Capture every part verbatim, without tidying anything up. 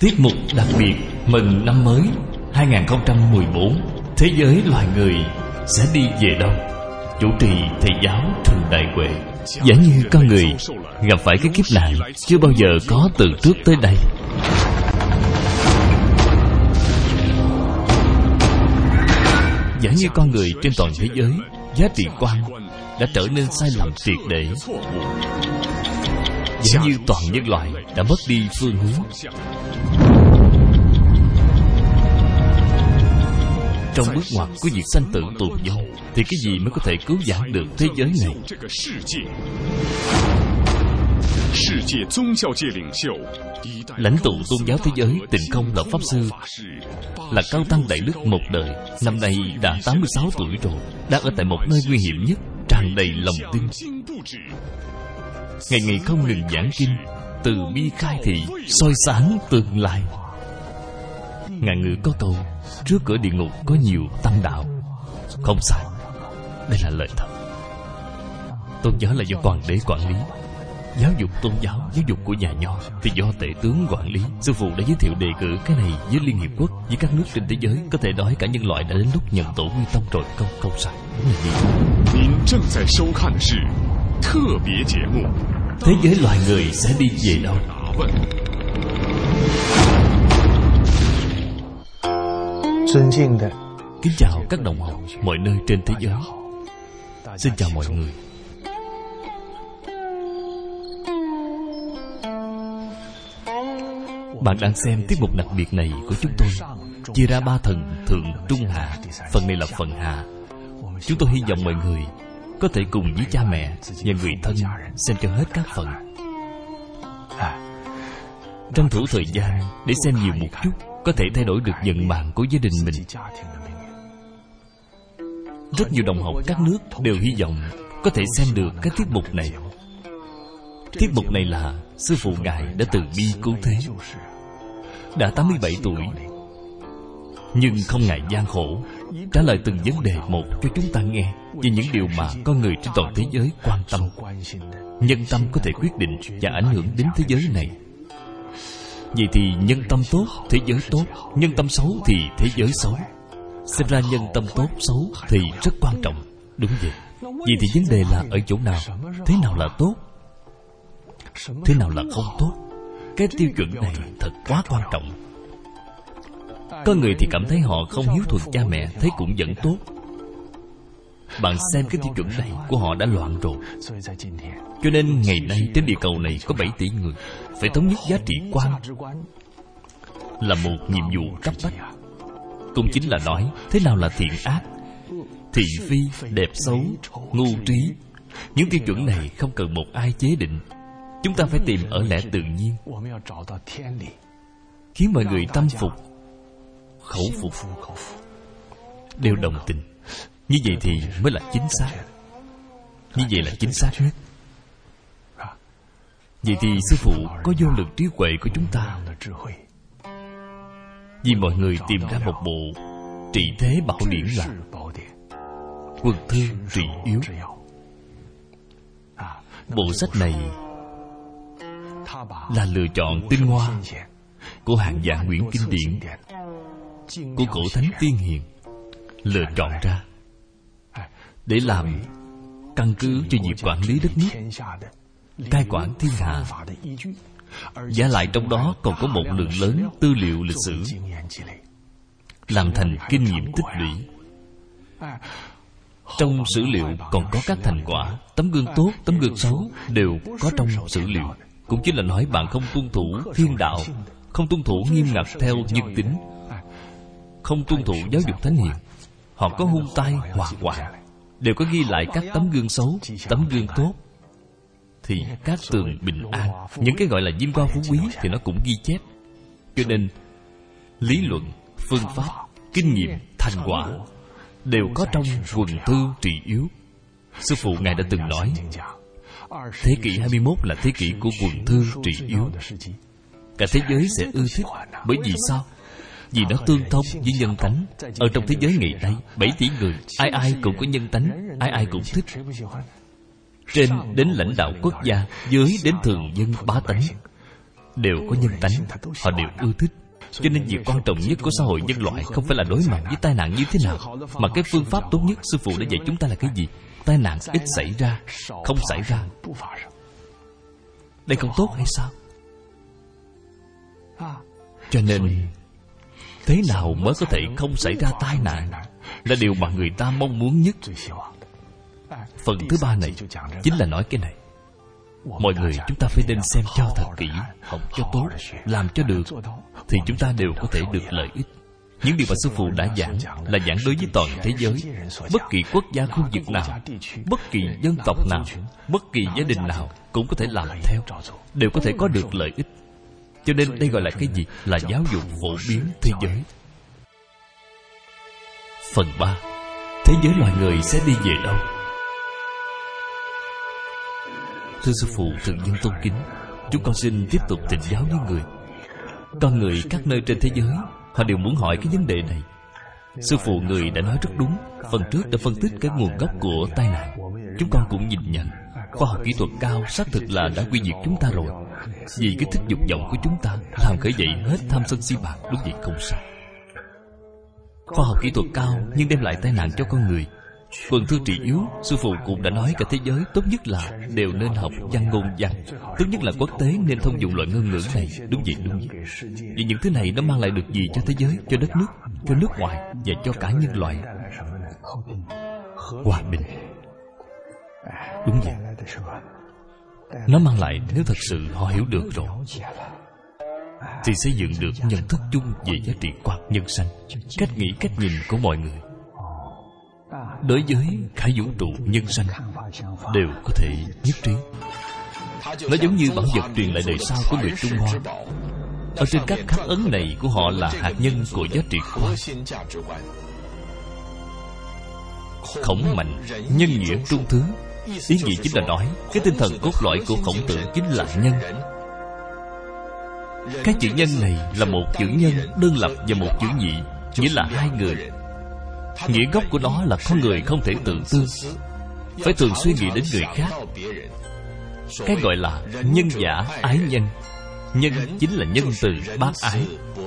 Tiết mục đặc biệt mừng năm mới hai không một bốn. Thế giới loài người sẽ đi về đâu? Chủ trì thầy giáo Trần Đại Huệ. Giả như con người gặp phải cái kiếp nạn chưa bao giờ có từ trước tới đây, giả như con người trên toàn thế giới giá trị quan đã trở nên sai lầm triệt để, giả như toàn nhân loại đã mất đi phương hướng, trong bước ngoặt của việc sanh tử tồn vong, thì cái gì mới có thể cứu vãn được thế giới này? Lãnh tụ tôn giáo thế giới Tịnh Không Lão Pháp Sư là cao tăng đại đức một đời, năm nay đã tám mươi sáu tuổi rồi, đang ở tại một nơi nguy hiểm nhất, tràn đầy lòng tin, ngày ngày không ngừng giảng kinh, từ bi khai thị, soi sáng tương lai. Ngạn ngữ có câu: trước cửa địa ngục có nhiều tăng đạo. Không sai, đây là lời thật. Tôn giáo là do hoàng đế quản lý, giáo dục tôn giáo, giáo dục của nhà nho thì do tể tướng quản lý. Sư phụ đã giới thiệu đề cử cái này với Liên Hiệp Quốc, với các nước trên thế giới. Có thể nói cả nhân loại đã đến lúc nhận tổ quy tông rồi. Không, không sai. Thế giới loài người sẽ đi về đâu? Kính chào các đồng học mọi nơi trên thế giới. Xin chào mọi người. Bạn đang xem tiết mục đặc biệt này của chúng tôi, chia ra ba thần: thượng, trung, hạ. Phần này là phần hạ. Chúng tôi hy vọng mọi người có thể cùng với cha mẹ và người thân xem cho hết các phần, tranh thủ thời gian để xem nhiều một chút, có thể thay đổi được vận mạng của gia đình mình. Rất nhiều đồng học các nước đều hy vọng có thể xem được cái tiết mục này. Tiết mục này là sư phụ ngài đã từ bi cứu thế, đã tám mươi bảy tuổi, nhưng không ngại gian khổ, trả lời từng vấn đề một cho chúng ta nghe về những điều mà con người trên toàn thế giới quan tâm. Nhân tâm có thể quyết định và ảnh hưởng đến thế giới này. Vậy thì nhân tâm tốt, thế giới tốt; nhân tâm xấu thì thế giới xấu. Xem ra nhân tâm tốt, xấu thì rất quan trọng. Đúng vậy. Vậy thì vấn đề là ở chỗ nào? Thế nào là tốt? Thế nào là không tốt? Cái tiêu chuẩn này thật quá quan trọng. Có người thì cảm thấy họ không hiếu thuận cha mẹ, thấy cũng vẫn tốt. Bạn xem cái tiêu chuẩn này của họ đã loạn rồi. Cho nên ngày nay trên địa cầu này có bảy tỷ người, phải thống nhất giá trị quan là một nhiệm vụ cấp bách. Cũng chính là nói thế nào là thiện ác, thị phi, đẹp xấu, ngu trí. Những tiêu chuẩn này không cần một ai chế định, chúng ta phải tìm ở lẽ tự nhiên, khiến mọi người tâm phục khẩu phục, đều đồng tình. Như vậy thì mới là chính xác. Như vậy là chính xác nhất. Vậy thì sư phụ có vô lượng trí huệ của chúng ta, vì mọi người tìm ra một bộ trị thế bảo điển là Quần Thư Trị Yếu. Bộ sách này là lựa chọn tinh hoa của hàng vạn quyển kinh điển của cổ thánh tiên hiền lựa chọn ra để làm căn cứ cho việc quản lý đất nước, cai quản thiên hạ. Và lại trong đó còn có một lượng lớn tư liệu lịch sử làm thành kinh nghiệm tích lũy. Trong sử liệu còn có các thành quả, tấm gương tốt, tấm gương xấu đều có trong sử liệu. Cũng chính là nói bạn không tuân thủ thiên đạo, không tuân thủ nghiêm ngặt theo nhân tính, không tuân thủ giáo dục thánh hiền, họ có hung tai hỏa hoạn, đều có ghi lại các tấm gương xấu, tấm gương tốt, thì các tường bình an, những cái gọi là vinh quang phú quý thì nó cũng ghi chép. Cho nên lý luận, phương pháp, kinh nghiệm, thành quả đều có trong Quần Thư Trị Yếu. Sư phụ ngài đã từng nói, thế kỷ hai mươi mốt là thế kỷ của Quần Thư Trị Yếu. Cả thế giới sẽ ưa thích. Bởi vì sao? Vì nó tương thông với nhân tánh. Ở trong thế giới ngày nay, bảy tỷ người, ai ai cũng có nhân tánh, ai ai cũng thích. Trên đến lãnh đạo quốc gia, dưới đến thường dân bá tánh, đều có nhân tánh, họ đều ưa thích. Cho nên việc quan trọng nhất của xã hội nhân loại không phải là đối mặt với tai nạn như thế nào, mà cái phương pháp tốt nhất sư phụ đã dạy chúng ta là cái gì? Tai nạn ít xảy ra, không xảy ra. Đây không tốt hay sao? Cho nên thế nào mới có thể không xảy ra tai nạn là điều mà người ta mong muốn nhất. Phần thứ ba này chính là nói cái này. Mọi người chúng ta phải nên xem cho thật kỹ, học cho tốt, làm cho được, thì chúng ta đều có thể được lợi ích. Những điều mà sư phụ đã giảng là giảng đối với toàn thế giới. Bất kỳ quốc gia khu vực nào, bất kỳ dân tộc nào, bất kỳ gia đình nào cũng có thể làm theo, đều có thể có được lợi ích. Cho nên đây gọi là cái gì? Là giáo dục phổ biến thế giới. Phần ba. Thế giới loài người sẽ đi về đâu? Thưa sư phụ thượng nhân tôn kính, chúng con xin tiếp tục thỉnh giáo với người. Con người các nơi trên thế giới, họ đều muốn hỏi cái vấn đề này. Sư phụ người đã nói rất đúng. Phần trước đã phân tích cái nguồn gốc của tai nạn. Chúng con cũng nhìn nhận khoa học kỹ thuật cao xác thực là đã quy diệt chúng ta rồi. Vì cái thích dục vọng của chúng ta làm khởi dậy hết tham sân si bạc. Đúng vậy, không sai. Khoa học kỹ thuật cao nhưng đem lại tai nạn cho con người. Phần thư trị yếu, sư phụ cũng đã nói cả thế giới tốt nhất là đều nên học văn ngôn văn. Tốt nhất là quốc tế nên thông dụng loại ngôn ngữ này. Đúng vậy, đúng vậy. Vì những thứ này nó mang lại được gì cho thế giới, cho đất nước, cho nước ngoài và cho cả nhân loại? Hòa bình. Đúng vậy. Nó mang lại, nếu thật sự họ hiểu được rồi, thì xây dựng được nhận thức chung về giá trị quan nhân sanh, cách nghĩ, cách nhìn của mọi người đối với cả vũ trụ nhân sanh đều có thể nhất trí. Nó giống như bảo vật truyền lại đời sau của người Trung Hoa. Ở trên các khắc ấn này của họ là hạt nhân của giá trị quan. Khổng mạnh, nhân nghĩa, trung thứ. Ý nghĩa chính là nói cái tinh thần cốt lõi của Khổng Tử chính là nhân. Cái chữ nhân này là một chữ nhân đơn lập và một chữ nhị, nghĩa là hai người. Nghĩa gốc của nó là con người không thể tự tư, phải thường suy nghĩ đến người khác. Cái gọi là nhân giả ái nhân. Nhân chính là nhân từ bác ái,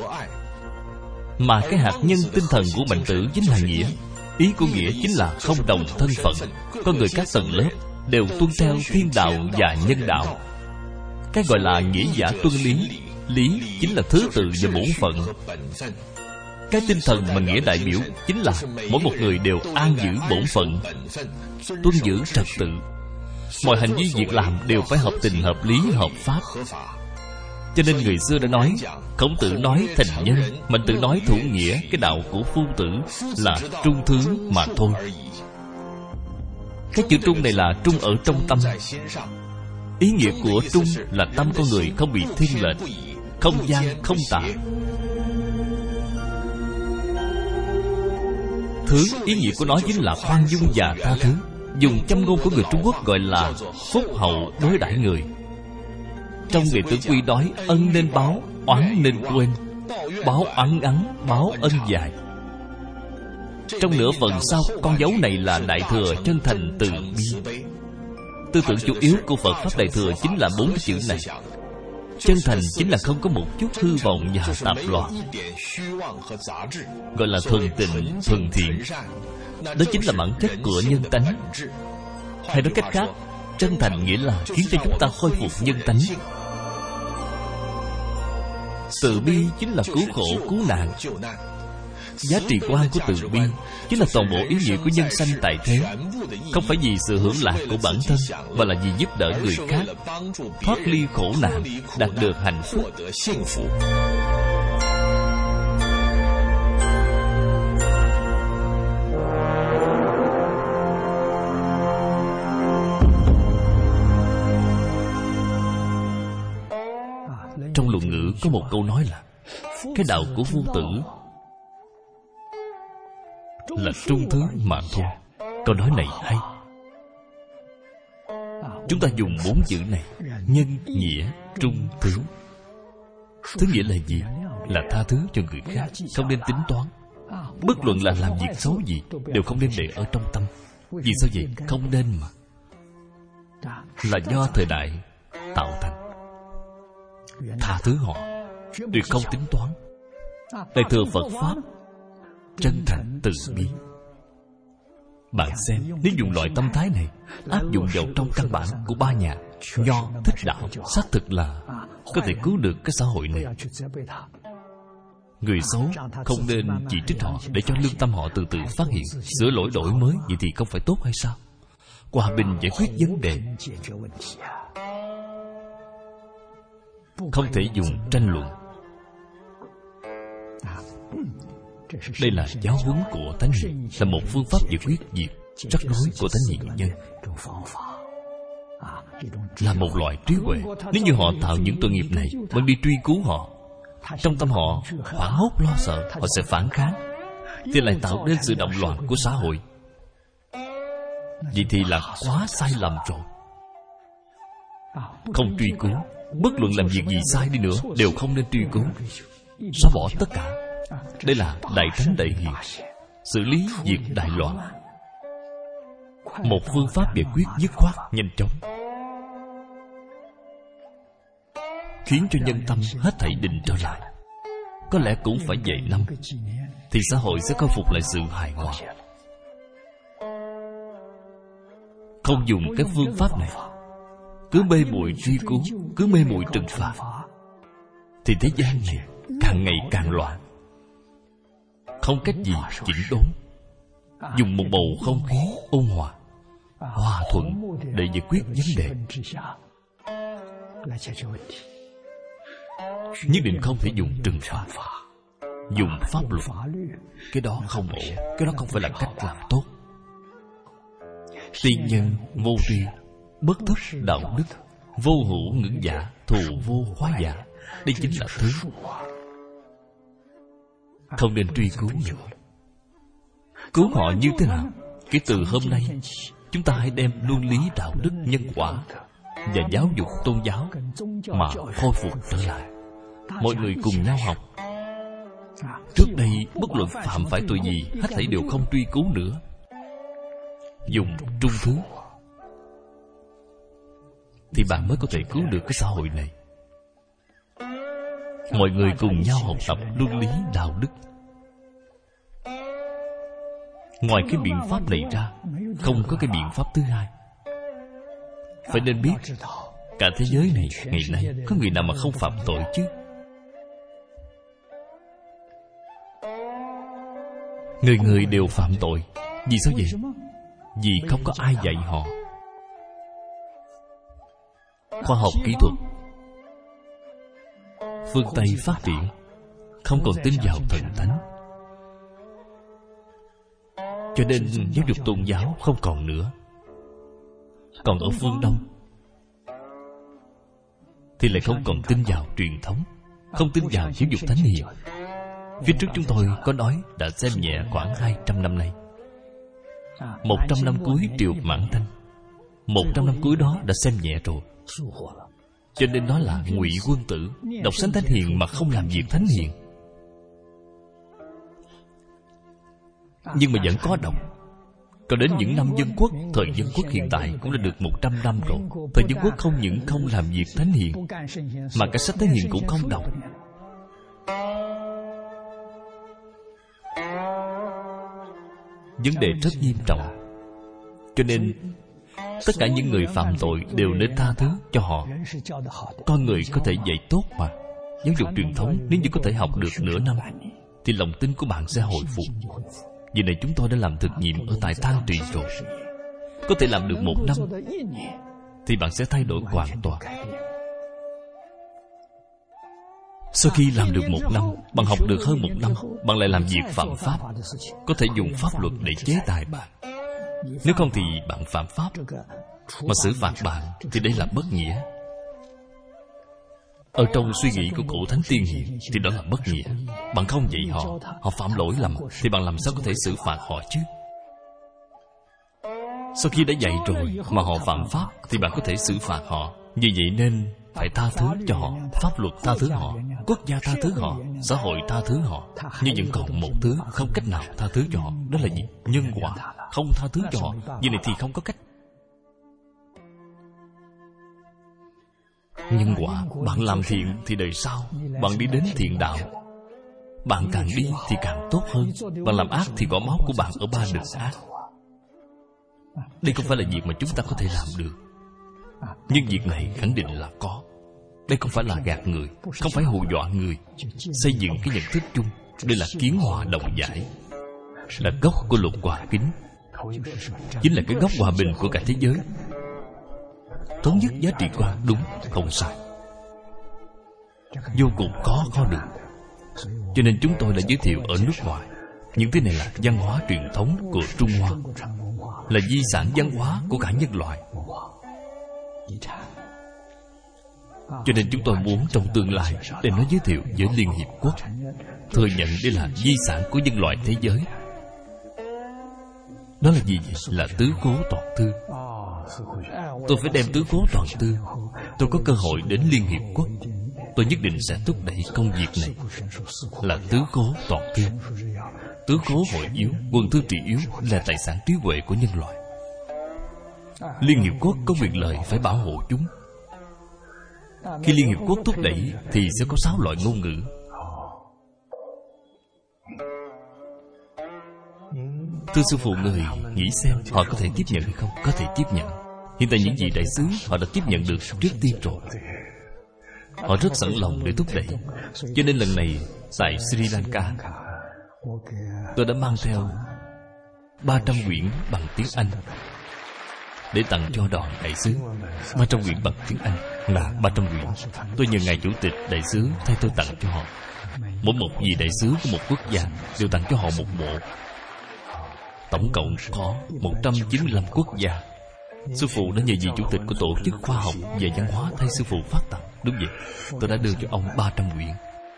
mà cái hạt nhân tinh thần của Mạnh Tử chính là nghĩa. Ý của nghĩa chính là không đồng thân phận. Con người các tầng lớp đều tuân theo thiên đạo và nhân đạo. Cái gọi là nghĩa giả tuân lý. Lý chính là thứ tự và bổn phận. Cái tinh thần mà nghĩa đại biểu chính là mỗi một người đều an giữ bổn phận, tuân giữ trật tự. Mọi hành vi việc làm đều phải hợp tình, hợp lý, hợp pháp. Cho nên người xưa đã nói, Khổng Tử nói thành nhân, Mạnh Tử nói thủ nghĩa. Cái đạo của Phu Tử là trung thứ mà thôi. Cái chữ trung này là trung ở trong tâm. Ý nghĩa của trung là tâm con người không bị thiên lệch, không gian, không tà. Thứ, ý nghĩa của nó chính là khoan dung và tha thứ. Dùng châm ngôn của người Trung Quốc gọi là phúc hậu đối đãi người. Trong Đệ Tử Quy nói, ân nên báo, oán nên quên. Báo oán ngắn, báo ân dài. Trong nửa phần sau, con dấu này là Đại Thừa chân thành từ bi. Tư tưởng chủ yếu của Phật Pháp Đại Thừa chính là bốn cái chữ này. Chân thành chính là không có một chút hư vọng và tạp loạn, gọi là thuần tịnh, thuần thiện. Đó chính là bản chất của nhân tánh. Hay nói cách khác, chân thành nghĩa là khiến cho chúng ta khôi phục nhân tánh. Từ bi chính là cứu khổ, cứu nạn. Giá trị quan của từ bi chính là toàn bộ ý nghĩa của nhân sanh tại thế. Không phải vì sự hưởng lạc của bản thân, mà là vì giúp đỡ người khác thoát ly khổ nạn, đạt được hạnh phúc. Trong luận ngữ có một câu nói là cái đạo của Phu Tử là trung thứ mà thôi. Câu nói này hay. Chúng ta dùng bốn chữ này: nhân, nghĩa, trung, thứ. Thứ nghĩa là gì? Là tha thứ cho người khác, không nên tính toán. Bất luận là làm việc xấu gì đều không nên để ở trong tâm. Vì sao vậy? Không nên mà. Là do thời đại tạo thành. tha thứ họ, tuyệt không tính toán. Đại thừa Phật Pháp chân thành từ bi. Bạn xem, nếu dùng loại tâm thái này áp dụng vào trong căn bản của ba nhà Nho, Thích Đạo, xác thực là có thể cứu được cái xã hội này. Người xấu không nên chỉ trích họ, để cho lương tâm họ từ từ phát hiện, sửa lỗi đổi mới. Vậy thì không phải tốt hay sao? Hòa bình giải quyết vấn đề, không thể dùng tranh luận. Đây là giáo huấn của Thánh Hiền, là một phương pháp giải quyết việc rắc rối của Thánh Hiền nhân, là một loại trí huệ. Nếu như họ tạo những tội nghiệp này, vẫn đi truy cứu họ, trong tâm họ hoảng hốt lo sợ, họ sẽ phản kháng, thì lại tạo nên sự động loạn của xã hội. Vậy thì là quá sai lầm rồi. Không truy cứu, bất luận làm việc gì sai đi nữa đều không nên truy cứu, xóa bỏ tất cả. Đây là đại thánh đại hiền, xử lý việc đại loạn. Một phương pháp giải quyết dứt khoát, nhanh chóng, khiến cho nhân tâm hết thảy định trở lại. Có lẽ cũng phải vài năm thì xã hội sẽ khôi phục lại sự hài hòa. Không dùng cái phương pháp này, cứ mê muội truy cứu, cứ mê muội trừng phạt, thì thế gian này càng ngày càng loạn, không cách gì chỉnh đốn. Dùng một bầu không khí ôn hòa, hòa thuận để giải quyết vấn đề, nhất định không thể dùng trừng phạt, dùng pháp luật. Cái đó không ổn, cái đó không phải là cách làm tốt. Tiên nhân vô tri, bất thức đạo đức, vô hữu ngưỡng giả, thù vô hóa giả. Đây chính là thứ không nên truy cứu nữa. Cứu họ như thế nào? Kể từ hôm nay, chúng ta hãy đem luân lý đạo đức nhân quả và giáo dục tôn giáo mà khôi phục trở lại. Mọi người cùng nhau học. Trước đây bất luận phạm phải tội gì, hết thảy đều không truy cứu nữa, dùng trung thứ, thì bạn mới có thể cứu được cái xã hội này. Mọi người cùng nhau học tập luân lý đạo đức. Ngoài cái biện pháp này ra, không có cái biện pháp thứ hai. Phải nên biết, cả thế giới này ngày nay có người nào mà không phạm tội chứ? Người người đều phạm tội. Vì sao vậy? Vì không có ai dạy họ. Khoa học kỹ thuật phương Tây phát triển, không còn tin vào thần thánh, cho nên giáo dục tôn giáo không còn nữa. Còn ở phương Đông thì lại không còn tin vào truyền thống, không tin vào giáo dục thánh hiền. Phía trước chúng tôi có nói đã xem nhẹ khoảng hai trăm năm nay. Một trăm năm cuối Triều Mãn Thanh, một trăm năm cuối đó đã xem nhẹ rồi. Cho nên nó là ngụy quân tử, đọc sách thánh hiền mà không làm việc thánh hiền. Nhưng mà vẫn có đọc. Còn đến những năm dân quốc, thời dân quốc hiện tại cũng đã được một trăm năm rồi. Thời dân quốc không những không làm việc thánh hiền, mà cả sách thánh hiền cũng không đọc. Vấn đề rất nghiêm trọng. Cho nên tất cả những người phạm tội đều nên tha thứ cho họ. Con người có thể dạy tốt mà. Giáo dục truyền thống nếu như có thể học được nửa năm, thì lòng tin của bạn sẽ hồi phục. Vì này chúng tôi đã làm thực nghiệm ở tại Than Trì rồi. Có thể làm được một năm thì bạn sẽ thay đổi hoàn toàn. Sau khi làm được một năm, bạn học được hơn một năm, bạn lại làm việc phạm pháp, có thể dùng pháp luật để chế tài bạn. Nếu không thì bạn phạm pháp mà xử phạt bạn, thì đây là bất nghĩa. Ở trong suy nghĩ của cổ thánh tiên hiền thì đó là bất nghĩa. Bạn không dạy họ, họ phạm lỗi lầm, thì bạn làm sao có thể xử phạt họ chứ? Sau khi đã dạy rồi mà họ phạm pháp, thì bạn có thể xử phạt họ. Vì vậy nên phải tha thứ cho họ. Pháp luật tha thứ họ, quốc gia tha thứ họ, xã hội tha thứ họ. Nhưng vẫn còn một thứ không cách nào tha thứ cho họ. Đó là gì? Nhân quả. Không tha thứ cho họ, vì này thì không có cách. Nhân quả, bạn làm thiện thì đời sau bạn đi đến thiện đạo. Bạn càng đi thì càng tốt hơn. Bạn làm ác thì quả máu của bạn ở ba đường ác. Đây không phải là việc mà chúng ta có thể làm được, nhưng việc này khẳng định là có. Đây không phải là gạt người, không phải hù dọa người. Xây dựng cái nhận thức chung. Đây là kiến hòa đồng giải, là gốc của lục hòa kính, chính là cái gốc hòa bình của cả thế giới. Thống nhất giá trị quan đúng, không sai, vô cùng khó khó được. Cho nên chúng tôi đã giới thiệu ở nước ngoài. Những thứ này là văn hóa truyền thống của Trung Hoa, là di sản văn hóa của cả nhân loại. Cho nên chúng tôi muốn trong tương lai để nó giới thiệu với Liên Hiệp Quốc, thừa nhận đây là di sản của nhân loại thế giới. Đó là gì vậy? Là tứ cố toàn thư. Tôi phải đem tứ cố toàn thư. Tôi có cơ hội đến Liên Hiệp Quốc, tôi nhất định sẽ thúc đẩy công việc này. Là tứ cố toàn thư. Tứ cố hội yếu, quân thư trị yếu là tài sản trí huệ của nhân loại. Liên Hiệp Quốc có quyền lợi phải bảo hộ chúng. Khi Liên Hiệp Quốc thúc đẩy thì sẽ có sáu loại ngôn ngữ. Thưa sư phụ, người nghĩ xem họ có thể tiếp nhận hay không? Có thể tiếp nhận. Hiện tại những vị đại sứ họ đã tiếp nhận được trước tiên rồi. Họ rất sẵn lòng để thúc đẩy. Cho nên lần này tại Sri Lanka, tôi đã mang theo ba trăm quyển bằng tiếng Anh để tặng cho đoàn đại sứ. Ba trăm quyển bằng tiếng Anh là ba trăm quyển. Tôi nhờ ngài chủ tịch đại sứ thay tôi tặng cho họ. Mỗi một vị đại sứ của một quốc gia đều tặng cho họ một bộ. Tổng cộng có một trăm chín mươi lăm quốc gia. Sư phụ đã nhờ vị chủ tịch của tổ chức khoa học và văn hóa thay sư phụ phát tặng. Đúng vậy, tôi đã đưa cho ông ba trăm quyển.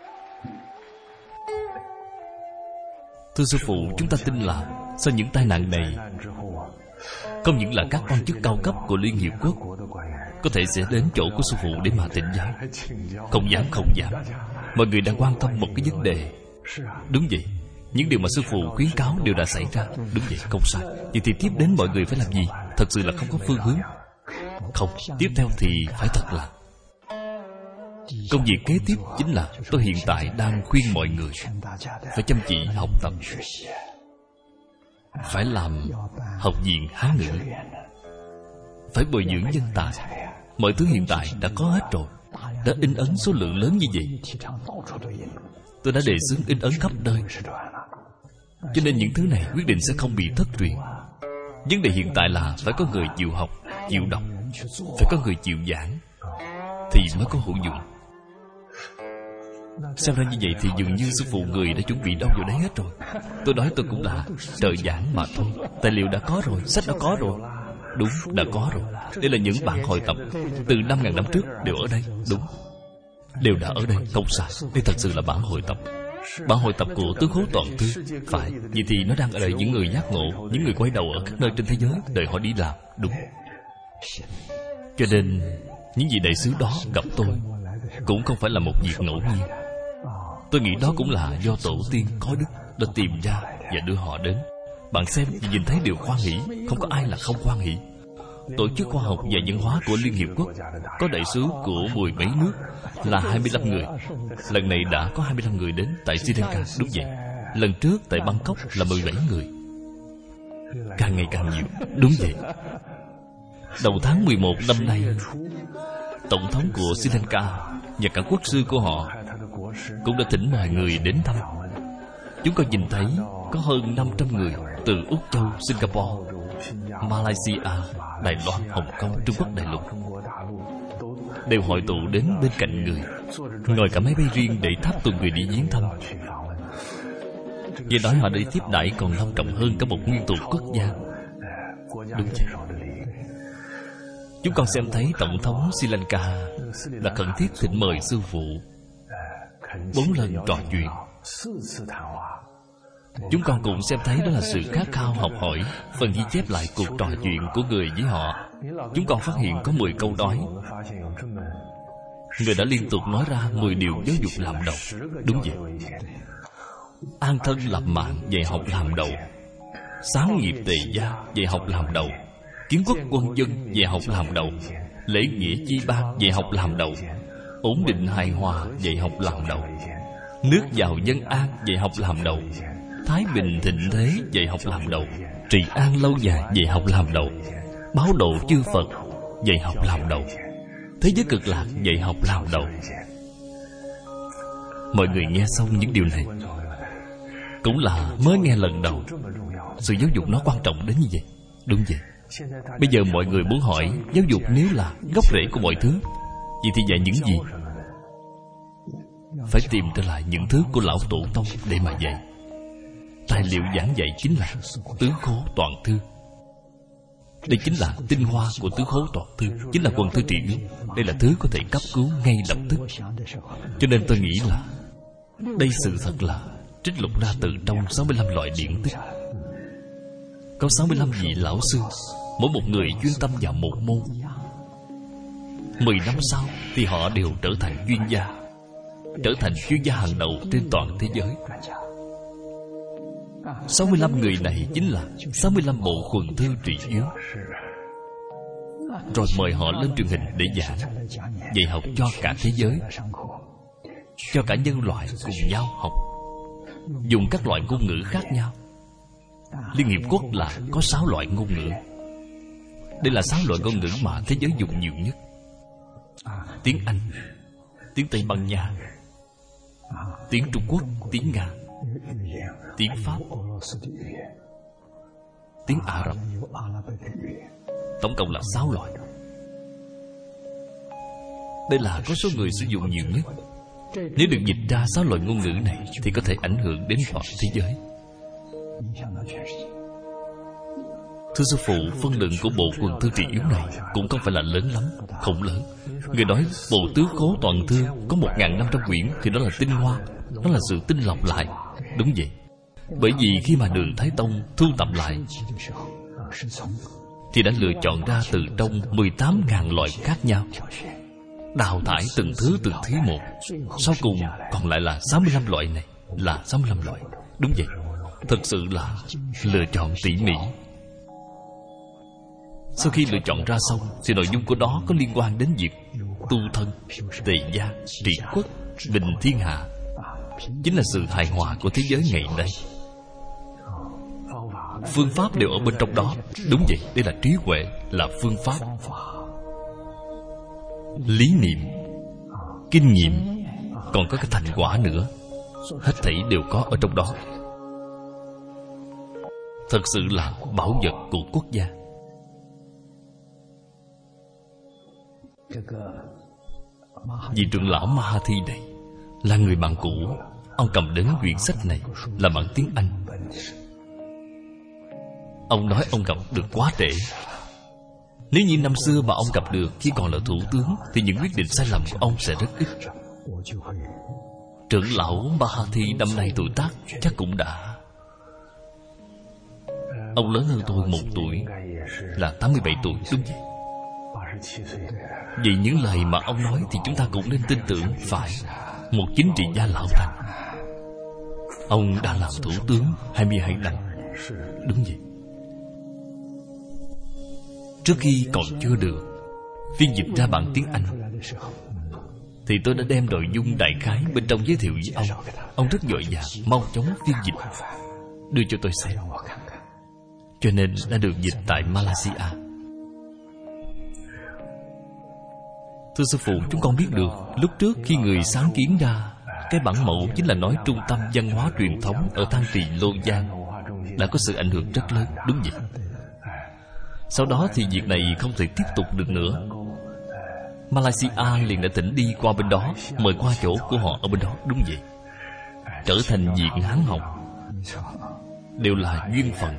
Thưa sư phụ, chúng ta tin là sau những tai nạn này, không những là các quan chức cao cấp của Liên Hiệp Quốc có thể sẽ đến chỗ của sư phụ để mà thỉnh giáo. Không dám, không dám. Mọi người đang quan tâm một cái vấn đề. Đúng vậy, những điều mà sư phụ khuyến cáo đều đã xảy ra. Đúng vậy, không sai. Vậy thì tiếp đến mọi người phải làm gì? Thật sự là không có phương hướng. Không, tiếp theo thì phải thật là công việc kế tiếp chính là tôi hiện tại đang khuyên mọi người phải chăm chỉ học tập, phải làm học viện Hán ngữ, phải bồi dưỡng nhân tài. Mọi thứ hiện tại đã có hết rồi, đã in ấn số lượng lớn như vậy. Tôi đã đề xướng in ấn khắp nơi. Cho nên những thứ này quyết định sẽ không bị thất truyền. Vấn đề hiện tại là phải có người chịu học, chịu đọc, phải có người chịu giảng thì mới có hữu dụng. Xem ra như vậy thì dường như sư phụ người đã chuẩn bị đâu vào đấy hết rồi. Tôi nói tôi cũng là trợ giảng mà thôi. Tài liệu đã có rồi, sách đã có rồi. Đúng, đã có rồi. Đây là những bản hội tập từ năm ngàn năm trước đều ở đây. Đúng, đều đã ở đây, không sai. Đây thật sự là bản hội tập. Bản hội tập của Tứ Khố Toàn Thư. Phải, vậy thì nó đang ở đây những người giác ngộ, những người quay đầu ở các nơi trên thế giới đợi họ đi làm. Đúng. Cho nên những vị đại sứ đó gặp tôi cũng không phải là một việc ngẫu nhiên. Tôi nghĩ đó cũng là do tổ tiên có đức đã tìm ra và đưa họ đến. Bạn xem, nhìn thấy đều hoan hỷ, không có ai là không hoan hỷ. Tổ chức khoa học và văn hóa của Liên Hiệp Quốc có đại sứ của mười mấy nước là hai mươi lăm người. Lần này đã có hai mươi lăm người đến tại Sri Lanka. Đúng vậy. Lần trước tại Bangkok là mười bảy người. Càng ngày càng nhiều. Đúng vậy. Đầu tháng mười một năm nay, Tổng thống của Sri Lanka và cả quốc sư của họ cũng đã thỉnh mọi người đến thăm. Chúng con nhìn thấy có hơn năm trăm người từ Úc Châu, Singapore, Malaysia, Đài Loan, Hồng Kông, Trung Quốc đại lục đều hội tụ đến bên cạnh người, ngồi cả máy bay riêng để tháp tùng người đi viếng thăm. Vì nói họ để tiếp đãi còn long trọng hơn cả một nguyên thủ quốc gia. Đúng vậy. Chúng con xem thấy Tổng thống Sri Lanka là cần thiết thỉnh mời sư phụ bốn lần trò chuyện. Chúng con cũng xem thấy đó là sự khát khao học hỏi, phần ghi chép lại cuộc trò chuyện của người với họ. Chúng con phát hiện có mười câu nói. Người đã liên tục nói ra mười điều giáo dục làm đầu. Đúng vậy. An thân lập mạng, dạy học làm đầu. Sáng nghiệp tề gia, dạy học làm đầu. Kiến quốc quân dân, dạy học làm đầu. Lễ nghĩa chi ban dạy học làm đầu. Ổn định hài hòa dạy học làm đầu. Nước giàu dân an dạy học làm đầu. Thái bình thịnh thế dạy học làm đầu. Trị an lâu dài dạy học làm đầu. Báo độ chư Phật dạy học làm đầu. Thế giới cực lạc dạy học làm đầu. Mọi người nghe xong những điều này cũng là mới nghe lần đầu. Sự giáo dục nó quan trọng đến như vậy. Đúng vậy. Bây giờ mọi người muốn hỏi, giáo dục nếu là gốc rễ của mọi thứ, vậy thì dạy những gì? Phải tìm trở lại những thứ của lão tổ tông để mà dạy. Tài liệu giảng dạy chính là tứ khố toàn thư. Đây chính là tinh hoa của tứ khố toàn thư, chính là quần thư trị yếu. Đây là thứ có thể cấp cứu ngay lập tức. Cho nên tôi nghĩ là đây sự thật là trích lục ra từ trong sáu mươi lăm loại điển tích. Có sáu mươi lăm vị lão sư, mỗi một người chuyên tâm vào một môn. Mười năm sau thì họ đều trở thành chuyên gia, trở thành chuyên gia hàng đầu trên toàn thế giới. Sáu mươi lăm người này chính là sáu mươi lăm bộ quần thư trị yếu. Rồi mời họ lên truyền hình để giảng, dạy học cho cả thế giới, cho cả nhân loại cùng nhau học, dùng các loại ngôn ngữ khác nhau. Liên Hiệp Quốc là có sáu loại ngôn ngữ. Đây là sáu loại ngôn ngữ mà thế giới dùng nhiều nhất. Tiếng Anh, tiếng Tây Ban Nha, tiếng Trung Quốc, tiếng Nga, tiếng Pháp, tiếng Ả Rập. Tổng cộng là sáu loại. Đây là có số người sử dụng nhiều nhất. Nếu được dịch ra sáu loại ngôn ngữ này thì có thể ảnh hưởng đến toàn thế giới. Thưa sư phụ, phân lượng của bộ quần thư trị yếu này cũng không phải là lớn lắm, không lớn. Người nói bộ tứ khố toàn thư có một nghìn năm trăm quyển thì đó là tinh hoa, đó là sự tinh lọc lại. Đúng vậy. Bởi vì khi mà Đường Thái Tông thu tập lại thì đã lựa chọn ra từ trong mười tám nghìn loại khác nhau, đào thải từng thứ từng thứ một. Sau cùng còn lại là sáu mươi lăm loại này, là sáu mươi lăm loại. Đúng vậy. Thật sự là lựa chọn tỉ mỉ. Sau khi lựa chọn ra xong thì nội dung của đó có liên quan đến việc tu thân, tề gia, trị quốc, bình thiên hạ. Chính là sự hài hòa của thế giới ngày nay. Phương pháp đều ở bên trong đó. Đúng vậy, đây là trí huệ, là phương pháp. Lý niệm, kinh nghiệm, còn có cái thành quả nữa. Hết thảy đều có ở trong đó. Thật sự là bảo vật của quốc gia. Vị trưởng lão Mahathi này là người bạn cũ. Ông cầm đến quyển sách này là bằng tiếng Anh. Ông nói ông gặp được quá trễ. Nếu như năm xưa mà ông gặp được khi còn là thủ tướng thì những quyết định sai lầm của ông sẽ rất ít. Trưởng lão Mahathi năm nay tuổi tác chắc cũng đã... Ông lớn hơn tôi một tuổi, là tám mươi bảy tuổi, đúng vậy. Vì những lời mà ông nói thì chúng ta cũng nên tin tưởng. Phải, một chính trị gia lão thành. Ông đã làm thủ tướng hai mươi hai năm. Đúng vậy. Trước khi còn chưa được phiên dịch ra bằng tiếng Anh thì tôi đã đem nội dung đại khái bên trong giới thiệu với ông. Ông rất vội vàng mau chóng phiên dịch đưa cho tôi xem, cho nên đã được dịch tại Malaysia. Thưa sư phụ, chúng con biết được lúc trước khi người sáng kiến ra cái bản mẫu chính là nói trung tâm văn hóa truyền thống ở Thang Trì Lô Giang đã có sự ảnh hưởng rất lớn. Đúng vậy. Sau đó thì việc này không thể tiếp tục được nữa. Malaysia liền đã tỉnh đi qua bên đó, mời qua chỗ của họ ở bên đó. Đúng vậy. Trở thành viện Hán học đều là duyên phận.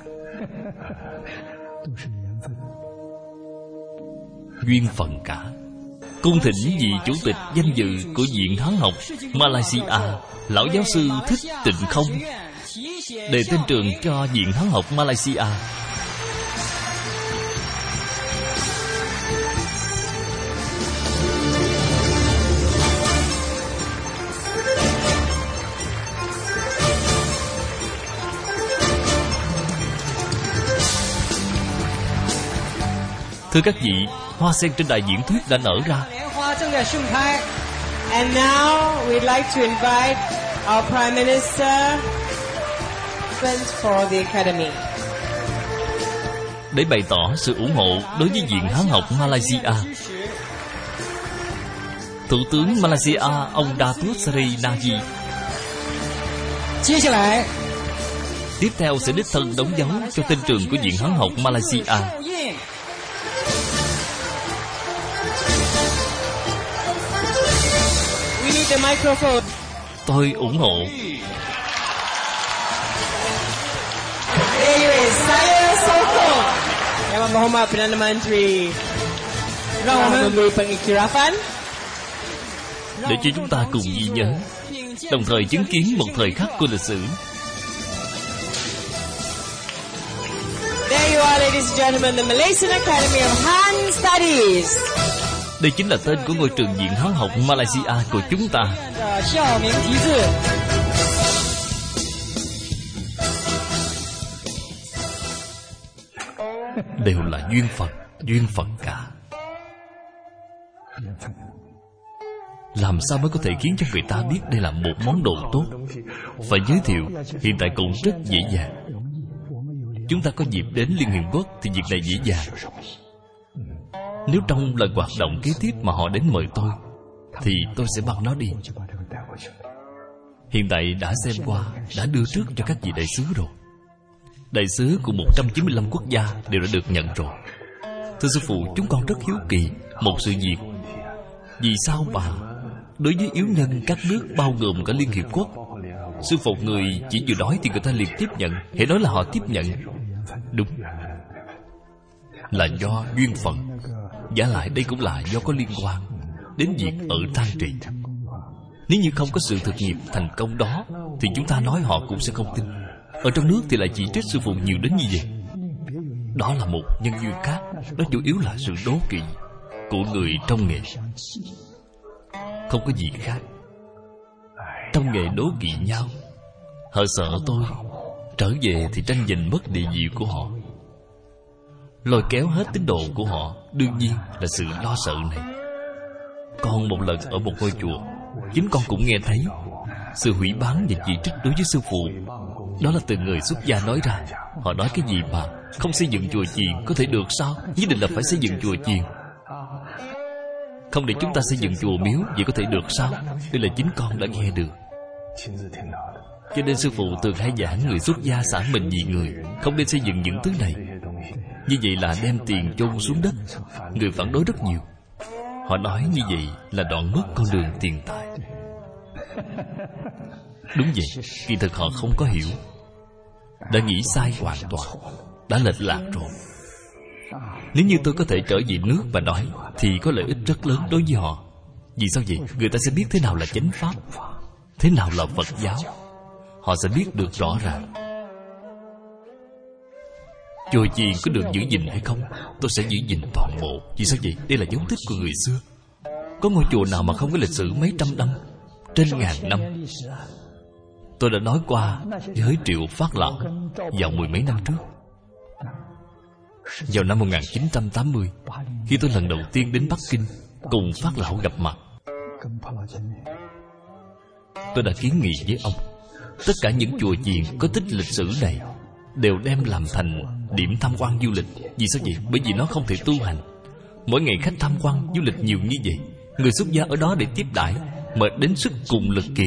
Duyên phận cả. Cung thỉnh vị chủ tịch danh dự của viện Hán học Malaysia, lão giáo sư Thích Tịnh Không, đề tên trường cho viện Hán học Malaysia. Thưa các vị, Hoa sen trên đài diễn thuyết đã nở ra. And now we'd like to invite our Prime Minister for the Academy. Để bày tỏ sự ủng hộ đối với Viện Hán học Malaysia, Thủ tướng Malaysia ông Datuk Seri Najib tiếp theo sẽ đích thân đóng dấu cho tên trường của Viện Hán học Malaysia. We need the microphone. Tôi ủng hộ. Saya sokong Yang Berhormat Perdana Menteri memberi pengiktirafan để cho chúng ta cùng ghi nhớ, đồng thời chứng kiến một thời khắc của lịch sử. There you are, ladies and gentlemen, the Malaysian Academy of Han Studies. Đây chính là tên của ngôi trường Viện Hán học Malaysia của chúng ta. Đều là duyên phận, duyên phận cả. Làm sao mới có thể khiến cho người ta biết đây là một món đồ tốt? Phải giới thiệu, hiện tại cũng rất dễ dàng. Chúng ta có dịp đến Liên Hiệp Quốc thì việc này dễ dàng. Nếu trong lần hoạt động kế tiếp mà họ đến mời tôi, thì tôi sẽ mang nó đi. Hiện tại đã xem qua, đã đưa trước cho các vị đại sứ rồi. Đại sứ của một trăm chín mươi lăm quốc gia đều đã được nhận rồi. Thưa sư phụ, chúng con rất hiếu kỳ một sự việc. Vì sao mà đối với yếu nhân các nước bao gồm cả Liên Hiệp Quốc, sư phụ người chỉ vừa nói thì người ta liền tiếp nhận. Hãy nói là họ tiếp nhận. Đúng, là do duyên phận. Giả lại đây cũng là do có liên quan đến việc ở tang trì. Nếu như không có sự thực nghiệp thành công đó, thì chúng ta nói họ cũng sẽ không tin. Ở trong nước thì lại chỉ trích sư phụ nhiều đến như vậy. Đó là một nhân duyên khác. Đó chủ yếu là sự đố kỵ của người trong nghề, không có gì khác. Trong nghề đố kỵ nhau. Họ sợ tôi trở về thì tranh giành mất địa vị của họ, lôi kéo hết tín đồ của họ. Đương nhiên là sự lo sợ này. Còn một lần ở một ngôi chùa, chính con cũng nghe thấy sự hủy báng và chỉ trích đối với sư phụ. Đó là từ người xuất gia nói ra. Họ nói cái gì mà không xây dựng chùa chiền có thể được sao? Nhất định là phải xây dựng chùa chiền. Không để chúng ta xây dựng chùa miếu, vậy có thể được sao? Đây là chính con đã nghe được. Cho nên sư phụ thường hay giảng người xuất gia xả mình vì người, không nên xây dựng những thứ này. Như vậy là đem tiền chôn xuống đất. Người phản đối rất nhiều. Họ nói như vậy là đoạn mất con đường tiền tài. Đúng vậy, kỳ thực họ không có hiểu, đã nghĩ sai hoàn toàn, đã lệch lạc rồi. Nếu như tôi có thể trở về nước và nói, thì có lợi ích rất lớn đối với họ. Vì sao vậy? Người ta sẽ biết thế nào là chánh pháp, thế nào là Phật giáo. Họ sẽ biết được rõ ràng. Chùa chiền có được giữ gìn hay không? Tôi sẽ giữ gìn toàn bộ. Vì sao vậy? Đây là dấu tích của người xưa. Có ngôi chùa nào mà không có lịch sử mấy trăm năm, trên ngàn năm? Tôi đã nói qua với Triệu Phát Lão vào mười mấy năm trước. Vào năm một nghìn chín trăm tám mươi, khi tôi lần đầu tiên đến Bắc Kinh cùng Phát Lão gặp mặt, tôi đã kiến nghị với ông, tất cả những chùa chiền có tích lịch sử này đều đem làm thành điểm tham quan du lịch. Vì sao vậy? Bởi vì nó không thể tu hành. Mỗi ngày khách tham quan du lịch nhiều như vậy, người xuất gia ở đó để tiếp đãi, mệt đến sức cùng lực kiệt,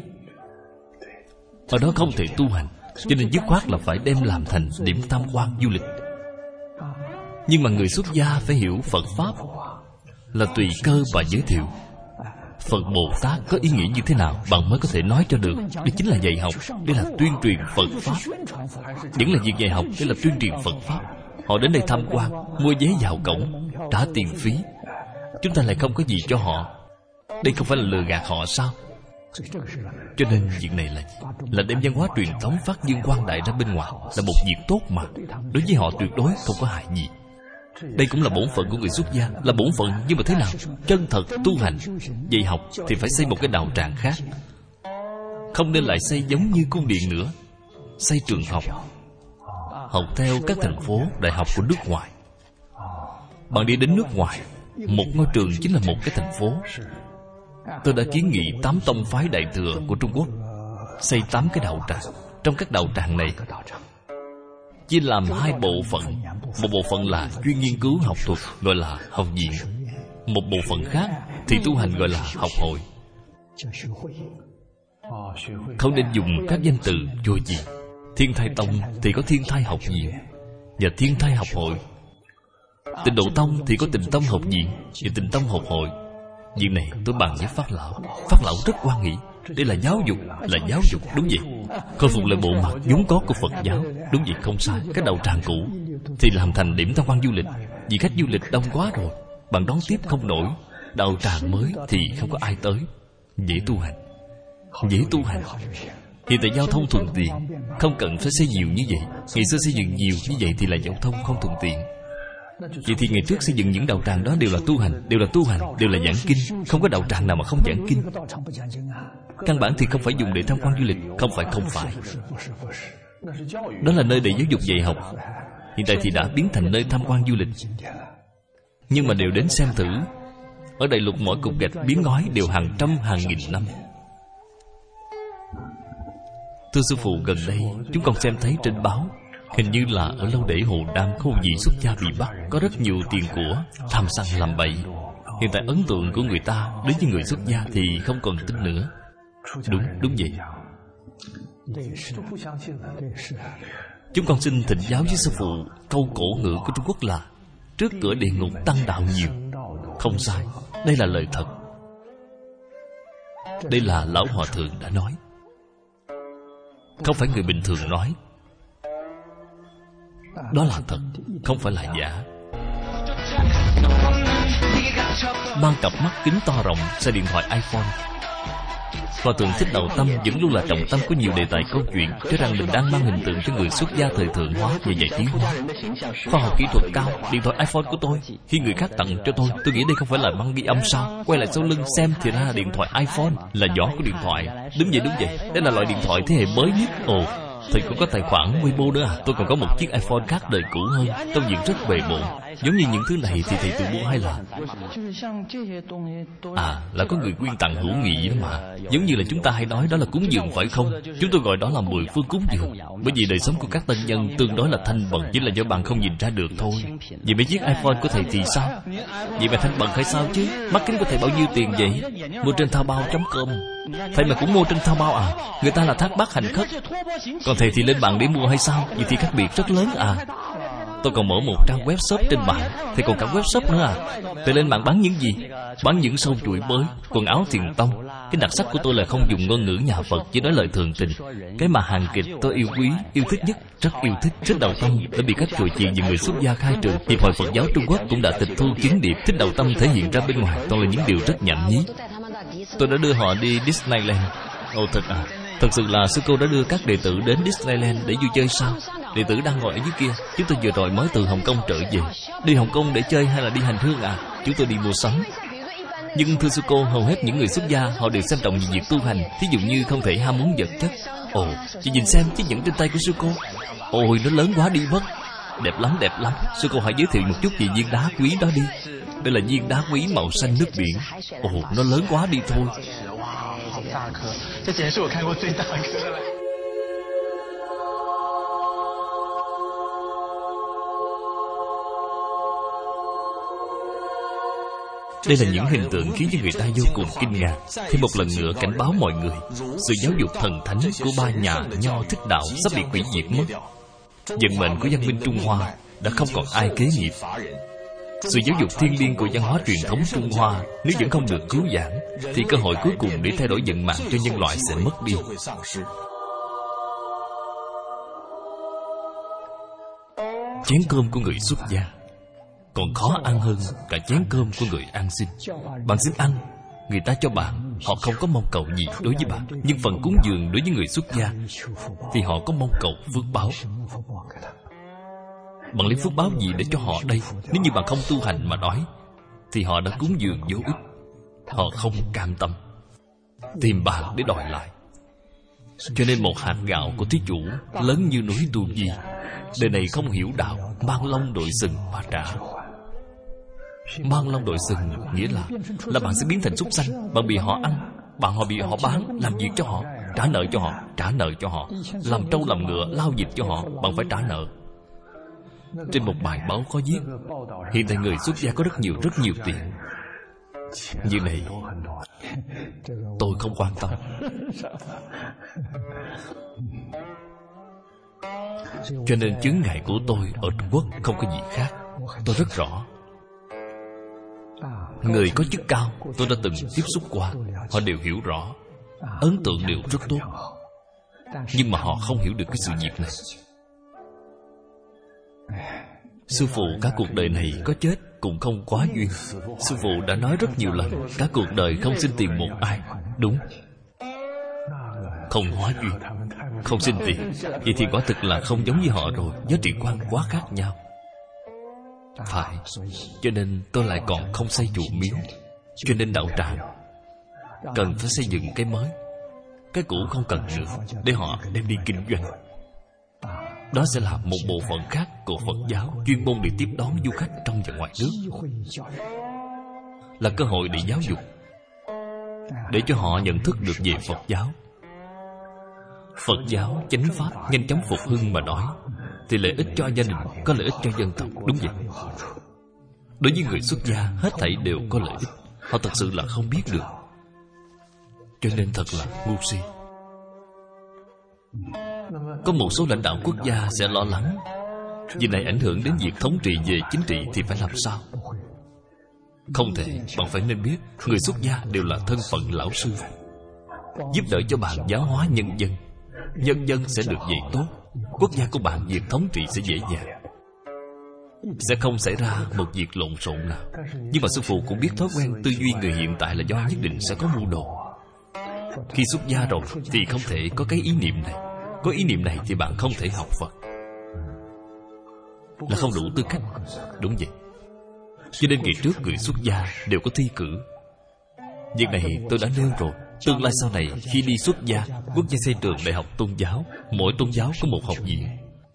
ở đó không thể tu hành. Cho nên dứt khoát là phải đem làm thành điểm tham quan du lịch. Nhưng mà người xuất gia phải hiểu Phật Pháp là tùy cơ và giới thiệu. Phật Bồ Tát có ý nghĩa như thế nào, bạn mới có thể nói cho được. Đây chính là dạy học, đây là tuyên truyền Phật Pháp. Vẫn là việc dạy học, đây là tuyên truyền Phật Pháp. Họ đến đây tham quan, mua vé vào cổng, trả tiền phí. Chúng ta lại không có gì cho họ. Đây không phải là lừa gạt họ sao? Cho nên việc này là là đem văn hóa truyền thống phát dương quang đại ra bên ngoài, là một việc tốt mà. Đối với họ tuyệt đối không có hại gì. Đây cũng là bổn phận của người xuất gia, là bổn phận. Nhưng mà thế nào? Chân thật tu hành, dạy học thì phải xây một cái đạo tràng khác. Không nên lại xây giống như cung điện nữa. Xây trường học, học theo các thành phố đại học của nước ngoài. Bạn đi đến nước ngoài, một ngôi trường chính là một cái thành phố. Tôi đã kiến nghị tám tông phái đại thừa của Trung Quốc xây tám cái đạo tràng. Trong các đạo tràng này chia làm hai bộ phận. Một bộ phận là chuyên nghiên cứu học thuật, gọi là học viện. Một bộ phận khác thì tu hành, gọi là học hội. Không nên dùng các danh từ vô gì. Thiên Thai Tông thì có Thiên Thai Học Viện và Thiên Thai Học Hội. Tịnh Độ Tông thì có Tịnh Tông Học Viện và Tịnh Tông Học Hội. Việc này tôi bàn với Phát Lão. Phát Lão rất quan nghĩ. Đây là giáo dục, là giáo dục, đúng vậy. Khôi phục lại bộ mặt vốn có của Phật giáo, đúng vậy, không sai. Các đạo tràng cũ thì làm thành điểm tham quan du lịch. Vì khách du lịch đông quá rồi, bạn đón tiếp không nổi. Đạo tràng mới thì không có ai tới. Dễ tu hành, dễ tu hành. Hiện tại giao thông thuận tiện, không cần phải xây nhiều như vậy. Ngày xưa xây dựng nhiều như vậy thì là giao thông không thuận tiện. Vậy thì ngày trước xây dựng những đạo tràng đó đều là tu hành, đều là tu hành, đều là giảng kinh. Không có đạo tràng nào mà không giảng kinh. Căn bản thì không phải dùng để tham quan du lịch. Không phải, không phải. Đó là nơi để giáo dục dạy học. Hiện tại thì đã biến thành nơi tham quan du lịch. Nhưng mà đều đến xem thử. Ở Đại Lục mỗi cục gạch biến ngói đều hàng trăm hàng nghìn năm. Thưa sư phụ, gần đây chúng con xem thấy trên báo, hình như là ở Lâu Đễ Hồ Đam có một vị xuất gia bị bắt, có rất nhiều tiền của, tham sân làm bậy. Hiện tại ấn tượng của người ta đối với người xuất gia thì không còn tin nữa. Đúng, đúng vậy. Chúng con xin thỉnh giáo với sư phụ. Câu cổ ngữ của Trung Quốc là trước cửa địa ngục tăng đạo nhiều. Không sai, đây là lời thật. Đây là Lão Hòa Thượng đã nói, không phải người bình thường nói. Đó là thật, không phải là giả. Mang cặp mắt kính to rộng, xe điện thoại iPhone. Hòa Thượng Thích Đạo Tâm vẫn luôn là trọng tâm của nhiều đề tài câu chuyện, cho rằng mình đang mang hình tượng cho người xuất gia thời thượng hóa và giải trí hóa. Khoa học kỹ thuật cao, điện thoại iPhone của tôi khi người khác tặng cho tôi, tôi nghĩ đây không phải là băng ghi âm sao? Quay lại sau lưng xem thì ra là điện thoại iPhone, là vỏ của điện thoại. Đúng vậy, đúng vậy, đây là loại điện thoại thế hệ mới nhất. Ồ, thầy cũng có tài khoản Weibo nữa à? Tôi còn có một chiếc iPhone khác đời cũ hơn. Công việc rất bề bộn. Giống như những thứ này thì thầy tự mua hay là à, là có người quyên tặng hữu nghị đó mà. Giống như là chúng ta hay nói đó là cúng dường phải không? Chúng tôi gọi đó là mười phương cúng dường. Bởi vì đời sống của các tân nhân tương đối là thanh bần, chỉ là do bạn không nhìn ra được thôi. Vì mấy chiếc iPhone của thầy thì sao? Vậy mà thanh bần hay sao chứ? Mắt kính của thầy bao nhiêu tiền vậy? Mua trên Taobao chấm com. Thầy mà cũng mua trên Taobao à? Người ta là thác bát hành khất, còn thầy thì lên mạng để mua hay sao? Vậy thì khác biệt rất lớn à. Tôi còn mở một trang web shop trên mạng, thầy còn cả web shop nữa à? Thầy lên mạng bán những gì? Bán những sâu chuỗi mới, quần áo tiền tông. Cái đặc sắc của tôi là không dùng ngôn ngữ nhà Phật, chỉ nói lời thường tình. Cái mà hàng kịch tôi yêu quý, yêu thích nhất, rất yêu thích. Thích Đạo Tâm đã bị các trò chuyện về người xuất gia khai trừ. Hiệp hội Phật giáo Trung Quốc cũng đã tịch thu kiến điệp. Thích Đạo Tâm thể hiện ra bên ngoài toàn là những điều rất nhảm nhí. Tôi đã đưa họ đi Disneyland. Ồ thật à? Thật sự là sư cô đã đưa các đệ tử đến Disneyland để vui chơi sao? Đệ tử đang ngồi ở dưới kia. Chúng tôi vừa rồi mới từ Hồng Kông trở về. Đi Hồng Kông để chơi hay là đi hành hương à? Chúng tôi đi mua sắm. Nhưng thưa sư cô, hầu hết những người xuất gia họ đều xem trọng việc tu hành. Thí dụ như không thể ham muốn vật chất. Ồ, chị nhìn xem chiếc nhẫn trên tay của sư cô. Ôi, nó lớn quá đi mất. Đẹp lắm, đẹp lắm. Sư cô hãy giới thiệu một chút về viên đá quý đó đi. Đây là viên đá quý màu xanh nước biển. Ồ, nó lớn quá đi thôi. Đây là những hình tượng khiến cho người ta vô cùng kinh ngạc. Thêm một lần nữa cảnh báo mọi người, sự giáo dục thần thánh của ba nhà Nho Thích Đạo sắp bị hủy diệt mất. Vận mệnh của văn minh Trung Hoa đã không còn ai kế nghiệp. Sự giáo dục thiêng liêng của văn hóa truyền thống Trung Hoa nếu vẫn không được cứu vãn, thì cơ hội cuối cùng để thay đổi vận mạng cho nhân loại sẽ mất đi. Chén cơm của người xuất gia còn khó ăn hơn cả chén cơm của người ăn xin. Bạn xin ăn, người ta cho bạn, họ không có mong cầu gì đối với bạn. Nhưng phần cúng dường đối với người xuất gia thì họ có mong cầu phước báo. Bạn lấy phước báo gì để cho họ đây? Nếu như bạn không tu hành mà nói thì họ đã cúng dường vô ích. Họ không cam tâm, tìm bạn để đòi lại. Cho nên một hạt gạo của thí chủ lớn như núi Tu Di, đời này không hiểu đạo, mang lông đội sừng mà trả. Mang lông đội sừng nghĩa là Là bạn sẽ biến thành súc sanh. Bạn bị họ ăn, bạn họ bị họ bán, làm việc cho họ, trả nợ cho họ, trả nợ cho họ, làm trâu làm ngựa, lao dịch cho họ, bạn phải trả nợ. Trên một bài báo có viết, hiện tại người xuất gia có rất nhiều, rất nhiều tiền. Như này tôi không quan tâm. Cho nên chướng ngại của tôi ở Trung Quốc không có gì khác. Tôi rất rõ. Người có chức cao tôi đã từng tiếp xúc qua, họ đều hiểu rõ, ấn tượng đều rất tốt. Nhưng mà họ không hiểu được cái sự việc này. Sư phụ cả cuộc đời này có chết cũng không quá duyên. Sư phụ đã nói rất nhiều lần, cả cuộc đời không xin tìm một ai. Đúng, không hóa duyên, không xin tiền. Vậy thì quả thực là không giống như họ rồi. Giá trị quan quá khác nhau. Phải, cho nên tôi lại còn không xây trụ miếu. Cho nên đạo tràng cần phải xây dựng cái mới. Cái cũ không cần nữa, để họ đem đi kinh doanh. Đó sẽ là một bộ phận khác của Phật giáo, chuyên môn để tiếp đón du khách trong và ngoài nước. Là cơ hội để giáo dục, để cho họ nhận thức được về Phật giáo. Phật giáo chánh pháp nhanh chóng phục hưng mà nói, thì lợi ích cho gia đình, có lợi ích cho dân tộc. Đúng vậy. Đối với người xuất gia, hết thảy đều có lợi ích. Họ thật sự là không biết được. Cho nên thật là ngu si. Có một số lãnh đạo quốc gia sẽ lo lắng, vì này ảnh hưởng đến việc thống trị về chính trị thì phải làm sao? Không thể. Bạn phải nên biết, người xuất gia đều là thân phận lão sư, giúp đỡ cho bạn giáo hóa nhân dân. Nhân dân sẽ được dạy tốt, quốc gia của bạn việc thống trị sẽ dễ dàng, sẽ không xảy ra một việc lộn xộn nào. Nhưng mà sư phụ cũng biết thói quen tư duy người hiện tại là do nhất định sẽ có mưu đồ. Khi xuất gia rồi thì không thể có cái ý niệm này. Có ý niệm này thì bạn không thể học Phật, là không đủ tư cách. Đúng vậy. Cho nên ngày trước người xuất gia đều có thi cử. Việc này tôi đã nêu rồi. Tương lai sau này khi đi xuất gia, quốc gia xây trường đại học tôn giáo, mỗi tôn giáo có một học viện.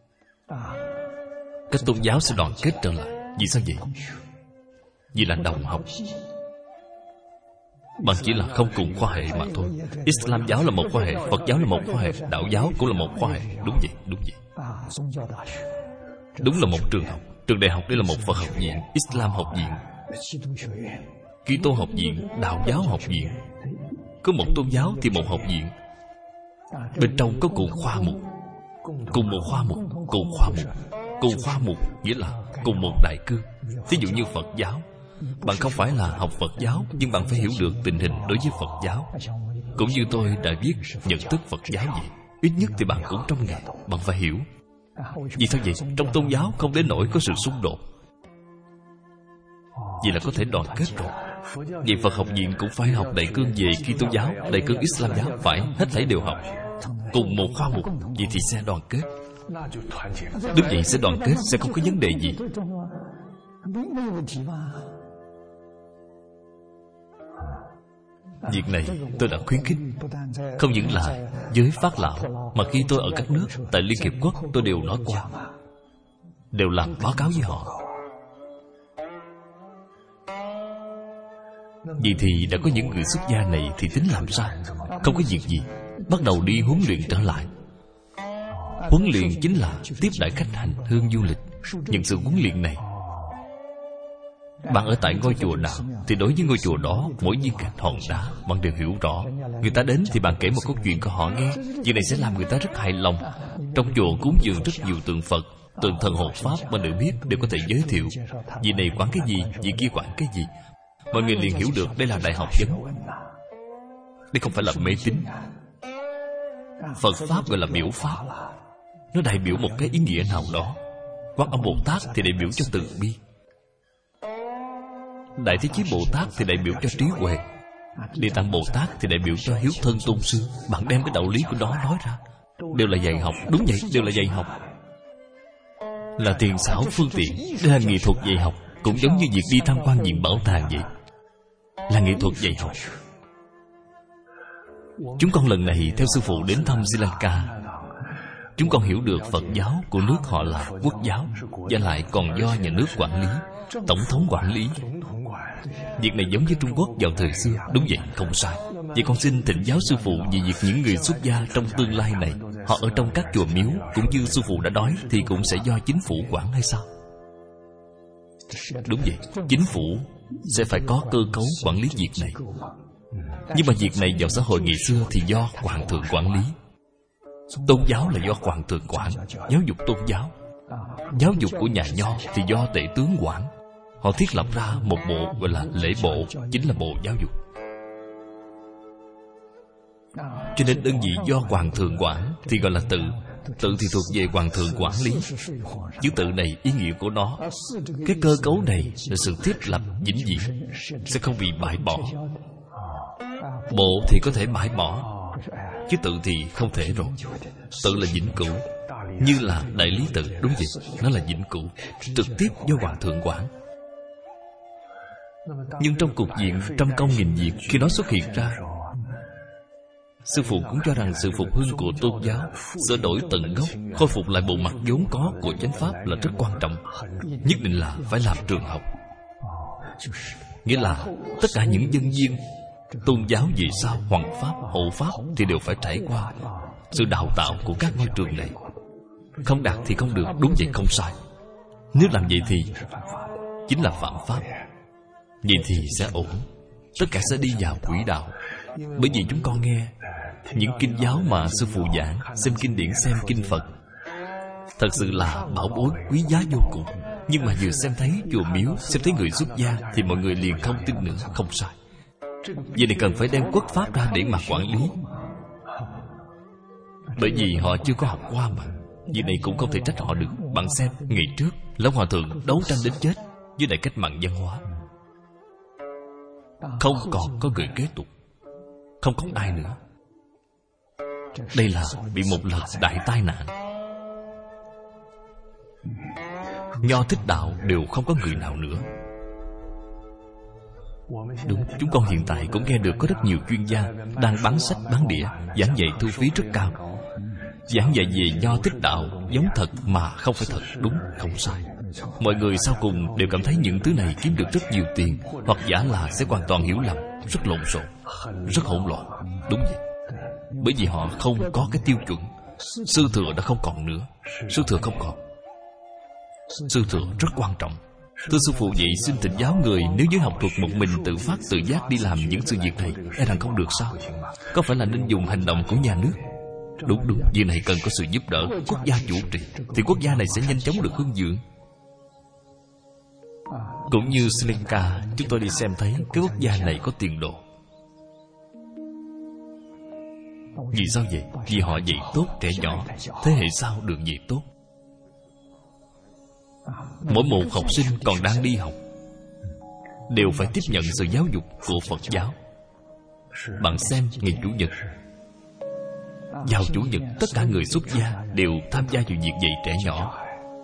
Các tôn giáo sẽ đoàn kết trở lại. Vì sao vậy? Vì là đồng học. Bạn chỉ là không cùng khoa hệ mà thôi. Islam giáo là một khoa hệ, Phật giáo là một khoa hệ, đạo giáo cũng là một khoa hệ. Đúng vậy, đúng vậy. Đúng là một trường học. Trường đại học đây là một Phật học viện, Islam học viện, Kitô học viện, đạo giáo học viện. Có một tôn giáo thì một học viện. Bên trong có cùng khoa mục. Cùng một khoa mục, cùng khoa mục. Cùng khoa mục nghĩa là cùng một đại cương. Ví dụ như Phật giáo, bạn không phải là học Phật giáo, nhưng bạn phải hiểu được tình hình đối với Phật giáo. Cũng như tôi đã viết nhận thức Phật giáo vậy. Ít nhất thì bạn cũng trong nghề, bạn phải hiểu. Vì sao vậy? Trong tôn giáo không đến nỗi có sự xung đột. Vậy là có thể đoàn kết rồi. Vậy Phật học viện cũng phải học đại cương về Kitô giáo, đại cương Islam giáo. Phải, hết thảy đều học cùng một khoa mục. Vậy thì sẽ đoàn kết. Đúng vậy, sẽ đoàn kết, sẽ không có vấn đề gì. Việc này tôi đã khuyến khích. Không những là giới Phát Lão, mà khi tôi ở các nước, tại Liên Hiệp Quốc, tôi đều nói qua, đều làm báo cáo với họ. Vậy thì đã có những người xuất gia này thì tính làm sao? Không có việc gì, bắt đầu đi huấn luyện trở lại. Huấn luyện chính là tiếp đãi khách hành hương du lịch. Những sự huấn luyện này, bạn ở tại ngôi chùa nào thì đối với ngôi chùa đó, mỗi viên gạch hòn đá bạn đều hiểu rõ. Người ta đến thì bạn kể một câu chuyện cho họ nghe. Việc này sẽ làm người ta rất hài lòng. Trong chùa cúng dường rất nhiều tượng Phật, tượng thần hộ pháp, bạn đều biết, đều có thể giới thiệu. Vì này quản cái gì, vì kia quản cái gì. Mọi người liền hiểu được đây là đại học vấn. Đây không phải là mê tín. Phật Pháp gọi là biểu Pháp. Nó đại biểu một cái ý nghĩa nào đó. Quan Âm Bồ Tát thì đại biểu cho từ bi. Đại Thế Chí Bồ Tát thì đại biểu cho trí huệ. Địa Tạng Bồ Tát thì đại biểu cho hiếu thân tôn sư. Bạn đem cái đạo lý của đó nói ra, đều là dạy học. Đúng vậy, đều là dạy học. Là tiền xảo phương tiện. Đây là nghệ thuật dạy học. Cũng giống như việc đi tham quan viện bảo tàng vậy, là nghệ thuật dạy học. Chúng con lần này theo sư phụ đến thăm Sri Lanka. Chúng con hiểu được Phật giáo của nước họ là quốc giáo, và lại còn do nhà nước quản lý, tổng thống quản lý. Việc này giống như Trung Quốc vào thời xưa. Đúng vậy, không sai. Vậy con xin thỉnh giáo sư phụ về việc những người xuất gia trong tương lai này, họ ở trong các chùa miếu, cũng như sư phụ đã nói, thì cũng sẽ do chính phủ quản hay sao? Đúng vậy, chính phủ sẽ phải có cơ cấu quản lý việc này. Nhưng mà việc này vào xã hội ngày xưa thì do hoàng thượng quản lý. Tôn giáo là do hoàng thượng quản, giáo dục tôn giáo. Giáo dục của nhà Nho thì do tể tướng quản. Họ thiết lập ra một bộ gọi là lễ bộ, chính là bộ giáo dục. Cho nên đơn vị do hoàng thượng quản thì gọi là tự. Tự thì thuộc về hoàng thượng quản lý. Chữ tự này ý nghĩa của nó, cái cơ cấu này là sự thiết lập vĩnh viễn, sẽ không bị bãi bỏ. Bộ thì có thể bãi bỏ, chứ tự thì không thể rồi. Tự là vĩnh cửu, như là đại lý tự. Đúng vậy, nó là vĩnh cửu, trực tiếp do hoàng thượng quản. Nhưng trong cục diện trăm công nghìn việc, khi nó xuất hiện ra, sư phụ cũng cho rằng sự phục hưng của tôn giáo, sửa đổi tận gốc, khôi phục lại bộ mặt vốn có của chánh pháp là rất quan trọng. Nhất định là phải làm trường học. Nghĩa là tất cả những dân viên tôn giáo về sau, hoằng pháp, hộ pháp thì đều phải trải qua sự đào tạo của các ngôi trường này. Không đạt thì không được. Đúng vậy, không sai. Nếu làm vậy thì chính là phạm pháp. Vậy thì sẽ ổn, tất cả sẽ đi vào quỹ đạo. Bởi vì chúng con nghe những kinh giáo mà sư phụ giảng, xem kinh điển, xem kinh Phật, thật sự là bảo bối quý giá vô cùng. Nhưng mà vừa xem thấy chùa miếu, xem thấy người xuất gia thì mọi người liền không tin nữa. Không sai. Vậy này cần phải đem quốc pháp ra để mà quản lý. Bởi vì họ chưa có học qua mà. Việc này cũng không thể trách họ được. Bạn xem, ngày trước Lão Hòa Thượng đấu tranh đến chết với đại cách mạng văn hóa, không còn có người kế tục, không có ai nữa. Đây là bị một lần đại tai nạn. Nho Thích Đạo đều không có người nào nữa. Đúng, chúng con hiện tại cũng nghe được có rất nhiều chuyên gia đang bán sách bán đĩa, giảng dạy thu phí rất cao, giảng dạy về Nho Thích Đạo giống thật mà không phải thật. Đúng, không sai. Mọi người sau cùng đều cảm thấy những thứ này kiếm được rất nhiều tiền, hoặc giả là sẽ hoàn toàn hiểu lầm, rất lộn xộn, rất hỗn loạn. Đúng vậy. Bởi vì họ không có cái tiêu chuẩn. Sư thừa đã không còn nữa. Sư thừa không còn. Sư thừa rất quan trọng. Thưa sư phụ, vậy xin thỉnh giáo người nếu giới học thuật một mình tự phát tự giác đi làm những sự việc này, e rằng không được sao? Có phải là nên dùng hành động của nhà nước? Đúng đúng, việc này cần có sự giúp đỡ, quốc gia chủ trì, thì quốc gia này sẽ nhanh chóng được hưng dưỡng. Cũng như Sri Lanka, chúng tôi đi xem thấy cái quốc gia này có tiền đồ. Vì sao vậy? Vì họ dạy tốt trẻ nhỏ, thế hệ sau được dạy tốt. Mỗi một học sinh còn đang đi học đều phải tiếp nhận sự giáo dục của Phật giáo. Bạn xem, ngày Chủ nhật, vào Chủ nhật tất cả người xuất gia đều tham gia vào việc dạy trẻ nhỏ.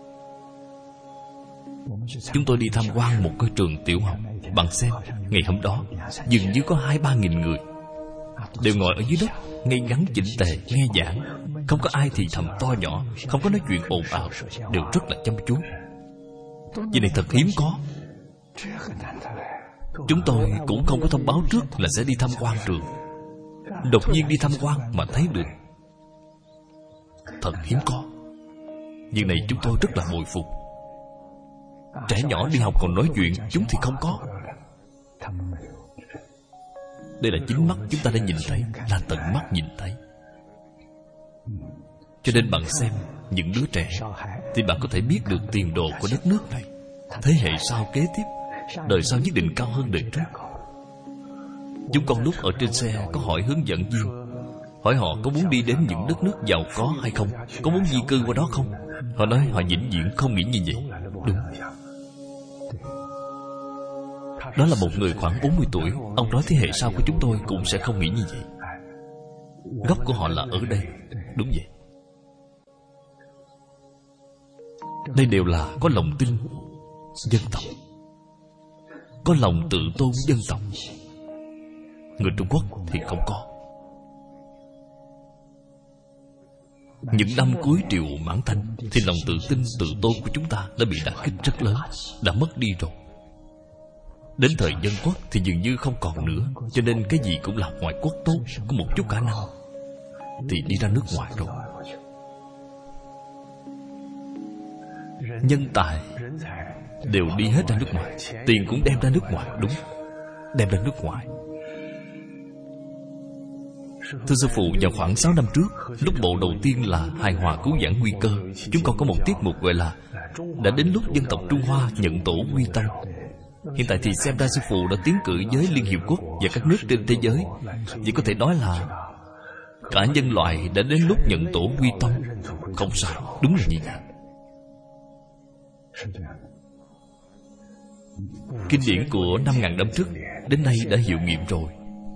Chúng tôi đi tham quan một cái trường tiểu học. Bạn xem, ngày hôm đó dường như có hai ba nghìn người đều ngồi ở dưới đất, ngay ngắn chỉnh tề nghe giảng, không có ai thì thầm to nhỏ, không có nói chuyện ồn ào, đều rất là chăm chú. Việc này thật hiếm có. Chúng tôi cũng không có thông báo trước là sẽ đi tham quan trường, đột nhiên đi tham quan mà thấy được, thật hiếm có. Việc này chúng tôi rất là bội phục. Trẻ nhỏ đi học còn nói chuyện, chúng thì không có. Đây là chính mắt chúng ta đã nhìn thấy, là tận mắt nhìn thấy. Cho nên bạn xem những đứa trẻ thì bạn có thể biết được tiền đồ của đất nước này. Thế hệ sau kế tiếp, đời sau nhất định cao hơn đời trước. Chúng con lúc ở trên xe có hỏi hướng dẫn viên, hỏi họ có muốn đi đến những đất nước giàu có hay không, có muốn di cư qua đó không. Họ nói họ vĩnh viễn không nghĩ như vậy. Đúng. Đó là một người khoảng bốn mươi tuổi. Ông nói thế hệ sau của chúng tôi cũng sẽ không nghĩ như vậy. Gốc của họ là ở đây. Đúng vậy. Đây đều là có lòng tin dân tộc, có lòng tự tôn dân tộc. Người Trung Quốc thì không có. những năm cuối Triệu Mãn Thành, thì lòng tự tin, tự tôn của chúng ta đã bị đả kích rất lớn, đã mất đi rồi. Đến thời Dân Quốc thì dường như không còn nữa. Cho nên cái gì cũng là ngoại quốc tốt, có một chút khả năng thì đi ra nước ngoài rồi. Nhân tài đều đi hết ra nước ngoài, tiền cũng đem ra nước ngoài. Đúng, đem ra nước ngoài. Thưa sư phụ, vào khoảng sáu năm trước, lúc bộ đầu tiên là hài hòa cứu vãn nguy cơ, chúng con có một tiết mục gọi là đã đến lúc dân tộc Trung Hoa nhận tổ quy tông. Hiện tại thì xem ra sư phụ đã tiến cử với Liên Hiệp Quốc và các nước trên thế giới. Chỉ có thể nói là cả nhân loại đã đến lúc nhận tổ quy tông. Không sai, đúng là như vậy. Kinh điển của năm ngàn năm trước đến nay đã hiệu nghiệm rồi.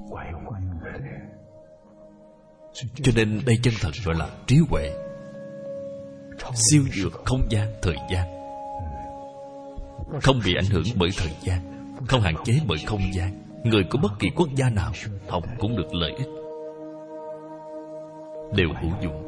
Cho nên đây chân thật gọi là trí huệ, siêu vượt không gian, thời gian, không bị ảnh hưởng bởi thời gian, không hạn chế bởi không gian. Người của bất kỳ quốc gia nào học cũng được lợi ích, đều hữu dụng.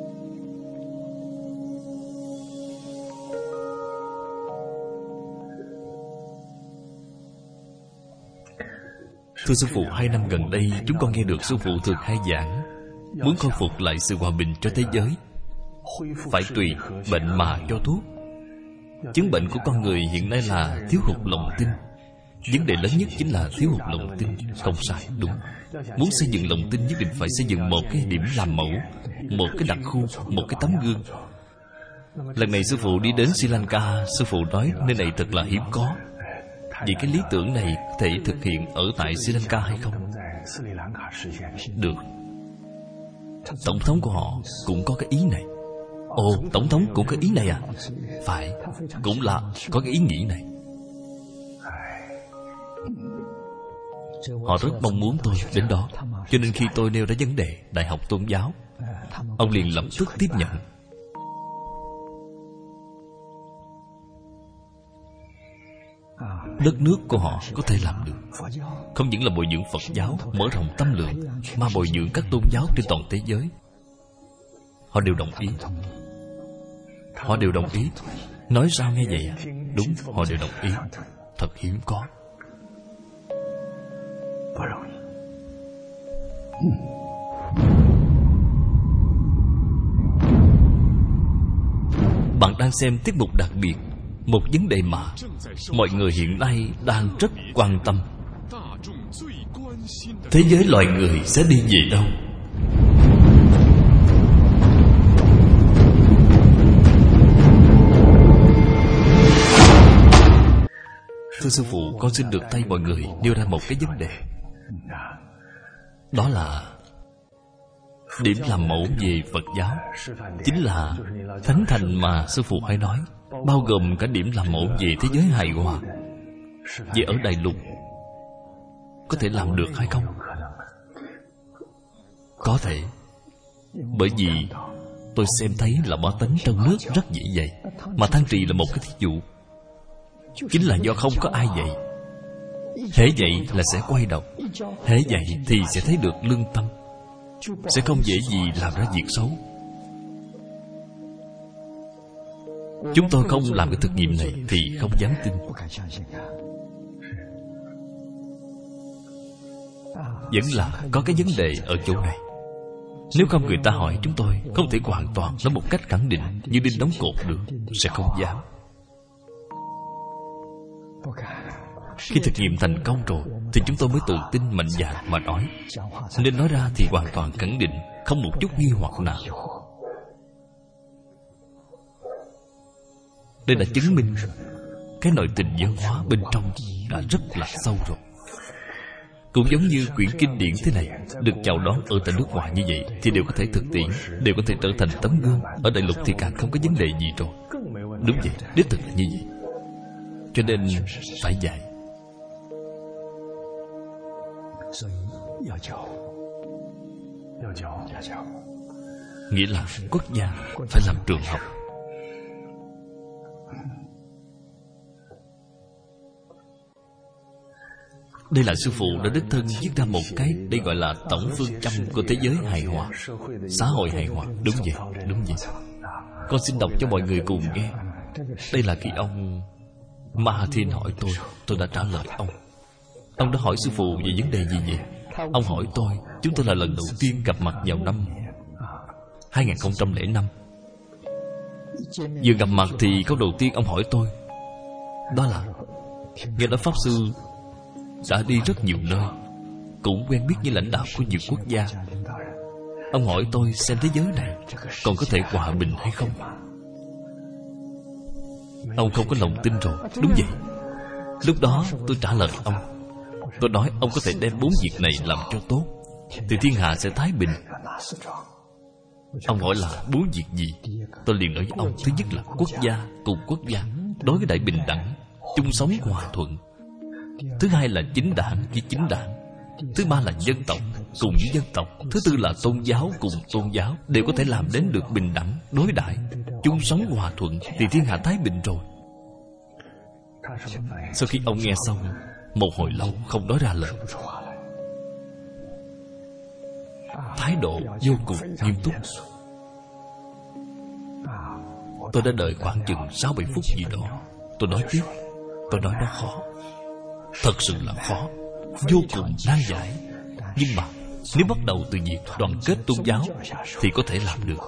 Thưa sư phụ, hai năm gần đây chúng con nghe được sư phụ thường hay giảng, muốn khôi phục lại sự hòa bình cho thế giới, phải tùy bệnh mà cho thuốc. Chứng bệnh của con người hiện nay là thiếu hụt lòng tin. Vấn đề lớn nhất chính là thiếu hụt lòng tin. Không sai, đúng. Muốn xây dựng lòng tin nhất định phải xây dựng một cái điểm làm mẫu, một cái đặc khu, một cái tấm gương. Lần này sư phụ đi đến Sri Lanka, sư phụ nói nơi này thật là hiếm có. Vậy cái lý tưởng này có thể thực hiện ở tại Sri Lanka hay không? Được. Tổng thống của họ cũng có cái ý này. Ồ, tổng thống cũng có ý này à? Phải, cũng là có cái ý nghĩ này. Họ rất mong muốn tôi đến đó. Cho nên khi tôi nêu ra vấn đề Đại học Tôn giáo, ông liền lập tức tiếp nhận. Đất nước của họ có thể làm được. Không những là bồi dưỡng Phật giáo, mở rộng tâm lượng, mà bồi dưỡng các tôn giáo trên toàn thế giới. Họ đều đồng ý. Họ đều đồng ý. Nói sao nghe vậy à? Đúng, họ đều đồng ý. Thật hiếm có. Bạn đang xem tiết mục đặc biệt, một vấn đề mà mọi người hiện nay đang rất quan tâm. Thế giới loài người sẽ đi về đâu? Thưa sư phụ, con xin được thay mọi người nêu ra một cái vấn đề. Đó là điểm làm mẫu về Phật giáo chính là Thánh Thành mà sư phụ hay nói, bao gồm cả điểm làm mẫu về thế giới hài hòa. Vậy ở Đại Lục có thể làm được hay không? Có thể. Bởi vì tôi xem thấy là bá tánh trong nước rất dễ dạy. Mà Than Trì là một cái thí dụ. Chính là do không có ai dạy. Hễ dạy là sẽ quay đầu. Hễ dạy thì sẽ thấy được lương tâm, sẽ không dễ gì làm ra việc xấu. Chúng tôi không làm cái thực nghiệm này thì không dám tin. Vẫn là có cái vấn đề ở chỗ này. Nếu không người ta hỏi chúng tôi không thể hoàn toàn nói một cách khẳng định như đinh đóng cột được, sẽ không dám. Khi thực nghiệm thành công rồi thì chúng tôi mới tự tin mạnh dạn mà nói. Nên nói ra thì hoàn toàn khẳng định, không một chút nghi hoặc nào. Đây đã chứng minh cái nội tình văn hóa bên trong đã rất là sâu rồi. Cũng giống như quyển kinh điển thế này được chào đón ở tại nước ngoài như vậy thì đều có thể thực tiễn, đều có thể trở thành tấm gương. Ở Đại Lục thì càng không có vấn đề gì rồi. Đúng vậy, đích thực là như vậy. Cho nên phải dạy. Nghĩa là quốc gia phải làm trường học. Đây là sư phụ đã đích thân viết ra một cái, đây gọi là tổng phương châm của thế giới hài hòa, xã hội hài hòa. Đúng vậy, đúng vậy. Con xin đọc cho mọi người cùng nghe. Đây là khi ông Mahathir hỏi tôi, tôi đã trả lời ông. Ông đã hỏi sư phụ về vấn đề gì vậy? Ông hỏi tôi, chúng tôi là lần đầu tiên gặp mặt vào năm hai nghìn không trăm lẻ năm. Vừa gặp mặt thì câu đầu tiên ông hỏi tôi đó là, nghe nói Pháp Sư đã đi rất nhiều nơi, cũng quen biết với lãnh đạo của nhiều quốc gia. Ông hỏi tôi xem thế giới này còn có thể hòa bình hay không. Ông không có lòng tin rồi. Đúng vậy. Lúc đó tôi trả lời ông, tôi nói ông có thể đem bốn việc này làm cho tốt thì thiên hạ sẽ thái bình. Ông hỏi là bốn việc gì? Tôi liền nói với ông, thứ nhất là quốc gia cùng quốc gia đối với đại bình đẳng, chung sống hòa thuận. Thứ hai là chính đảng với chính đảng. Thứ ba là dân tộc cùng với dân tộc. Thứ tư là tôn giáo cùng tôn giáo đều có thể làm đến được bình đẳng, đối đãi, chung sống hòa thuận thì thiên hạ thái bình rồi. Sau khi ông nghe xong, một hồi lâu không nói ra lời, thái độ vô cùng nghiêm túc. Tôi đã đợi khoảng chừng sáu bảy phút gì đó. Tôi nói tiếp. Tôi nói nó khó, thật sự là khó, vô cùng nan giải. Nhưng mà nếu bắt đầu từ việc đoàn kết tôn giáo thì có thể làm được.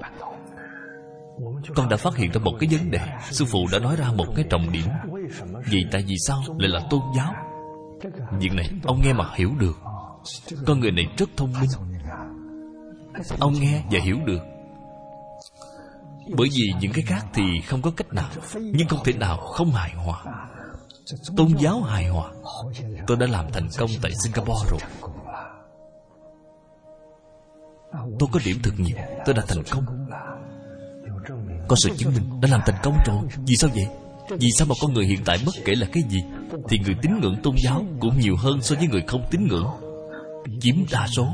Con đã phát hiện ra một cái vấn đề. Sư phụ đã nói ra một cái trọng điểm. Vì tại vì sao lại là tôn giáo? Việc này ông nghe mà hiểu được. Con người này rất thông minh. Ông nghe và hiểu được. Bởi vì những cái khác thì không có cách nào, nhưng không thể nào không hài hòa. Tôn giáo hài hòa, tôi đã làm thành công tại Singapore rồi. Tôi có điểm thực nghiệm, tôi đã thành công. Có sự chứng minh đã làm thành công rồi. Vì sao vậy? Vì sao mà con người hiện tại bất kể là cái gì thì người tín ngưỡng tôn giáo cũng nhiều hơn so với người không tín ngưỡng, chiếm đa số.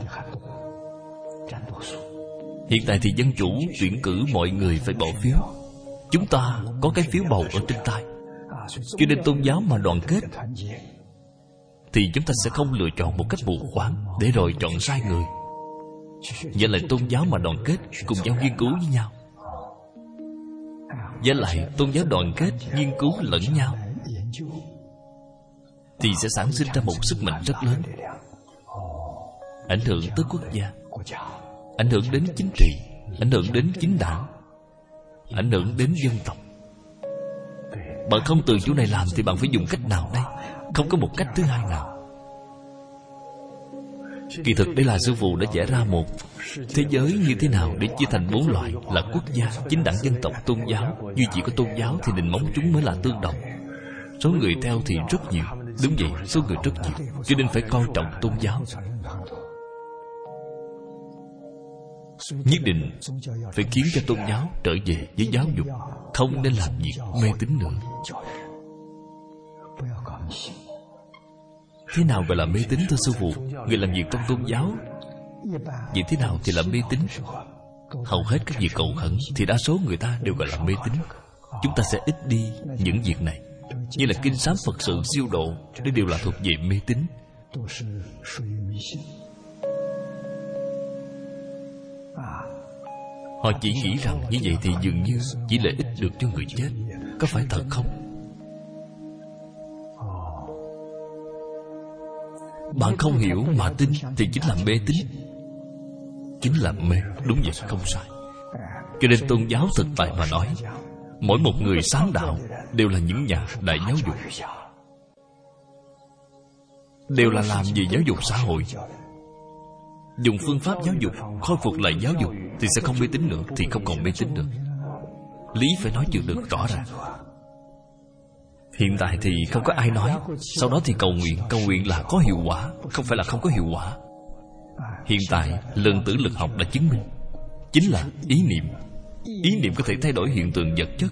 Hiện tại thì dân chủ tuyển cử mọi người phải bỏ phiếu. Chúng ta có cái phiếu bầu ở trên tay. Cho nên tôn giáo mà đoàn kết thì chúng ta sẽ không lựa chọn một cách mù quáng để rồi chọn sai người. Vậy lại tôn giáo mà đoàn kết cùng nhau nghiên cứu với nhau. Với lại tôn giáo đoàn kết nghiên cứu lẫn nhau thì sẽ sản sinh ra một sức mạnh rất lớn, ảnh hưởng tới quốc gia, ảnh hưởng đến chính trị, ảnh hưởng đến chính đảng, ảnh hưởng đến dân tộc. Bạn không từ chỗ này làm thì bạn phải dùng cách nào đây? Không có một cách thứ hai nào. Kỳ thực đây là sư phụ đã vẽ ra một thế giới như thế nào để chia thành bốn loại là quốc gia, chính đảng, dân tộc, tôn giáo. Duy chỉ có tôn giáo thì nền móng chúng mới là tương đồng. Số người theo thì rất nhiều. Đúng vậy, số người rất nhiều, cho nên phải coi trọng tôn giáo. Nhất định phải khiến cho tôn giáo trở về với giáo dục, không nên làm việc mê tín nữa. Thế nào gọi là mê tín thưa sư phụ? Người làm việc trong tôn giáo vậy thế nào thì là mê tín? Hầu hết các việc cầu khẩn thì đa số người ta đều gọi là mê tín. Chúng ta sẽ ít đi những việc này, như là kinh sám Phật sự, siêu độ, đây đều là thuộc về mê tín. Họ chỉ nghĩ rằng như vậy thì dường như chỉ lợi ích được cho người chết. Có phải thật không? Bạn không hiểu mà tin thì chính là mê tín. Chính là mê. Đúng vậy, không sai. Cho nên tôn giáo thực tại mà nói, mỗi một người sáng đạo đều là những nhà đại giáo dục, đều là làm về giáo dục xã hội. Dùng phương pháp giáo dục khôi phục lại giáo dục thì sẽ không mê tín nữa, thì không còn mê tín nữa. Lý phải nói chuyện được rõ ràng. Hiện tại thì không có ai nói. Sau đó thì cầu nguyện. Cầu nguyện là có hiệu quả, không phải là không có hiệu quả. Hiện tại lượng tử lực học đã chứng minh, chính là ý niệm. Ý niệm có thể thay đổi hiện tượng vật chất.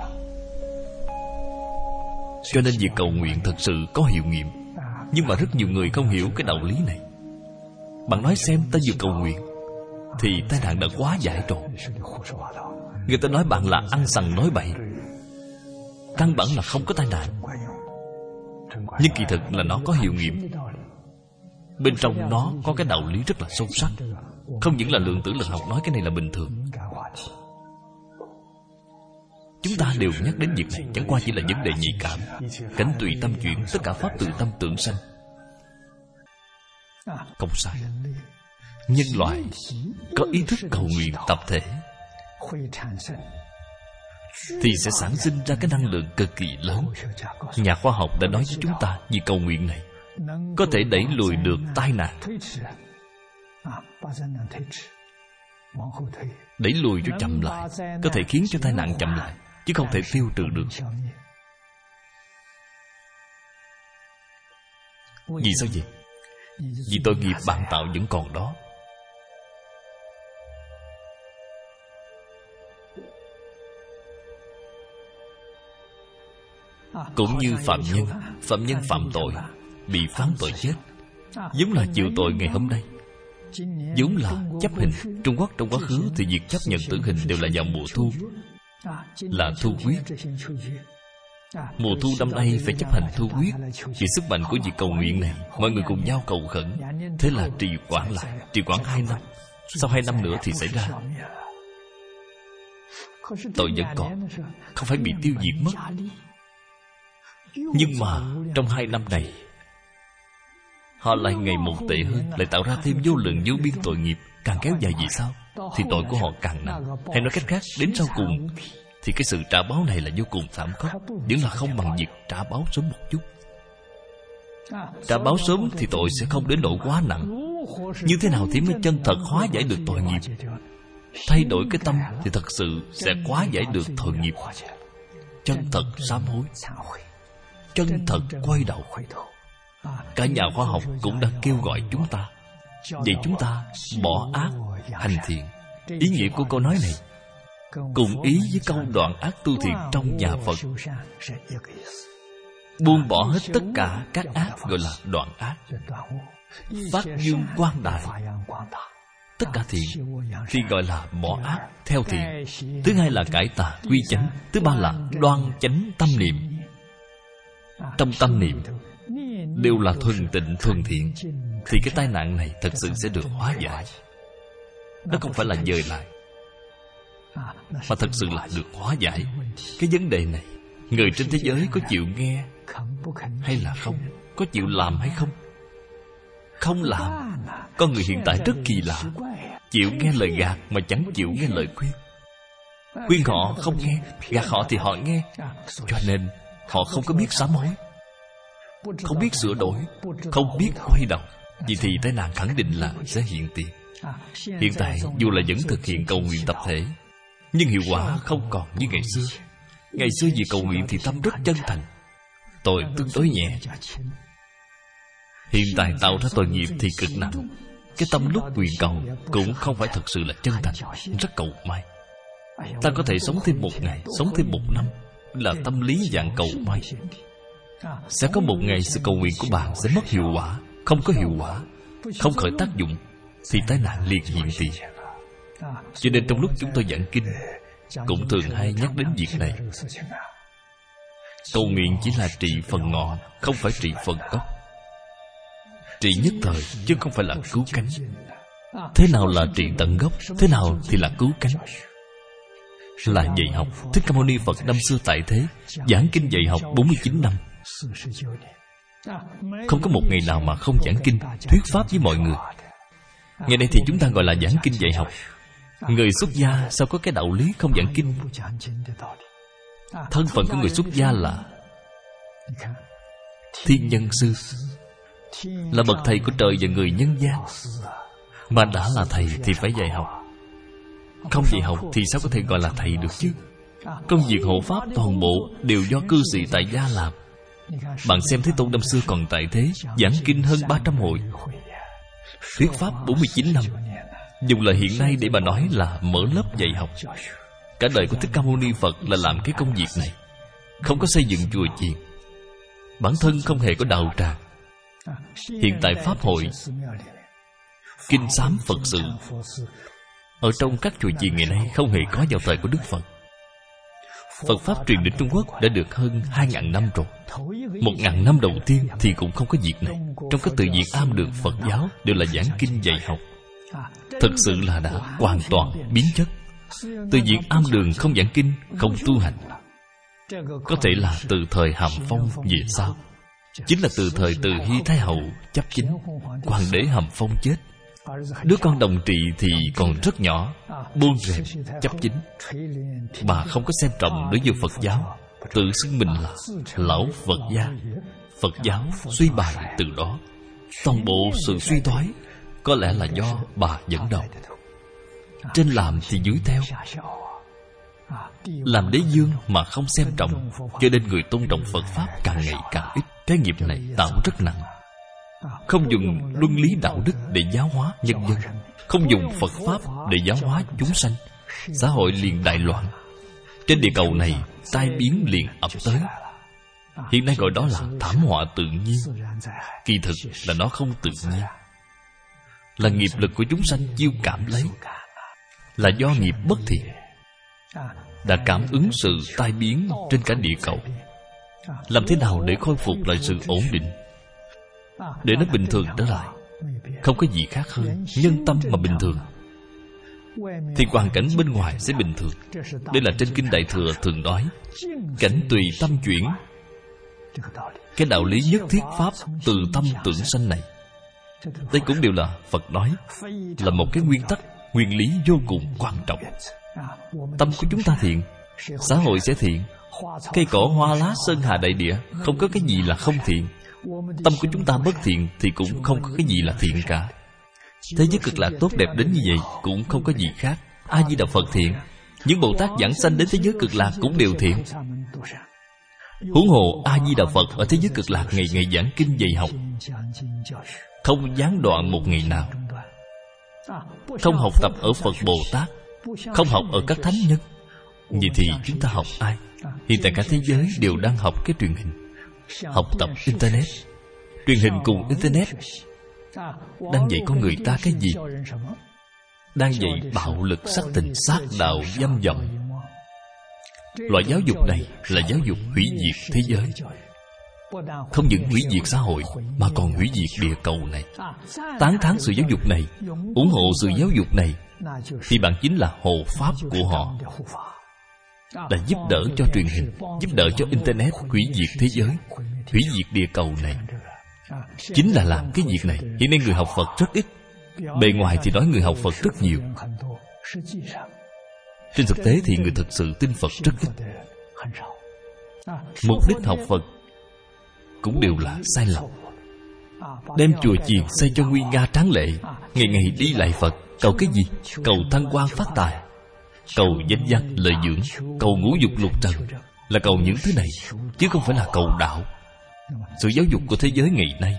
Cho nên việc cầu nguyện thật sự có hiệu nghiệm. Nhưng mà rất nhiều người không hiểu cái đạo lý này. Bạn nói xem, ta vừa cầu nguyện thì tai nạn đã quá giải rồi. Người ta nói bạn là ăn sằng nói bậy, căn bản là không có tai nạn. Nhưng kỳ thực là nó có hiệu nghiệm. Bên trong nó có cái đạo lý rất là sâu sắc. Không những là lượng tử lực học nói cái này là bình thường. Chúng ta đều nhắc đến việc này, chẳng qua chỉ là vấn đề nhạy cảm. Cảnh tùy tâm chuyển, tất cả pháp từ tâm tưởng sanh. Không sai. Nhân loại có ý thức cầu nguyện tập thể thì sẽ sản sinh ra cái năng lượng cực kỳ lớn. Nhà khoa học đã nói với chúng ta vì cầu nguyện này có thể đẩy lùi được tai nạn, đẩy lùi cho chậm lại, có thể khiến cho tai nạn chậm lại, chứ không thể tiêu trừ được. Vì sao vậy? Vì tội nghiệp bạn tạo vẫn còn đó. Cũng như phạm nhân, phạm nhân phạm tội, bị phán tội chết, giống là chịu tội ngày hôm nay, giống là chấp hình. Trung Quốc trong quá khứ thì việc chấp nhận tử hình đều là vào mùa thu, là thu quyết. Mùa thu năm nay phải chấp hành thu quyết. Vì sức mạnh của việc cầu nguyện này, mọi người cùng nhau cầu khẩn, thế là trì hoãn lại, trì hoãn hai năm. Sau hai năm nữa thì xảy ra. Tội vẫn còn, không phải bị tiêu diệt mất. Nhưng mà trong hai năm này, họ lại ngày một tệ hơn, lại tạo ra thêm vô lượng vô biên tội nghiệp. Càng kéo dài vì sao? Thì tội của họ càng nặng. Hay nói cách khác, đến sau cùng thì cái sự trả báo này là vô cùng thảm khốc, vẫn là không bằng việc trả báo sớm một chút. Trả báo sớm thì tội sẽ không đến nỗi quá nặng. Như thế nào thì mới chân thật hóa giải được tội nghiệp? Thay đổi cái tâm thì thật sự sẽ hóa giải được tội nghiệp. Chân thật sám hối, chân thật quay đầu. Cả nhà khoa học cũng đã kêu gọi chúng ta, vậy chúng ta bỏ ác hành thiện. Ý nghĩa của câu nói này cùng ý với câu đoạn ác tu thiện trong nhà Phật. Buông bỏ hết tất cả các ác gọi là đoạn ác, phát dương quang đại tất cả thiện thì gọi là bỏ ác theo thiện. Thứ hai là cải tà quy chánh. Thứ ba là đoan chánh tâm niệm. Trong tâm niệm đều là thuần tịnh thuần thiện, thì cái tai nạn này thật sự sẽ được hóa giải. Nó không phải là dời lại, mà thật sự là được hóa giải. Cái vấn đề này, người trên thế giới có chịu nghe hay là không? Có chịu làm hay không? Không làm. Con người hiện tại rất kỳ lạ, chịu nghe lời gạt mà chẳng chịu nghe lời khuyên. Khuyên họ không nghe, gạt họ thì họ nghe. Cho nên họ không có biết sám hối, không biết sửa đổi, không biết quay đầu. Vì thì tai nạn khẳng định là sẽ hiện tiền. Hiện tại dù là vẫn thực hiện cầu nguyện tập thể, nhưng hiệu quả không còn như ngày xưa. Ngày xưa vì cầu nguyện thì tâm rất chân thành, tội tương đối nhẹ. Hiện tại tạo ra tội nghiệp thì cực nặng. Cái tâm lúc nguyện cầu cũng không phải thật sự là chân thành, rất cầu may. Ta có thể sống thêm một ngày, sống thêm một năm, là tâm lý dạng cầu may. Sẽ có một ngày sự cầu nguyện của bạn sẽ mất hiệu quả. Không có hiệu quả, không khởi tác dụng, thì tai nạn liền hiện tiền. Cho nên trong lúc chúng tôi giảng kinh cũng thường hay nhắc đến việc này. Cầu nguyện chỉ là trị phần ngọn, không phải trị phần gốc. Trị nhất thời chứ không phải là cứu cánh. Thế nào là trị tận gốc, thế nào thì là cứu cánh? Là dạy học. Thích Ca Mâu Ni Phật năm xưa tại thế giảng kinh dạy học bốn mươi chín năm, không có một ngày nào mà không giảng kinh, thuyết pháp với mọi người. Ngày nay thì chúng ta gọi là giảng kinh dạy học. Người xuất gia sao có cái đạo lý không giảng kinh? Thân phận của người xuất gia là thiên nhân sư, là bậc thầy của trời và người nhân gian. Mà đã là thầy thì phải dạy học. Không dạy học thì sao có thể gọi là thầy được chứ? Công việc hộ pháp toàn bộ đều do cư sĩ tại gia làm. Bạn xem Thế Tôn năm xưa còn tại thế, giảng kinh hơn ba trăm hội, thuyết pháp bốn mươi chín năm. Dùng lời hiện nay để mà nói là mở lớp dạy học. Cả đời của Thích Ca Mâu Ni Phật là làm cái công việc này, không có xây dựng chùa chiền, bản thân không hề có đạo tràng. Hiện tại pháp hội, kinh sám Phật sự ở trong các chùa chiền ngày nay không hề có vào thời của Đức Phật. Phật Pháp truyền đến Trung Quốc đã được hơn hai ngàn năm rồi. Một ngàn năm đầu tiên thì cũng không có việc này. Trong các tự viện am đường Phật giáo đều là giảng kinh dạy học. Thực sự là đã hoàn toàn biến chất. Tự viện am đường không giảng kinh, không tu hành. Có thể là từ thời Hàm Phong về sau. Chính là từ thời Từ Hy Thái Hậu chấp chính, Hoàng đế Hàm Phong chết. Đứa con Đồng Trị thì còn rất nhỏ, buông rèm chấp chính. Bà không có xem trọng đối với Phật giáo, tự xưng mình là lão Phật gia. Phật giáo suy bại từ đó. Toàn bộ sự suy thoái có lẽ là do bà dẫn đầu. Trên làm thì dưới theo. Làm đế dương mà không xem trọng, cho nên người tôn trọng Phật Pháp càng ngày càng ít. Cái nghiệp này tạo rất nặng. Không dùng luân lý đạo đức để giáo hóa nhân dân, không dùng Phật Pháp để giáo hóa chúng sanh, xã hội liền đại loạn. Trên địa cầu này, tai biến liền ập tới. Hiện nay gọi đó là thảm họa tự nhiên. Kỳ thực là nó không tự nhiên, là nghiệp lực của chúng sanh chiêu cảm lấy, là do nghiệp bất thiện đã cảm ứng sự tai biến trên cả địa cầu. Làm thế nào để khôi phục lại sự ổn định, để nó bình thường trở lại? Không có gì khác hơn nhân tâm mà bình thường, thì hoàn cảnh bên ngoài sẽ bình thường. Đây là trên Kinh Đại Thừa thường nói, cảnh tùy tâm chuyển. Cái đạo lý nhất thiết Pháp từ tâm tưởng sanh này, đây cũng đều là Phật nói, là một cái nguyên tắc, nguyên lý vô cùng quan trọng. Tâm của chúng ta thiện, xã hội sẽ thiện. Cây cỏ hoa lá sơn hà đại địa, không có cái gì là không thiện. Tâm của chúng ta bất thiện thì cũng không có cái gì là thiện cả. Thế giới cực lạc tốt đẹp đến như vậy cũng không có gì khác. A Di Đà Phật thiện, những Bồ Tát giảng sanh đến thế giới cực lạc cũng đều thiện. Huống hồ A Di Đà Phật ở thế giới cực lạc ngày ngày giảng kinh dạy học, không gián đoạn một ngày nào. Không học tập ở Phật Bồ Tát, không học ở các thánh nhân, vậy thì chúng ta học ai? Hiện tại cả thế giới đều đang học cái truyền hình, học tập Internet. Truyền hình cùng Internet đang dạy con người ta cái gì? Đang dạy bạo lực, sắc tình, sát đạo, dâm vọng. Loại giáo dục này là giáo dục hủy diệt thế giới. Không những hủy diệt xã hội mà còn hủy diệt địa cầu này. Tán thán sự giáo dục này, ủng hộ sự giáo dục này, thì bạn chính là hộ pháp của họ, là giúp đỡ cho truyền hình, giúp đỡ cho Internet hủy diệt thế giới, hủy diệt địa cầu này. Chính là làm cái việc này. Hiện nay người học Phật rất ít. Bề ngoài thì nói người học Phật rất nhiều, trên thực tế thì người thực sự tin Phật rất ít. Mục đích học Phật cũng đều là sai lầm. Đem chùa chiền xây cho nguy nga tráng lệ, ngày ngày đi lại Phật, cầu cái gì? Cầu thăng quan phát tài, cầu danh văn lợi dưỡng, cầu ngũ dục lục trần, là cầu những thứ này, chứ không phải là cầu đạo. Sự giáo dục của thế giới ngày nay,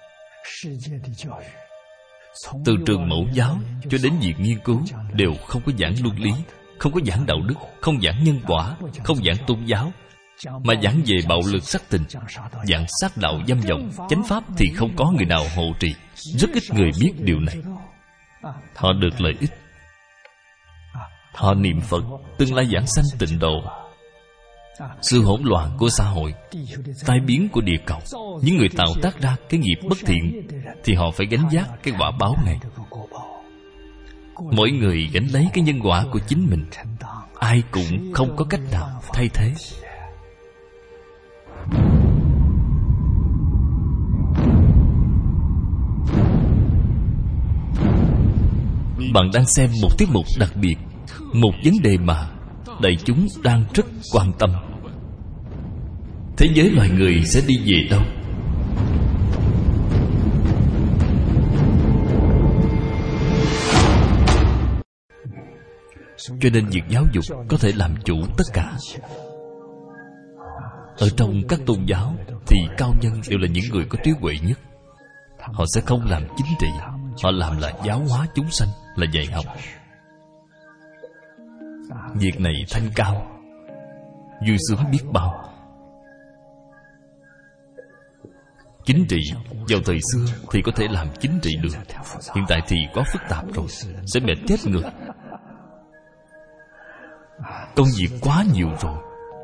từ trường mẫu giáo cho đến việc nghiên cứu, đều không có giảng luân lý, không có giảng đạo đức, không giảng nhân quả, không giảng tôn giáo, mà giảng về bạo lực sắc tình, giảng sát đạo dâm vọng. Chánh pháp thì không có người nào hộ trì. Rất ít người biết điều này. Họ được lợi ích, họ niệm Phật, tương lai giảng sanh tịnh độ. Sự hỗn loạn của xã hội, tai biến của địa cầu, những người tạo tác ra cái nghiệp bất thiện thì họ phải gánh vác cái quả báo này. Mỗi người gánh lấy cái nhân quả của chính mình, ai cũng không có cách nào thay thế. Bạn đang xem một tiết mục đặc biệt, một vấn đề mà đại chúng đang rất quan tâm. Thế giới loài người sẽ đi về đâu? Cho nên việc giáo dục có thể làm chủ tất cả. Ở trong các tôn giáo thì cao nhân đều là những người có trí huệ nhất. Họ sẽ không làm chính trị, họ làm là giáo hóa chúng sanh, là dạy học. Việc này thanh cao, vui sướng biết bao. Chính trị vào thời xưa thì có thể làm chính trị được, hiện tại thì quá phức tạp rồi, sẽ mệt chết người. Công việc quá nhiều rồi,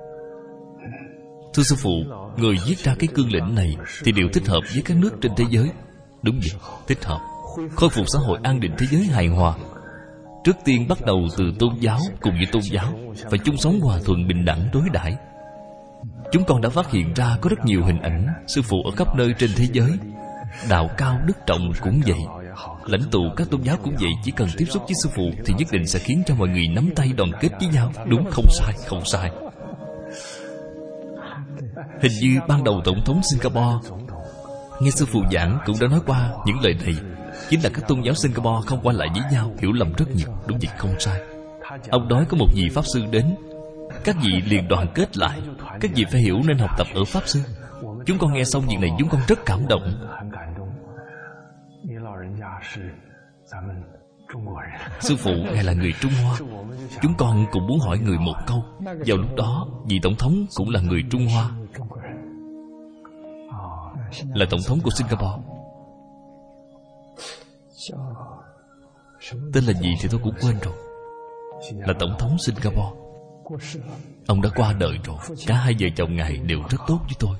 Thưa sư phụ, người viết ra cái cương lĩnh này thì đều thích hợp với các nước trên thế giới. Đúng vậy, thích hợp. Khôi phục xã hội an định thế giới hài hòa. Trước tiên bắt đầu từ tôn giáo cùng với tôn giáo phải chung sống hòa thuận bình đẳng đối đãi. Chúng con đã phát hiện ra có rất nhiều hình ảnh sư phụ ở khắp nơi trên thế giới. Đạo cao đức trọng cũng vậy, lãnh tụ các tôn giáo cũng vậy. Chỉ cần tiếp xúc với sư phụ thì nhất định sẽ khiến cho mọi người nắm tay đoàn kết với nhau. Đúng, không sai, không sai. Hình như ban đầu Tổng thống Singapore nghe sư phụ giảng cũng đã nói qua những lời này. Chính là các tôn giáo Singapore không qua lại với nhau, hiểu lầm rất nhiều. Đúng vậy, không sai. Ông nói có một vị Pháp Sư đến, các vị liền đoàn kết lại. Các vị phải hiểu nên học tập ở Pháp Sư. Chúng con nghe xong việc này chúng con rất cảm động. Sư phụ ngài là người Trung Hoa. Chúng con cũng muốn hỏi người một câu. Vào lúc đó vị Tổng thống cũng là người Trung Hoa, là Tổng thống của Singapore. Tên là gì thì tôi cũng quên rồi. Là Tổng thống Singapore. Ông đã qua đời rồi. Cả hai vợ chồng ngài đều rất tốt với tôi.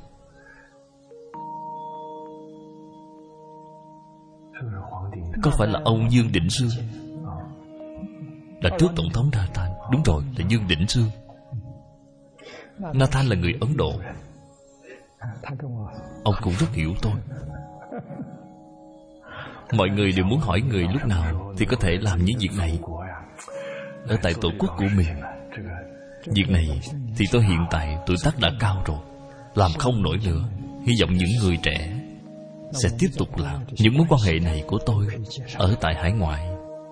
Có phải là ông Dương Định Sương? Là trước Tổng thống Nathan. Đúng rồi, là Dương Định Sương. Nathan là người Ấn Độ. Ông cũng rất hiểu tôi. Mọi người đều muốn hỏi người lúc nào thì có thể làm những việc này ở tại tổ quốc của mình. Việc này thì tôi hiện tại tuổi tác đã cao rồi, làm không nổi nữa. Hy vọng những người trẻ sẽ tiếp tục làm. Những mối quan hệ này của tôi ở tại hải ngoại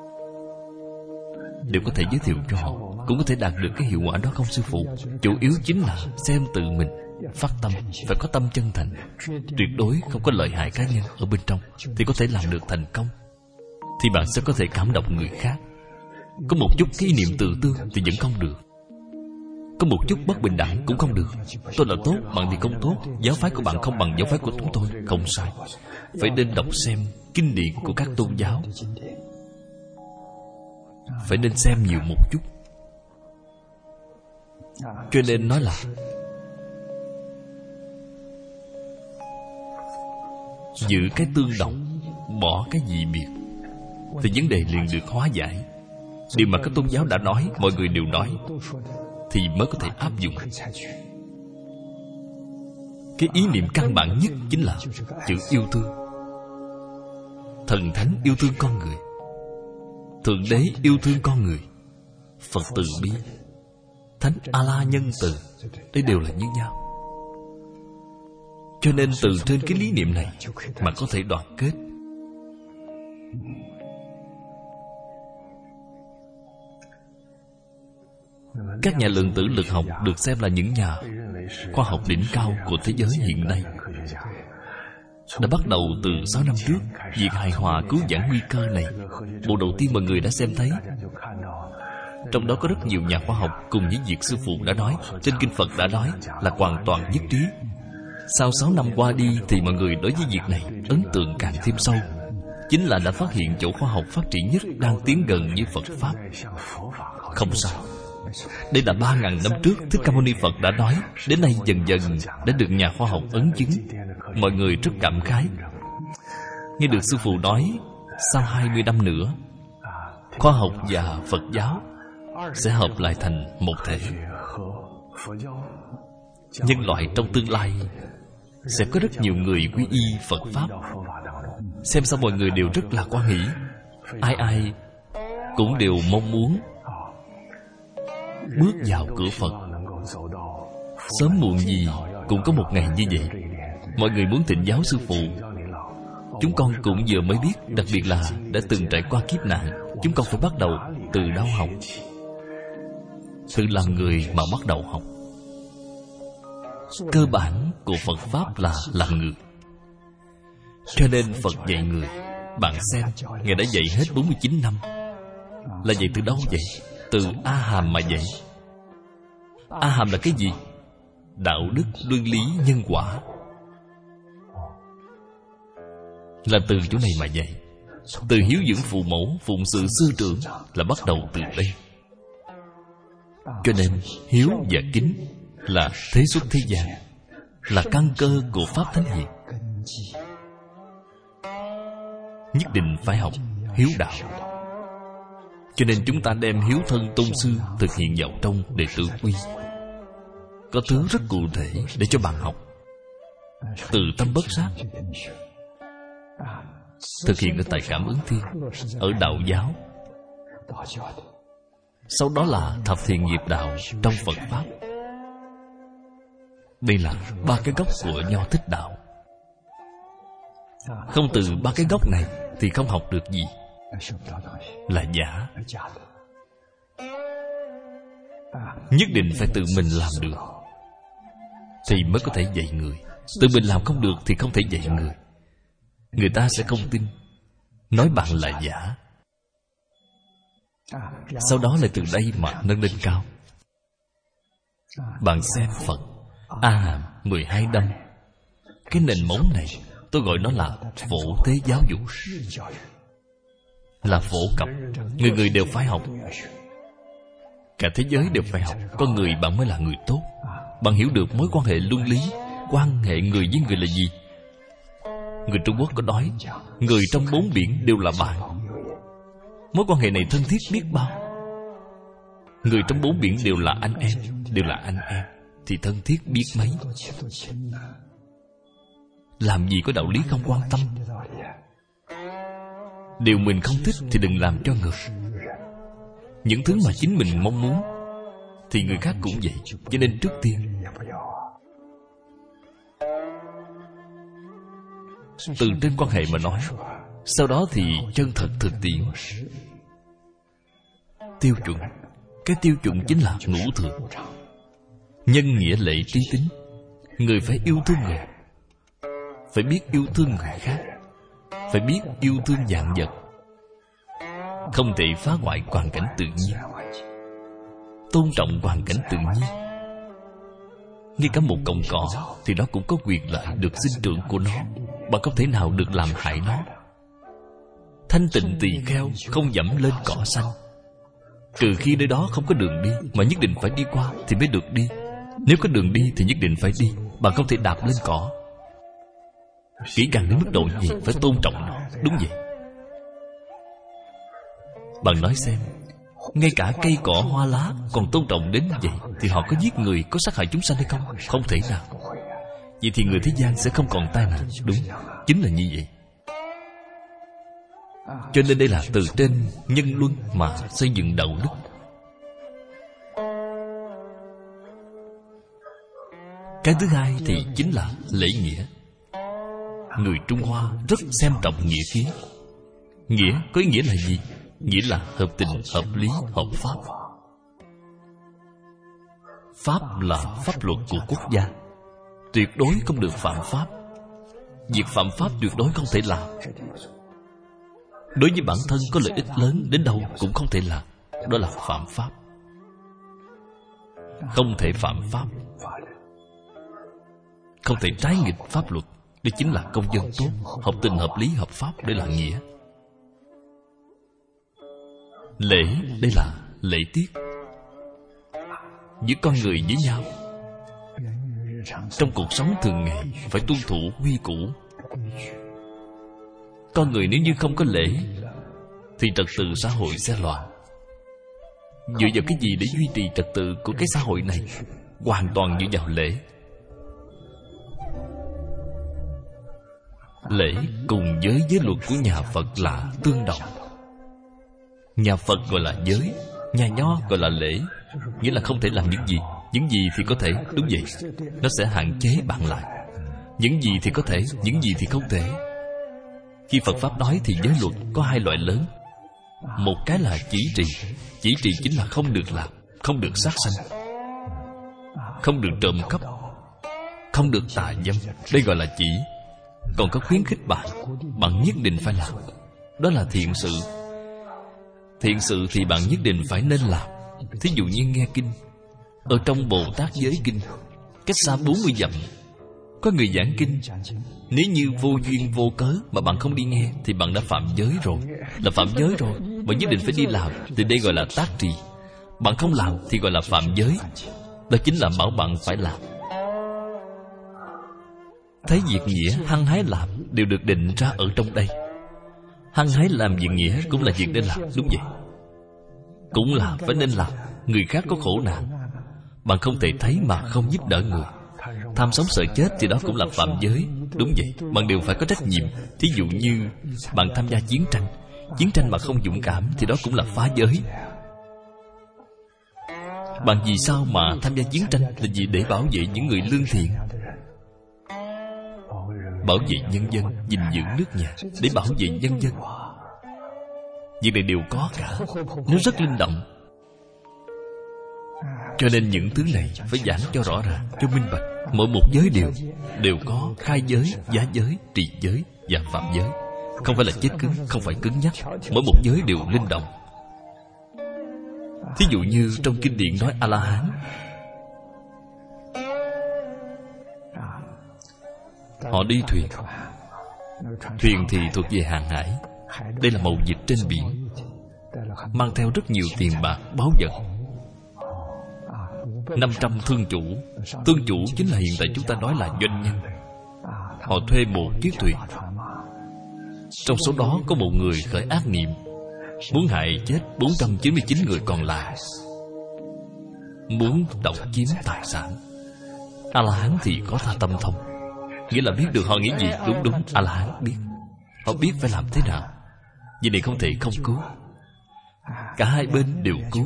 đều có thể giới thiệu cho họ, cũng có thể đạt được cái hiệu quả đó không sư phụ? Chủ yếu chính là xem tự mình phát tâm, phải có tâm chân thành, tuyệt đối không có lợi hại cá nhân ở bên trong, thì có thể làm được thành công. Thì bạn sẽ có thể cảm động người khác. Có một chút cái niệm tự tư thì vẫn không được. Có một chút bất bình đẳng cũng không được. Tôi là tốt, bạn thì không tốt. Giáo phái của bạn không bằng giáo phái của chúng tôi. Không sai. Phải nên đọc xem kinh điển của các tôn giáo. Phải nên xem nhiều một chút. Cho nên nói là giữ cái tương đồng, bỏ cái dị biệt, thì vấn đề liền được hóa giải. Điều mà các tôn giáo đã nói, mọi người đều nói, thì mới có thể áp dụng. Cái ý niệm căn bản nhất chính là chữ yêu thương. Thần thánh yêu thương con người, Thượng đế yêu thương con người, Phật từ bi, Thánh A-la nhân từ. Đây đều là như nhau. Cho nên từ trên cái lý niệm này mà có thể đoàn kết. Các nhà lượng tử lực học được xem là những nhà khoa học đỉnh cao của thế giới hiện nay. Đã bắt đầu từ sáu năm trước, việc hài hòa cứu vãn nguy cơ này. Bộ đầu tiên mọi người đã xem thấy. Trong đó có rất nhiều nhà khoa học cùng với việc sư phụ đã nói, trên kinh Phật đã nói, là hoàn toàn nhất trí. Sau sáu năm qua đi thì mọi người đối với việc này ấn tượng càng thêm sâu. Chính là đã phát hiện chỗ khoa học phát triển nhất đang tiến gần như Phật Pháp. Không sao. Đây là ba ngàn năm trước Thích Ca Mâu Ni Phật đã nói. Đến nay dần dần đã được nhà khoa học ấn chứng. Mọi người rất cảm khái. Nghe được sư phụ nói, sau hai mươi năm nữa, khoa học và Phật giáo sẽ hợp lại thành một thể. Nhân loại trong tương lai sẽ có rất nhiều người quy y Phật Pháp. Xem sao mọi người đều rất là hoan hỷ. Ai ai cũng đều mong muốn bước vào cửa Phật. Sớm muộn gì cũng có một ngày như vậy. Mọi người muốn thịnh giáo sư phụ. Chúng con cũng vừa mới biết, đặc biệt là đã từng trải qua kiếp nạn. Chúng con phải bắt đầu từ đâu học? Tự là người mà bắt đầu học. Cơ bản của Phật Pháp là làm người. Cho nên Phật dạy người. Bạn xem, Ngài đã dạy hết bốn mươi chín năm. Là dạy từ đâu vậy? Từ A Hàm mà dạy. A Hàm là cái gì? Đạo đức, luân lý, nhân quả. Là từ chỗ này mà dạy. Từ hiếu dưỡng phụ mẫu, phụng sự sư trưởng là bắt đầu từ đây. Cho nên hiếu và kính là thế xuất thế gian. là căn cơ của Pháp Thánh Hiền. Nhất định phải học hiếu đạo. Cho nên chúng ta đem hiếu thân tôn sư thực hiện vào trong đệ tử quy. Có thứ rất cụ thể để cho bạn học. Từ tâm bất sát thực hiện ở tại Cảm Ứng Thiên, ở đạo giáo. Sau đó là thập thiện nghiệp đạo trong Phật Pháp. Đây là ba cái gốc của Nho Thích Đạo. Không từ ba cái gốc này thì không học được gì, là giả. Nhất định phải tự mình làm được thì mới có thể dạy người. Tự mình làm không được thì không thể dạy người. Người ta sẽ không tin, nói bạn là giả. Sau đó lại từ đây mà nâng lên cao. Bạn xem Phật A Hàm mười hai đâm. Cái nền móng này tôi gọi nó là phổ tế giáo dục, là phổ cập. Người người đều phải học. Cả thế giới đều phải học. Con người bạn mới là người tốt. Bạn hiểu được mối quan hệ luân lý, quan hệ người với người là gì. Người Trung Quốc có nói, người trong bốn biển đều là bạn. Mối quan hệ này thân thiết biết bao. Người trong bốn biển đều là anh em, đều là anh em, thì thân thiết biết mấy. Làm gì có đạo lý không quan tâm. Điều mình không thích thì đừng làm cho người. Những thứ mà chính mình mong muốn thì người khác cũng vậy. Cho nên trước tiên từ trên quan hệ mà nói, sau đó thì chân thật thực tiễn. Tiêu chuẩn. Cái tiêu chuẩn chính là ngũ thường: nhân, nghĩa, lễ, trí, tính. Người phải yêu thương người, phải biết yêu thương người khác, phải biết yêu thương vạn vật, không thể phá hoại hoàn cảnh tự nhiên, tôn trọng hoàn cảnh tự nhiên. Ngay cả một cọng cỏ thì nó cũng có quyền lợi được sinh trưởng của nó. Bạn không thể nào được làm hại nó. Thanh tịnh tỳ kheo không dẫm lên cỏ xanh, trừ khi nơi đó không có đường đi mà nhất định phải đi qua thì mới được đi. Nếu có đường đi thì nhất định phải đi. Bạn không thể đạp lên cỏ. Kỹ càng đến mức độ gì phải tôn trọng nó. Đúng vậy. Bạn nói xem, ngay cả cây cỏ hoa lá còn tôn trọng đến vậy thì họ có giết người, có sát hại chúng sanh hay không? Không thể nào. Vậy thì người thế gian sẽ không còn tai nạn. Đúng, chính là như vậy. Cho nên đây là từ trên nhân luân mà xây dựng đạo đức. Cái thứ hai thì chính là lễ nghĩa. Người Trung Hoa rất xem trọng nghĩa khí. Nghĩa có ý nghĩa là gì? Nghĩa là hợp tình, hợp lý, hợp pháp. Pháp là pháp luật của quốc gia, tuyệt đối không được phạm pháp. Việc phạm pháp tuyệt đối không thể làm. Đối với bản thân có lợi ích lớn đến đâu cũng không thể làm. Đó là phạm pháp. Không thể phạm pháp, không thể trái nghịch pháp luật. Đây chính là công dân tốt, hợp tình, hợp lý, hợp pháp. Đây là nghĩa. Lễ, đây là lễ tiết giữa con người với nhau. Trong cuộc sống thường ngày phải tuân thủ quy củ. Con người nếu như không có lễ thì trật tự xã hội sẽ loạn. Dựa vào cái gì để duy trì trật tự của cái xã hội này? Hoàn toàn dựa vào lễ. Lễ cùng giới giới luật của nhà Phật là tương đồng. Nhà Phật gọi là giới, nhà Nho gọi là lễ. Nghĩa là không thể làm những gì. Những gì thì có thể. Đúng vậy. Nó sẽ hạn chế bạn lại. Những gì thì có thể, những gì thì không thể. Khi Phật Pháp nói thì giới luật có hai loại lớn. Một cái là chỉ trì. Chỉ trì chính là không được làm, không được sát sanh, không được trộm cắp, không được tà dâm. Đây gọi là chỉ. Còn có khuyến khích bạn, bạn nhất định phải làm. Đó là thiện sự. Thiện sự thì bạn nhất định phải nên làm. Thí dụ như nghe kinh. Ở trong Bồ Tát Giới Kinh, cách xa bốn mươi dặm có người giảng kinh. Nếu như vô duyên vô cớ mà bạn không đi nghe thì bạn đã phạm giới rồi. Là phạm giới rồi. Bạn nhất định phải đi làm thì đây gọi là tác trì. Bạn không làm thì gọi là phạm giới. Đó chính là bảo bạn phải làm. thấy việc nghĩa hăng hái làm đều được định ra ở trong đây. Hăng hái làm việc nghĩa cũng là việc nên làm, đúng vậy. Cũng là phải nên làm. Người khác có khổ nạn, bạn không thể thấy mà không giúp đỡ người. Tham sống sợ chết thì đó cũng là phạm giới. Đúng vậy, bạn đều phải có trách nhiệm. Thí dụ như bạn tham gia chiến tranh, chiến tranh mà không dũng cảm thì đó cũng là phá giới. Bạn vì sao mà tham gia chiến tranh? Là vì để bảo vệ những người lương thiện, bảo vệ nhân dân, gìn giữ nước nhà, để bảo vệ nhân dân. Việc này đều có cả. Nó rất linh động. Cho nên những thứ này phải giảng cho rõ ràng, cho minh bạch. Mỗi một giới đều Đều có khai giới, giá giới, trì giới và phạm giới. Không phải là chết cứng, không phải cứng nhắc. Mỗi một giới đều linh động. Thí dụ như trong kinh điển nói A-la-hán, họ đi thuyền. Thuyền thì thuộc về hàng hải. Đây là mậu dịch trên biển, mang theo rất nhiều tiền bạc, báu vật. Năm trăm thương chủ. Thương chủ chính là hiện tại chúng ta nói là doanh nhân. Họ thuê một chiếc thuyền. Trong số đó có một người khởi ác niệm, muốn hại chết bốn trăm chín mươi chín người còn lại, muốn độc chiếm tài sản. A-la-hán thì có tha tâm thông, nghĩa là biết được họ nghĩ gì. Đúng đúng, A-la-hán biết. Họ biết phải làm thế nào. Vì này không thể không cứu. Cả hai bên đều cứu.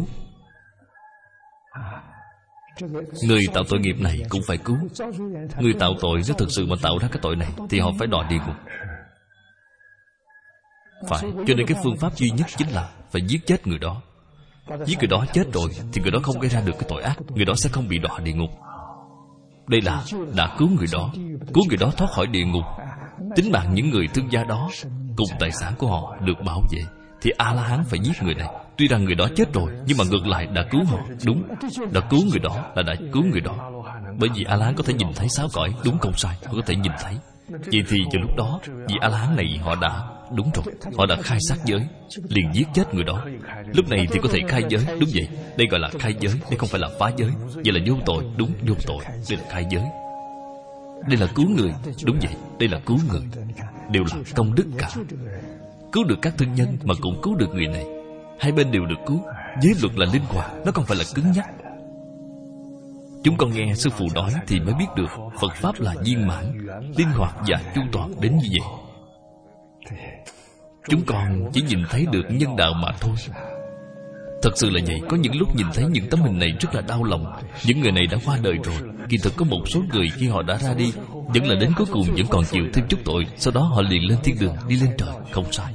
Người tạo tội nghiệp này cũng phải cứu. Người tạo tội nếu thực sự mà tạo ra cái tội này thì họ phải đọa địa ngục. Phải, cho nên cái phương pháp duy nhất chính là phải giết chết người đó. Giết người đó chết rồi thì người đó không gây ra được cái tội ác, người đó sẽ không bị đọa địa ngục. Đây là đã cứu người đó, cứu người đó thoát khỏi địa ngục. Tính mạng những người thương gia đó cùng tài sản của họ được bảo vệ. Thì A-la-hán phải giết người này. Tuy rằng người đó chết rồi, nhưng mà ngược lại đã cứu họ. Đúng, đã cứu người đó là đã cứu người đó. Bởi vì A-la-hán có thể nhìn thấy sáu cõi. Đúng không sai, họ có thể nhìn thấy. Vậy thì vào lúc đó, vì A-la-hán này họ đã, đúng rồi, họ đã khai sát giới, liền giết chết người đó. Lúc này thì có thể khai giới. Đúng vậy, đây gọi là khai giới, đây không phải là phá giới. Vậy là vô tội. Đúng, vô tội. Đây là khai giới. Đây là cứu người. Đúng vậy, đây là cứu người. Đều là công đức cả. Cứu được các thân nhân mà cũng cứu được người này. Hai bên đều được cứu. Giới luật là linh hoạt, nó không phải là cứng nhắc. Chúng con nghe sư phụ nói thì mới biết được Phật Pháp là viên mãn, linh hoạt và chu toàn đến như vậy. Chúng con chỉ nhìn thấy được nhân đạo mà thôi. Thật sự là vậy. Có những lúc nhìn thấy những tấm hình này rất là đau lòng. Những người này đã qua đời rồi. Kỳ thực có một số người khi họ đã ra đi, vẫn là đến cuối cùng vẫn còn chịu thêm chút tội. Sau đó họ liền lên thiên đường, đi lên trời. Không sai.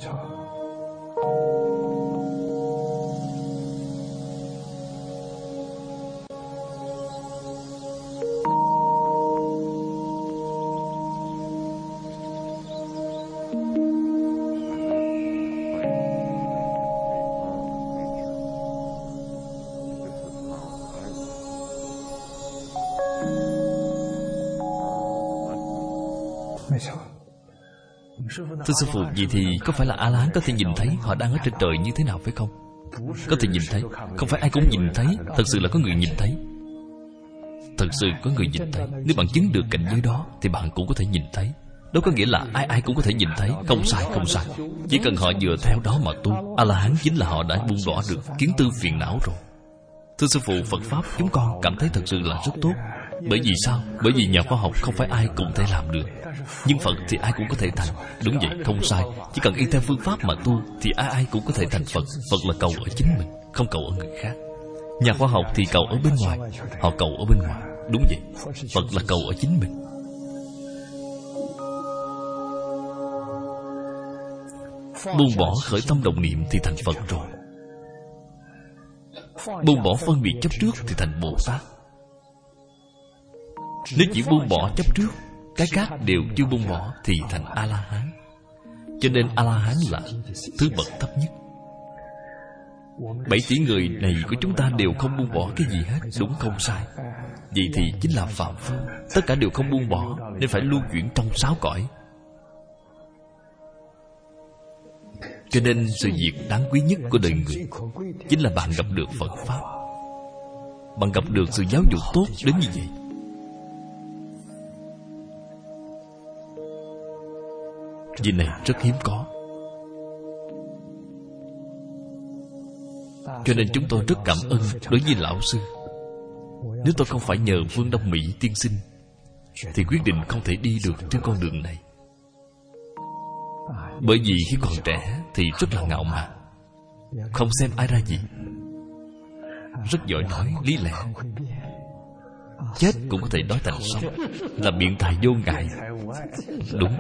Thưa sư phụ, vậy thì có phải là A-la-hán có thể nhìn thấy họ đang ở trên trời như thế nào phải không? Có thể nhìn thấy. Không phải ai cũng nhìn thấy. Thật sự là có người nhìn thấy. Thật sự có người nhìn thấy. Nếu bạn chứng được cảnh giới đó thì bạn cũng có thể nhìn thấy. Đó có nghĩa là ai ai cũng có thể nhìn thấy. Không sai, không sai. Chỉ cần họ dựa theo đó mà tu. A-la-hán chính là họ đã buông bỏ được kiến tư phiền não rồi. Thưa sư phụ, Phật Pháp chúng con cảm thấy thật sự là rất tốt. Bởi vì sao? Bởi vì nhà khoa học không phải ai cũng thể làm được. Nhưng Phật thì ai cũng có thể thành. Đúng vậy, không sai. Chỉ cần y theo phương pháp mà tu thì ai ai cũng có thể thành Phật. Phật là cầu ở chính mình, không cầu ở người khác. Nhà khoa học thì cầu ở bên ngoài. Họ cầu ở bên ngoài. Đúng vậy, Phật là cầu ở chính mình. Buông bỏ khởi tâm động niệm thì thành Phật rồi. Buông bỏ phân biệt chấp trước thì thành Bồ Tát. Nếu chỉ buông bỏ chấp trước, cái khác đều chưa buông bỏ thì thành A-la-hán. Cho nên A-la-hán là thứ bậc thấp nhất. Bảy tỷ người này của chúng ta đều không buông bỏ cái gì hết. Đúng không sai. Vậy thì chính là phàm phu. Tất cả đều không buông bỏ, nên phải lưu chuyển trong sáu cõi. Cho nên sự việc đáng quý nhất của đời người chính là bạn gặp được Phật Pháp. Bạn gặp được sự giáo dục tốt đến như vậy. Việc này rất hiếm có. Cho nên chúng tôi rất cảm ơn đối với lão sư. Nếu tôi không phải nhờ Vương Đông Mỹ tiên sinh thì quyết định không thể đi được trên con đường này. Bởi vì khi còn trẻ thì rất là ngạo mạn, không xem ai ra gì, rất giỏi nói lý lẽ, chết cũng có thể nói thành sống, là biện tài vô ngại. Đúng.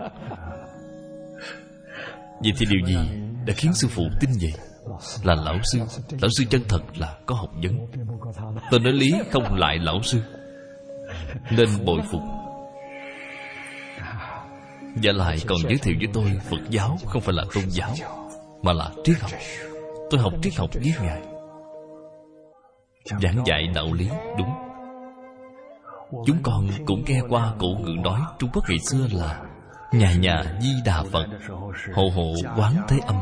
Vậy thì điều gì đã khiến sư phụ tin vậy? Là lão sư. Lão sư chân thật là có học vấn. Tôi nói lý không lại lão sư, nên bội phục. Và lại còn giới thiệu với tôi Phật giáo không phải là tôn giáo, mà là triết học. Tôi học triết học với Ngài, giảng dạy đạo lý. Đúng. Chúng con cũng nghe qua cổ ngữ nói Trung Quốc ngày xưa là nhà nhà Di Đà Phật, hộ hộ Quán Thế Âm.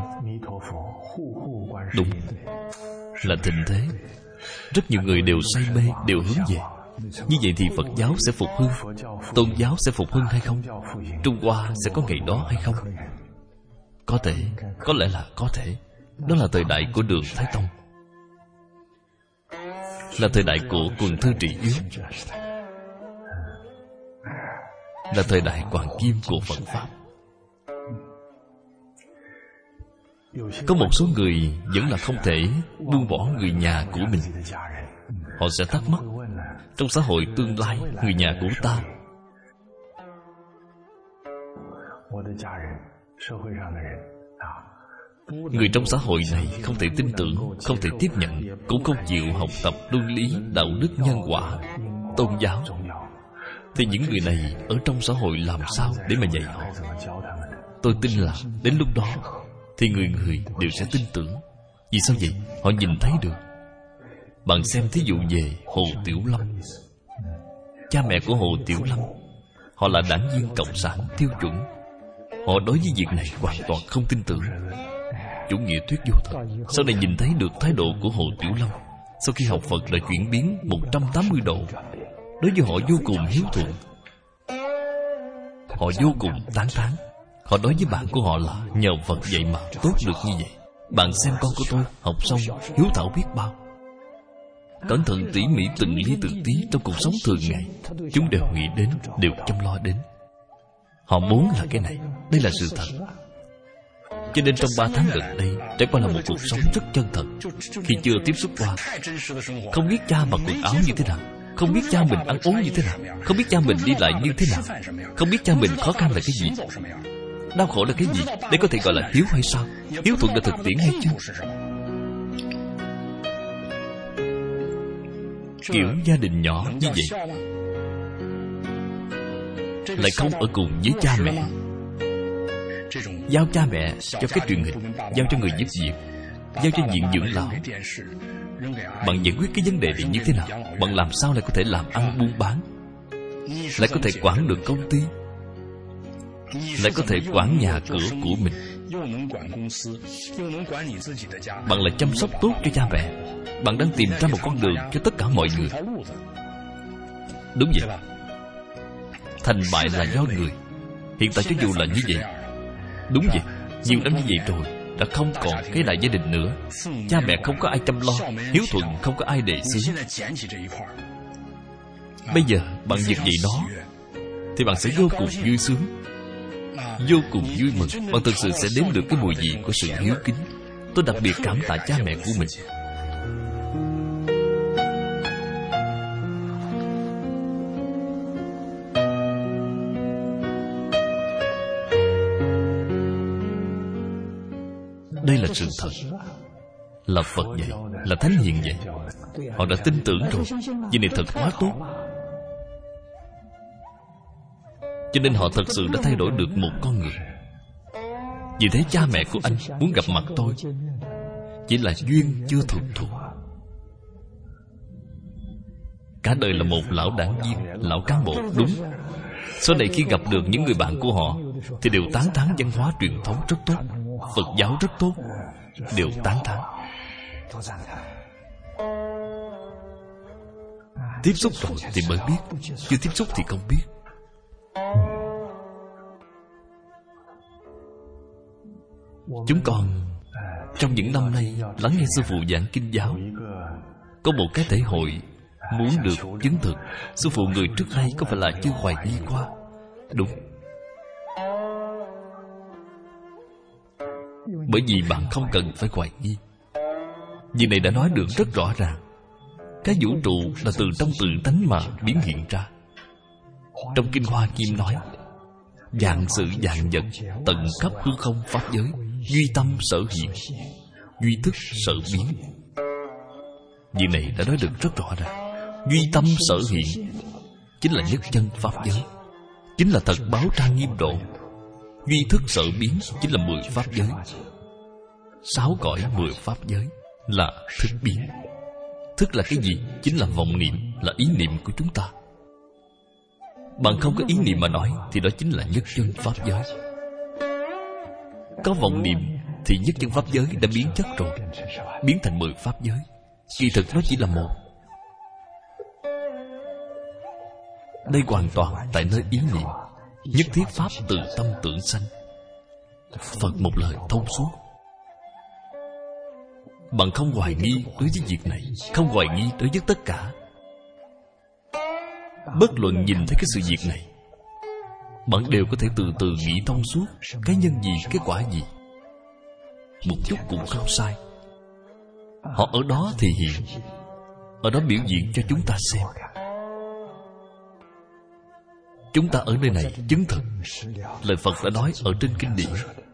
Đúng, là thịnh thế. Rất nhiều người đều say mê, đều hướng về. Như vậy thì Phật giáo sẽ phục hưng, tôn giáo sẽ phục hưng hay không? Trung Hoa sẽ có ngày đó hay không? Có thể, có lẽ là có thể. Đó là thời đại của Đường Thái Tông, là thời đại của Quần Thư Trị Yếu, là thời đại Hoàng Kim của Phật Pháp. Có một số người vẫn là không thể buông bỏ người nhà của mình. Họ sẽ thắc mắc, trong xã hội tương lai, người nhà của ta, người trong xã hội này không thể tin tưởng, không thể tiếp nhận, cũng không chịu học tập luân lý, đạo đức, nhân quả, tôn giáo, thì những người này ở trong xã hội làm sao để mà dạy họ? Tôi tin là đến lúc đó thì người người đều sẽ tin tưởng. Vì sao vậy? Họ nhìn thấy được. Bạn xem thí dụ về Hồ Tiểu Lâm. Cha mẹ của Hồ Tiểu Lâm, họ là đảng viên cộng sản tiêu chuẩn. Họ đối với việc này hoàn toàn không tin tưởng. Chủ nghĩa thuyết vô thật. Sau này nhìn thấy được thái độ của Hồ Tiểu Lâm, sau khi học Phật đã chuyển biến một trăm tám mươi độ. Đối với họ vô cùng hiếu thuận, họ vô cùng tán thán. Họ nói với bạn của họ là nhờ Phật vậy mà tốt được như vậy. Bạn xem con của tôi học xong hiếu thảo biết bao, cẩn thận tỉ mỉ từng ly từng tí trong cuộc sống thường ngày. Chúng đều nghĩ đến, đều chăm lo đến. Họ muốn là cái này. Đây là sự thật. Cho nên trong ba tháng gần đây trải qua là một cuộc sống rất chân thật. Khi chưa tiếp xúc qua, không biết cha mặc quần áo như thế nào, không biết cha mình ăn uống như thế nào, không biết cha mình đi lại như thế nào, không biết cha mình khó khăn là cái gì, đau khổ là cái gì, để có thể gọi là hiếu hay sao? Hiếu thuận là thực tiễn hay chưa? Kiểu gia đình nhỏ như vậy lại không ở cùng với cha mẹ, giao cha mẹ cho cái truyền hình, giao cho người giúp việc, giao cho viện dưỡng lão. Bạn giải quyết cái vấn đề này như thế nào? Bạn làm sao lại có thể làm ăn buôn bán, lại có thể quản được công ty, lại có thể quản nhà cửa của mình? Bạn lại chăm sóc tốt cho cha mẹ. Bạn đang tìm ra một con đường cho tất cả mọi người. Đúng vậy. Thành bại là do người. Hiện tại cho dù là như vậy, đúng vậy, nhiều năm như vậy rồi, đã không còn cái đại gia đình nữa. Cha mẹ không có ai chăm lo, hiếu thuận không có ai đề xướng. Bây giờ bạn giật dậy nó thì bạn sẽ vô cùng vui sướng, vô cùng vui mừng. Bạn thực sự sẽ đếm được cái mùi vị của sự hiếu kính. Tôi đặc biệt cảm tạ cha mẹ của mình. Đây là sự thật, là Phật vậy, là Thánh Hiền vậy. Họ đã tin tưởng rồi. Vì này thật quá tốt. Cho nên họ thật sự đã thay đổi được một con người. Vì thế cha mẹ của anh muốn gặp mặt tôi chỉ là duyên chưa thuận thuộc. Cả đời là một lão đảng viên, lão cán bộ. Đúng. Sau này khi gặp được những người bạn của họ thì đều tán thán văn hóa truyền thống rất tốt, Phật giáo rất tốt, đều tán thán. Tiếp xúc rồi thì mới biết, chưa tiếp xúc thì không biết. Chúng con trong những năm nay lắng nghe sư phụ giảng kinh giáo, có một cái thể hội muốn được chứng thực sư phụ người trước đây có phải là chưa hoài nghi qua. Đúng. Bởi vì bạn không cần phải hoài nghi. Việc này đã nói được rất rõ ràng. Cái vũ trụ là từ trong tự tánh mà biến hiện ra. Trong Kinh Hoa Nghiêm nói, vạn sự vạn vật tận khắp hư không pháp giới, duy tâm sở hiện, duy thức sở biến. Việc này đã nói được rất rõ ràng. Duy tâm sở hiện chính là nhất chân pháp giới, chính là thật báo trang nghiêm độ. Duy thức sở biến chính là mười pháp giới. Sáu cõi mười pháp giới là thức biến. Thức là cái gì? Chính là vọng niệm, là ý niệm của chúng ta. Bạn không có ý niệm mà nói thì đó chính là nhất chân pháp giới. Có vọng niệm thì nhất chân pháp giới đã biến chất rồi, biến thành mười pháp giới. Kỳ thực nó chỉ là một. Đây hoàn toàn tại nơi ý niệm. Nhất thiết pháp từ tâm tưởng sanh. Phật một lời thông suốt. Bạn không hoài nghi đối với việc này, không hoài nghi đối với tất cả. Bất luận nhìn thấy cái sự việc này, bạn đều có thể từ từ nghĩ thông suốt. Cái nhân gì, cái quả gì, một chút cũng không sai. Họ ở đó thể hiện, ở đó biểu diễn cho chúng ta xem. Chúng ta ở nơi này chứng thực lời Phật đã nói ở trên kinh điển,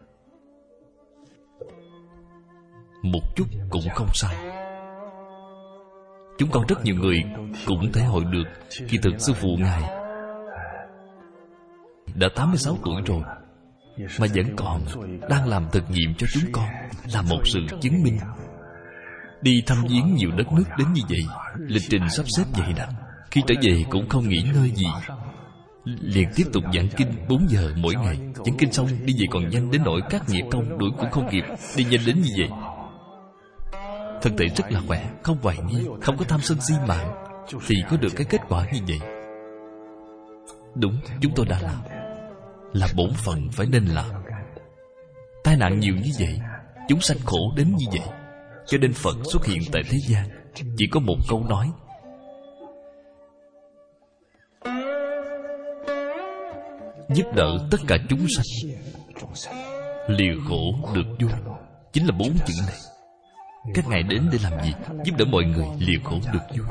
một chút cũng không sai. Chúng con rất nhiều người cũng thể hội được. Kỳ thực sư phụ Ngài đã tám mươi sáu tuổi rồi mà vẫn còn đang làm thực nghiệm cho chúng con, là một sự chứng minh. Đi thăm viếng nhiều đất nước đến như vậy, lịch trình sắp xếp dày đặc. Khi trở về cũng không nghỉ ngơi gì, liền tiếp tục giảng kinh bốn giờ mỗi ngày. Giảng kinh xong đi về còn nhanh đến nỗi các nghĩa công đuổi cũng không kịp, đi nhanh đến như vậy. Thân thể rất là khỏe, không hoài nghi, không có tham sân si mạng, thì có được cái kết quả như vậy. Đúng, chúng tôi đã làm, là bổn phận phải nên làm. Tai nạn nhiều như vậy, chúng sanh khổ đến như vậy, cho nên Phật xuất hiện tại thế gian chỉ có một câu nói: giúp đỡ tất cả chúng sanh, lìa khổ được vui. Chính là bốn chữ này. Các ngài đến để làm gì? Giúp đỡ mọi người lìa khổ được vui.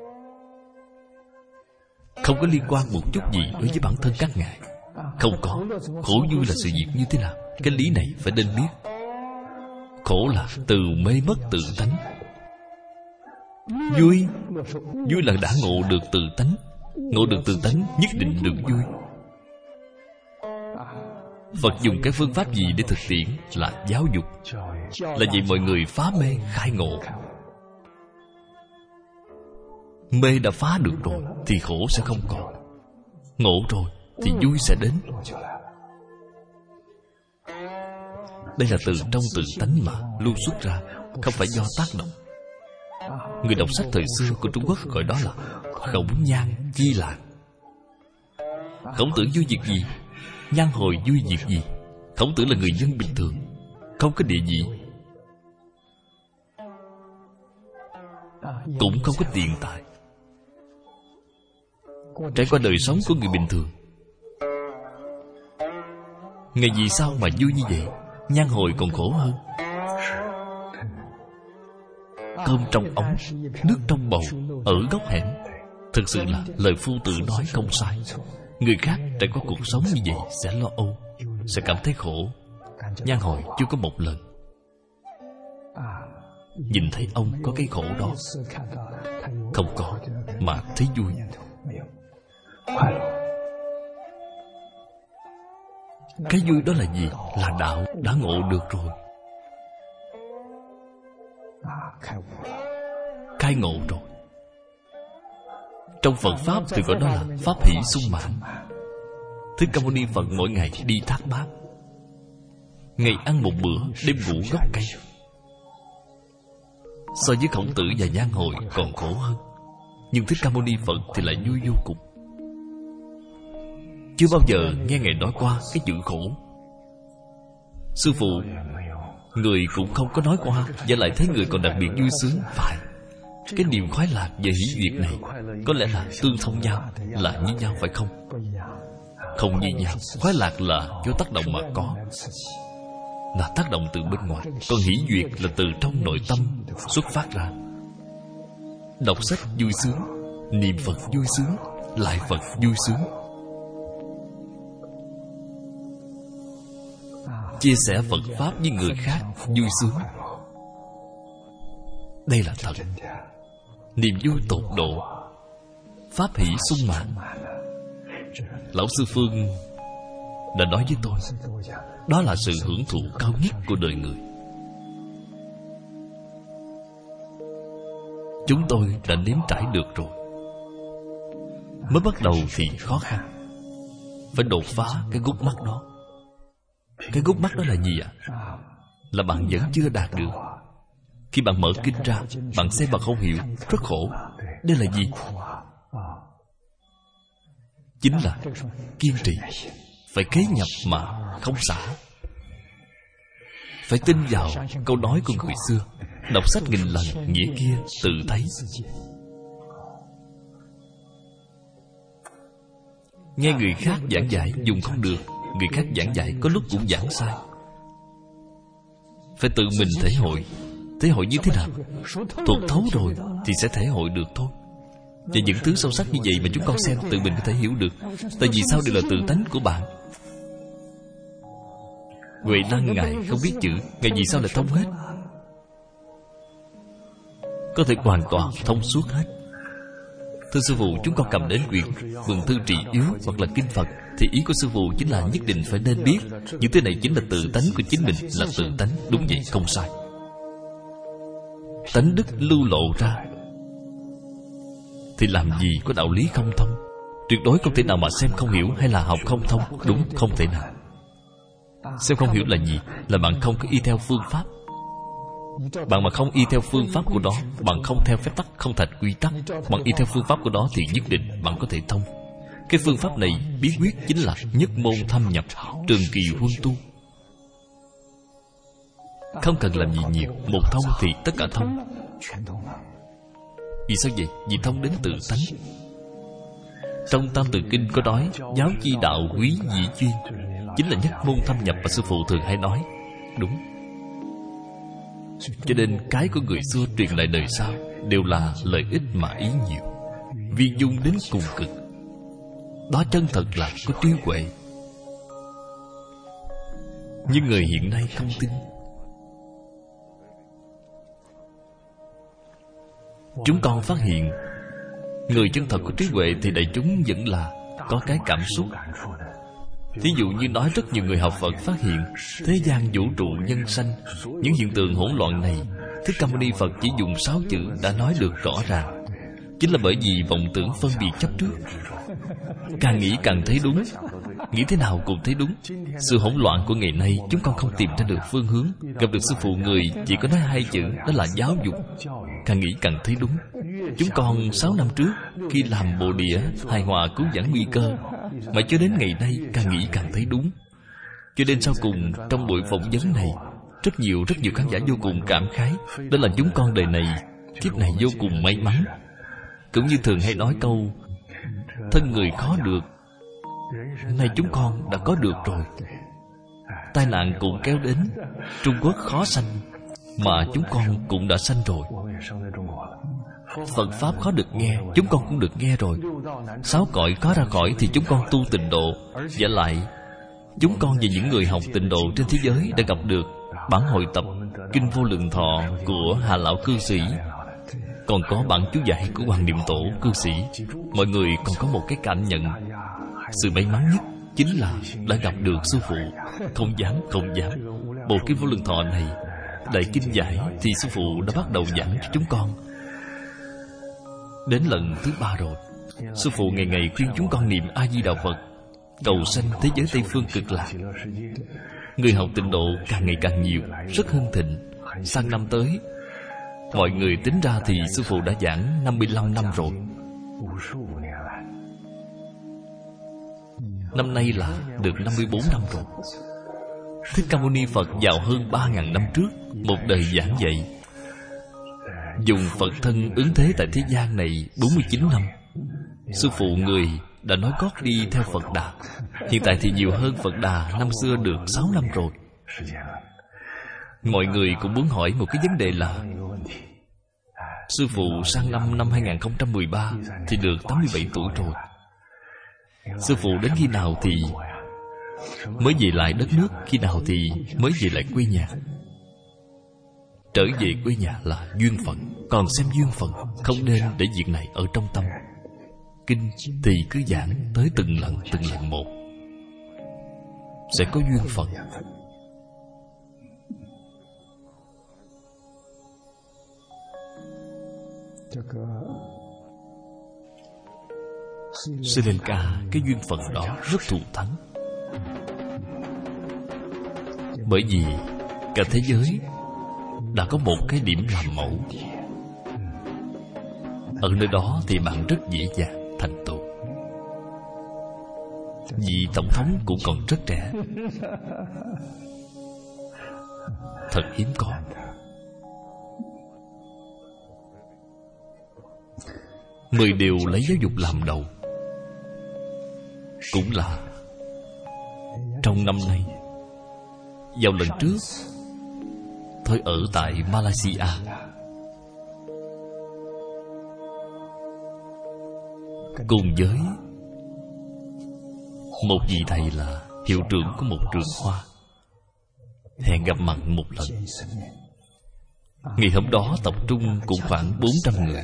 Không có liên quan một chút gì đối với bản thân các ngài. Không có. Khổ vui là sự việc như thế nào? Cái lý này phải nên biết. Khổ là từ mê mất tự tánh. Vui, vui là đã ngộ được tự tánh. Ngộ được tự tánh nhất định được vui. Phật dùng cái phương pháp gì để thực tiễn? Là giáo dục. Là vậy mọi người phá mê khai ngộ. Mê đã phá được rồi thì khổ sẽ không còn. Ngộ rồi thì vui sẽ đến. Đây là từ trong tự tánh mà lưu xuất ra, không phải do tác động. Người đọc sách thời xưa của Trung Quốc gọi đó là khổng nhan chi lạc. Khổng tử vui việc gì? Nhan hồi vui việc gì? Khổng tử là người dân bình thường, không có địa vị, cũng không có tiền tài, trải qua đời sống của người bình thường. Ngày vì sao mà vui như vậy? Nhan hồi còn khổ hơn. Cơm trong ống, nước trong bầu, ở góc hẻm. Thực sự là lời phu tử nói không sai. Người khác trải qua cuộc sống như vậy sẽ lo âu, sẽ cảm thấy khổ. Nhan hồi chưa có một lần nhìn thấy ông có cái khổ đó. Không có, mà thấy vui. Cái vui đó là gì? Là đạo đã ngộ được rồi. Khai ngộ rồi. Trong Phật Pháp thì gọi đó là Pháp hỷ sung mãn. Thích Ca Mâu Ni Phật mỗi ngày đi thác bát, ngày ăn một bữa, đêm ngủ gốc cây. So với Khổng Tử và Nhan hồi còn khổ hơn. Nhưng Thích Ca Mâu Ni Phật thì lại vui vô cùng. Chưa bao giờ nghe Ngài nói qua cái chữ khổ. Sư phụ, người cũng không có nói qua, và lại thấy người còn đặc biệt vui sướng. Phải, cái niềm khoái lạc và hỷ duyệt này có lẽ là tương thông nhau, là như nhau phải không? Không như nhau. Khoái lạc là do tác động mà có, là tác động từ bên ngoài. Còn hỷ duyệt là từ trong nội tâm xuất phát ra. Đọc sách vui sướng, niệm Phật vui sướng, lại Phật vui sướng. Chia sẻ Phật Pháp với người khác vui sướng. Đây là thật. Niềm vui tột độ, pháp hỷ sung mãn. Lão Sư Phương đã nói với tôi, đó là sự hưởng thụ cao nhất của đời người. Chúng tôi đã nếm trải được rồi. Mới bắt đầu thì khó khăn, phải đột phá cái gút mắt đó. Cái gút mắt đó là gì ạ? À? Là bạn vẫn chưa đạt được. Khi bạn mở kinh ra, bạn xem bạn không hiểu, rất khổ. Đây là gì? Chính là kiên trì. Phải kế nhập mà không xả. Phải tin vào câu nói của người xưa, đọc sách nghìn lần, nghĩa kia tự thấy. Nghe người khác giảng giải dùng không được, người khác giảng giải có lúc cũng giảng sai. Phải tự mình thể hội. Thể hội như thế nào? Thuộc thấu rồi thì sẽ thể hội được thôi. Và những thứ sâu sắc như vậy mà chúng con xem tự mình có thể hiểu được. Tại vì sao đây là tự tánh của bạn. Huệ Năng Ngài không biết chữ, Ngài vì sao lại thông hết? Có thể hoàn toàn thông suốt hết. Thưa Sư Phụ, chúng con cầm đến quyển Vườn Thư Trị Yếu hoặc là Kinh Phật, thì ý của Sư Phụ chính là nhất định phải nên biết những thứ này chính là tự tánh của chính mình, là tự tánh. Đúng vậy, không sai. Tánh đức lưu lộ ra thì làm gì có đạo lý không thông. Tuyệt đối không thể nào mà xem không hiểu hay là học không thông. Đúng, không thể nào. Xem không hiểu là gì? Là bạn không có y theo phương pháp. Bạn mà không y theo phương pháp của đó, bạn không theo phép tắc, không thành quy tắc, bạn y theo phương pháp của đó thì nhất định bạn có thể thông. Cái phương pháp này bí quyết chính là nhất môn thâm nhập, trường kỳ huân tu. Không cần làm gì nhiều, một thông thì tất cả thông. Vì sao vậy? Vì thông đến tự tánh. Trong Tam Tự Kinh có nói, giáo chi đạo quý dĩ chuyên, chính là nhất môn thâm nhập mà Sư Phụ thường hay nói. Đúng. Cho nên cái của người xưa truyền lại đời sau đều là lợi ích mà ý nhiều, viên dung đến cùng cực. Đó chân thật là có trí huệ. Nhưng người hiện nay không tin. Chúng con phát hiện người chân thật có trí huệ thì đại chúng vẫn là có cái cảm xúc. Thí dụ như nói rất nhiều người học Phật phát hiện thế gian vũ trụ nhân sanh, những hiện tượng hỗn loạn này, Thích Ca Mâu Ni Phật chỉ dùng sáu chữ đã nói được rõ ràng. Chính là bởi vì vọng tưởng phân biệt chấp trước. Càng nghĩ càng thấy đúng, nghĩ thế nào cũng thấy đúng. Sự hỗn loạn của ngày nay chúng con không tìm ra được phương hướng. Gặp được Sư Phụ người chỉ có nói hai chữ, đó là giáo dục. Càng nghĩ càng thấy đúng. Chúng con sáu năm trước khi làm bộ đĩa hài hòa cứu vãn nguy cơ, mà cho đến ngày nay càng nghĩ càng thấy đúng. Cho nên sau cùng trong buổi phỏng vấn này, rất nhiều rất nhiều khán giả vô cùng cảm khái. Đó là chúng con đời này, kiếp này vô cùng may mắn. Cũng như thường hay nói câu, thân người khó được, nay chúng con đã có được rồi. Tai nạn cũng kéo đến, Trung Quốc khó sanh, mà chúng con cũng đã sanh rồi. Phật Pháp khó được nghe, chúng con cũng được nghe rồi. Sáu cõi khó ra khỏi thì chúng con tu tịnh độ. Và lại, chúng con và những người học tịnh độ trên thế giới đã gặp được bản hội tập Kinh Vô Lượng Thọ của Hà Lão Cư Sĩ, còn có bản chú giải của Hoàng Niệm Tổ Cư Sĩ. Mọi người còn có một cái cảm nhận. Sự may mắn nhất chính là đã gặp được Sư Phụ. Không dám, không dám. Bộ Kinh Vô Lượng Thọ này, đại kinh giải thì Sư Phụ đã bắt đầu giảng cho chúng con. Đến lần thứ ba rồi, Sư Phụ ngày ngày khuyên chúng con niệm A Di Đà Phật, cầu sanh thế giới Tây Phương Cực Lạc. Người học tịnh độ càng ngày càng nhiều, rất hưng thịnh. Sang năm tới, mọi người tính ra thì Sư Phụ đã giảng năm mươi lăm năm rồi. Năm nay là được năm mươi bốn năm rồi. Thích Ca Mâu Ni Phật vào hơn ba ngàn năm trước, một đời giảng dạy, dùng Phật thân ứng thế tại thế gian này bốn mươi chín năm. Sư phụ người đã nói cót đi theo Phật Đà. Hiện tại thì nhiều hơn Phật Đà năm xưa được sáu năm rồi. Mọi người cũng muốn hỏi một cái vấn đề là, sư phụ sang năm năm hai không một ba thì được tám mươi bảy tuổi rồi. Sư phụ đến khi nào thì mới về lại đất nước, khi nào thì mới về lại quê nhà? Trở về quê nhà là duyên phận, còn xem duyên phận, không nên để việc này ở trong tâm. Kinh thì cứ giảng tới từng lần từng lần một, sẽ có duyên phận. Sri Lanka, cái duyên phận đó rất thù thắng. Bởi vì cả thế giới đã có một cái điểm làm mẫu. Ở nơi đó thì bạn rất dễ dàng thành tựu. Vị tổng thống cũng còn rất trẻ, thật hiếm có. Mười điều lấy giáo dục làm đầu. Cũng là trong năm nay, vào lần trước tôi ở tại Malaysia, cùng với một vị thầy là hiệu trưởng của một trường khoa, hẹn gặp mặt một lần. Ngày hôm đó tập trung cũng khoảng bốn trăm người.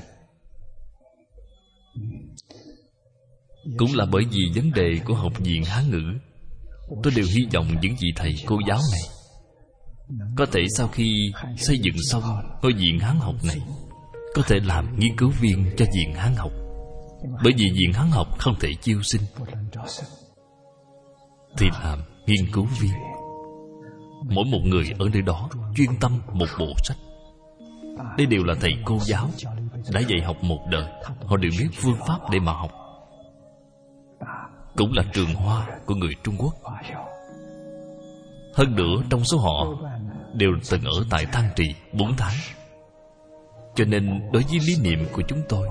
Cũng là bởi vì vấn đề của học viện Hán ngữ, tôi đều hy vọng những vị thầy cô giáo này có thể sau khi xây dựng xong ngôi viện Hán học này, có thể làm nghiên cứu viên cho viện Hán học. Bởi vì viện Hán học không thể chiêu sinh, thì làm nghiên cứu viên. Mỗi một người ở nơi đó chuyên tâm một bộ sách. Đây đều là thầy cô giáo đã dạy học một đời, họ đều biết phương pháp để mà học. Cũng là trường hoa của người Trung Quốc. Hơn nữa trong số họ đều từng ở tại Thang Trì bốn tháng. Cho nên đối với lý niệm của chúng tôi,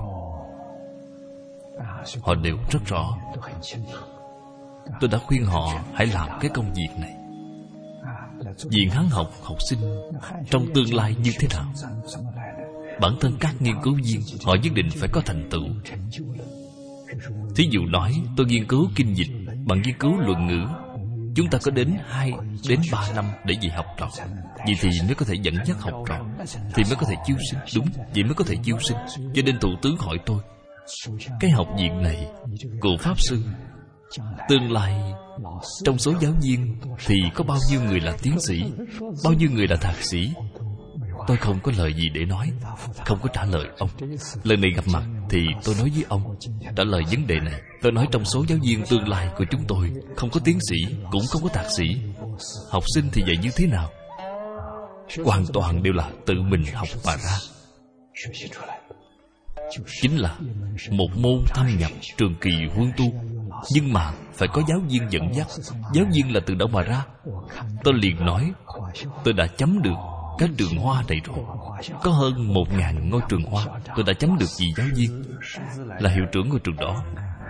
họ đều rất rõ. Tôi đã khuyên họ hãy làm cái công việc này. Viện Hán học học sinh trong tương lai như thế nào, bản thân các nghiên cứu viên họ nhất định phải có thành tựu. Thí dụ nói tôi nghiên cứu kinh dịch bằng nghiên cứu luận ngữ, chúng ta có đến hai đến ba năm để dạy học trò. Vậy thì mới có thể dẫn dắt học trò, thì mới có thể chiêu sinh. Đúng, vậy mới có thể chiêu sinh. Cho nên thủ tướng hỏi tôi, cái học viện này của Pháp Sư, tương lai trong số giáo viên thì có bao nhiêu người là tiến sĩ, bao nhiêu người là thạc sĩ? Tôi không có lời gì để nói, không có trả lời ông. Lần này gặp mặt thì tôi nói với ông, trả lời vấn đề này. Tôi nói trong số giáo viên tương lai của chúng tôi, không có tiến sĩ, cũng không có thạc sĩ. Học sinh thì dạy như thế nào? Hoàn toàn đều là tự mình học mà ra. Chính là một môn thâm nhập trường kỳ huân tu. Nhưng mà phải có giáo viên dẫn dắt. Giáo viên là từ đâu mà ra? Tôi liền nói, tôi đã chấm được các trường hoa này rồi. Có hơn một ngàn ngôi trường hoa. Tôi đã chấm được vị giáo viên là hiệu trưởng ngôi trường đó,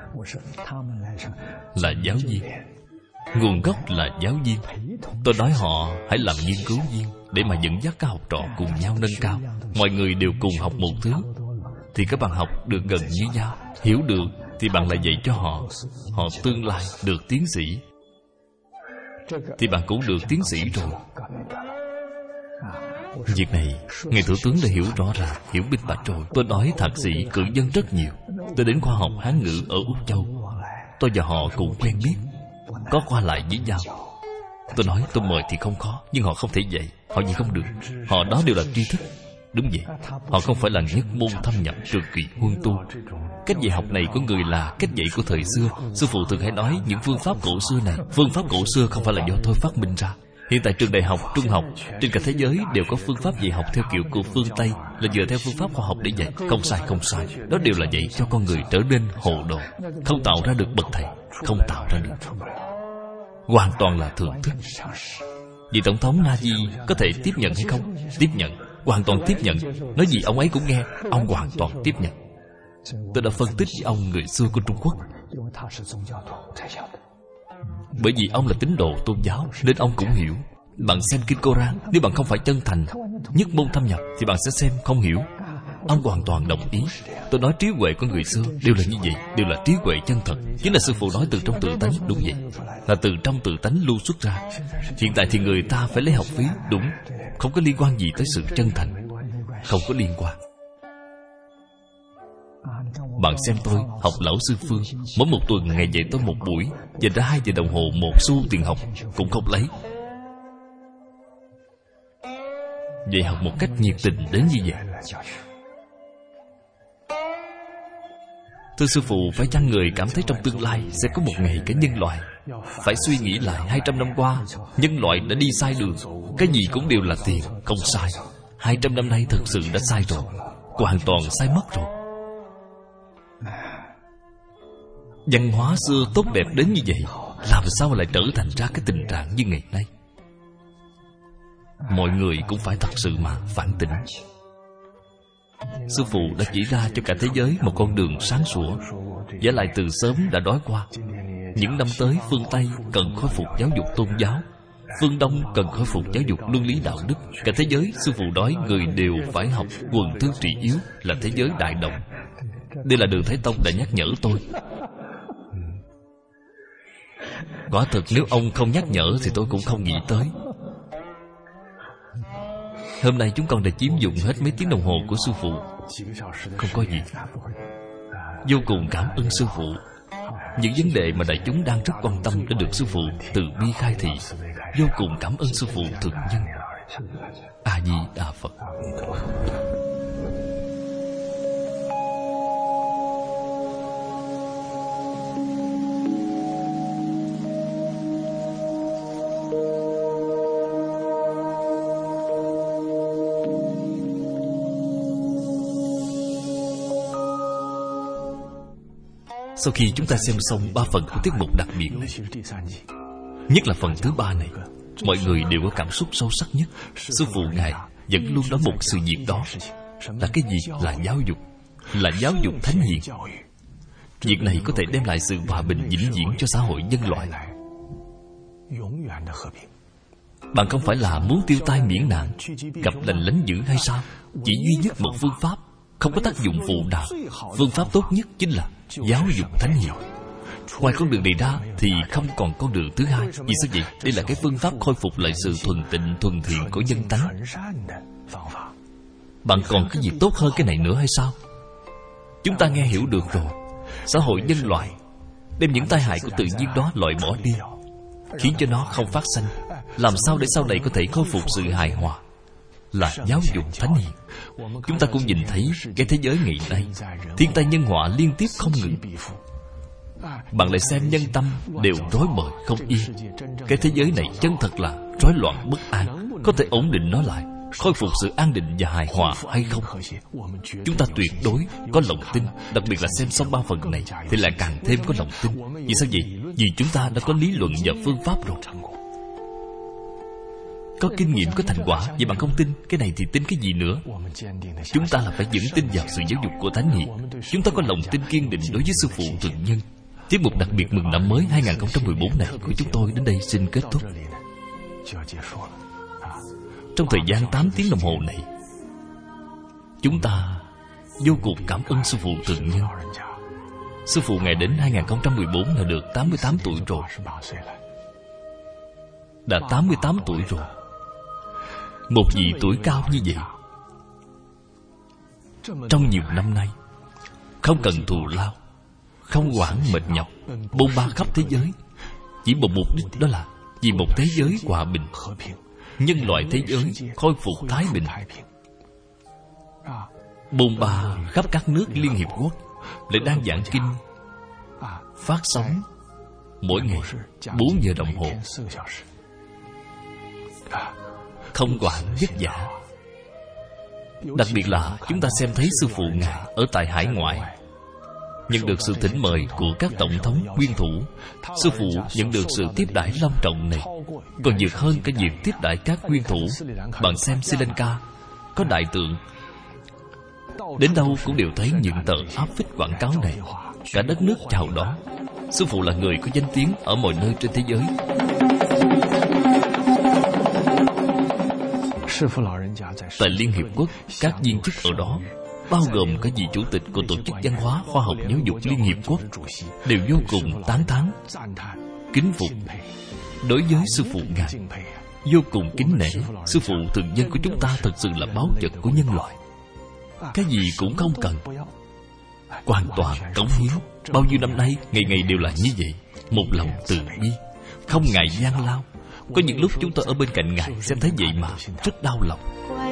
là giáo viên, nguồn gốc là giáo viên. Tôi nói họ hãy làm nghiên cứu viên để mà dẫn dắt các học trò cùng nhau nâng cao. Mọi người đều cùng học một thứ, thì các bạn học được gần như nhau. Hiểu được thì bạn lại dạy cho họ. Họ tương lai được tiến sĩ, thì bạn cũng được tiến sĩ rồi. Việc này ngài thủ tướng đã hiểu rõ ràng, hiểu minh bạch rồi. Tôi nói thạc sĩ cử nhân rất nhiều. Tôi đến khoa học Hán ngữ ở Úc Châu, tôi và họ cũng quen biết, có qua lại với nhau. Tôi nói tôi mời thì không khó, nhưng họ không thể dạy. Họ gì không được. Họ đó đều là tri thức. Đúng vậy, họ không phải là nhất môn thâm nhập trường kỳ huân tu. Cách dạy học này của người là cách dạy của thời xưa. Sư phụ thường hay nói những phương pháp cổ xưa này, phương pháp cổ xưa không phải là do tôi phát minh ra. Hiện tại trường đại học, trung học trên cả thế giới đều có phương pháp dạy học theo kiểu của phương Tây, là dựa theo phương pháp khoa học để dạy. Không sai, không sai. Đó đều là dạy cho con người trở nên hồ đồ, không tạo ra được bậc thầy, không tạo ra được. Hoàn toàn là thưởng thức. Vị Tổng thống Na Di có thể tiếp nhận hay không? Tiếp nhận, hoàn toàn tiếp nhận. Nói gì ông ấy cũng nghe. Ông hoàn toàn tiếp nhận. Tôi đã phân tích với ông người xưa của Trung Quốc. Bởi vì ông là tín đồ tôn giáo nên ông cũng hiểu. Bạn xem Kinh Koran, nếu bạn không phải chân thành, nhất môn thâm nhập thì bạn sẽ xem không hiểu. Ông hoàn toàn đồng ý. Tôi nói trí huệ của người xưa đều là như vậy, đều là trí huệ chân thật. Chính là sư phụ nói từ trong tự tánh. Đúng vậy, là từ trong tự tánh lưu xuất ra. Hiện tại thì người ta phải lấy học phí. Đúng, không có liên quan gì tới sự chân thành. Không có liên quan. Bạn xem tôi học lão sư Phương, mỗi một tuần ngày dạy tôi một buổi, dành ra hai giờ đồng hồ, một xu tiền học cũng không lấy. Dạy học một cách nhiệt tình đến như vậy. Thưa sư phụ, phải chăng người cảm thấy trong tương lai sẽ có một ngày cả nhân loại phải suy nghĩ lại hai trăm năm qua nhân loại đã đi sai đường, cái gì cũng đều là tiền, không sai. Hai trăm năm nay thực sự đã sai rồi, hoàn toàn sai mất rồi. Văn hóa xưa tốt đẹp đến như vậy, làm sao lại trở thành ra cái tình trạng như ngày nay? Mọi người cũng phải thật sự mà phản tỉnh. Sư phụ đã chỉ ra cho cả thế giới một con đường sáng sủa, và lại từ sớm đã nói qua. Những năm tới, phương Tây cần khôi phục giáo dục tôn giáo, phương Đông cần khôi phục giáo dục luân lý đạo đức. Cả thế giới, sư phụ nói người đều phải học quần thương trị yếu, là thế giới đại đồng. Đây là Đường Thái Tông đã nhắc nhở tôi. Quả thực nếu ông không nhắc nhở thì tôi cũng không nghĩ tới. Hôm nay chúng con đã chiếm dụng hết mấy tiếng đồng hồ của sư phụ. Không có gì. Vô cùng cảm ơn sư phụ. Những vấn đề mà đại chúng đang rất quan tâm đã được sư phụ từ bi khai thị. Vô cùng cảm ơn sư phụ thực nhân. A Di Đà Phật. Sau khi chúng ta xem xong ba phần của tiết mục đặc biệt này, nhất là phần thứ ba này, mọi người đều có cảm xúc sâu sắc nhất. Sư phụ Ngài vẫn luôn nói một sự việc, đó là cái gì? Là giáo dục, là giáo dục thánh hiền. Việc này có thể đem lại sự hòa bình vĩnh viễn cho xã hội nhân loại. Bạn không phải là muốn tiêu tai miễn nạn, gặp lành lánh dữ hay sao? Chỉ duy nhất một phương pháp, không có tác dụng phụ nào. Phương pháp tốt nhất chính là giáo dục thánh hiền. Ngoài con đường này ra thì không còn con đường thứ hai. Vì sao vậy? Đây là cái phương pháp khôi phục lại sự thuần tịnh, thuần thiện của nhân tánh. Bạn còn cái gì tốt hơn cái này nữa hay sao? Chúng ta nghe hiểu được rồi. Xã hội nhân loại đem những tai hại của tự nhiên đó loại bỏ đi, khiến cho nó không phát sanh. Làm sao để sau này có thể khôi phục sự hài hòa? Là giáo dục thánh hiền. Chúng ta cũng nhìn thấy cái thế giới ngày nay, thiên tai nhân họa liên tiếp không ngừng. Bạn lại xem nhân tâm đều rối bời không yên. Cái thế giới này chân thật là rối loạn bất an. Có thể ổn định nó lại, khôi phục sự an định và hài hòa hay không? Chúng ta tuyệt đối có lòng tin. Đặc biệt là xem xong ba phần này thì lại càng thêm có lòng tin. Vì sao vậy? Vì chúng ta đã có lý luận và phương pháp rồi, có kinh nghiệm, có thành quả. Vậy bạn không tin cái này thì tin cái gì nữa? Chúng ta là phải vững tin vào sự giáo dục của thánh hiền. Chúng ta có lòng tin kiên định đối với sư phụ thượng nhân. Tiết mục đặc biệt mừng năm mới hai không một bốn này của chúng tôi đến đây xin kết thúc. Trong thời gian tám tiếng đồng hồ này, chúng ta vô cùng cảm ơn sư phụ thượng nhân. Sư phụ Ngài đến hai không một bốn là được tám mươi tám tuổi rồi. Đã tám mươi tám tuổi rồi. Một vị tuổi cao như vậy, trong nhiều năm nay không cần thù lao, không quản mệt nhọc, bôn ba khắp thế giới, chỉ một mục đích, đó là vì một thế giới hòa bình, nhân loại thế giới khôi phục thái bình. Bôn ba khắp các nước Liên Hiệp Quốc, lại đang giảng kinh, phát sóng mỗi ngày bốn giờ đồng hồ, không quản vất vả. Đặc biệt là chúng ta xem thấy sư phụ Ngài ở tại hải ngoại, nhận được sự thỉnh mời của các tổng thống, nguyên thủ. Sư phụ nhận được sự tiếp đãi long trọng này còn vượt hơn cái việc tiếp đãi các nguyên thủ. Bạn xem Sri Lanka có đại tượng, đến đâu cũng đều thấy những tờ áp phích quảng cáo này. Cả đất nước chào đón. Sư phụ là người có danh tiếng ở mọi nơi trên thế giới. Tại Liên Hiệp Quốc, các viên chức ở đó, bao gồm cả vị chủ tịch của Tổ chức Văn hóa Khoa học Giáo dục Liên Hiệp Quốc, đều vô cùng tán thán, kính phục đối với sư phụ ngài, vô cùng kính nể. Sư phụ thường dân của chúng ta thật sự là báu vật của nhân loại, cái gì cũng không cần, hoàn toàn cống hiến. Bao nhiêu năm nay, ngày ngày đều là như vậy, một lòng từ bi, không ngại gian lao. Có những lúc chúng tôi ở bên cạnh ngài xem thấy vậy mà rất đau lòng.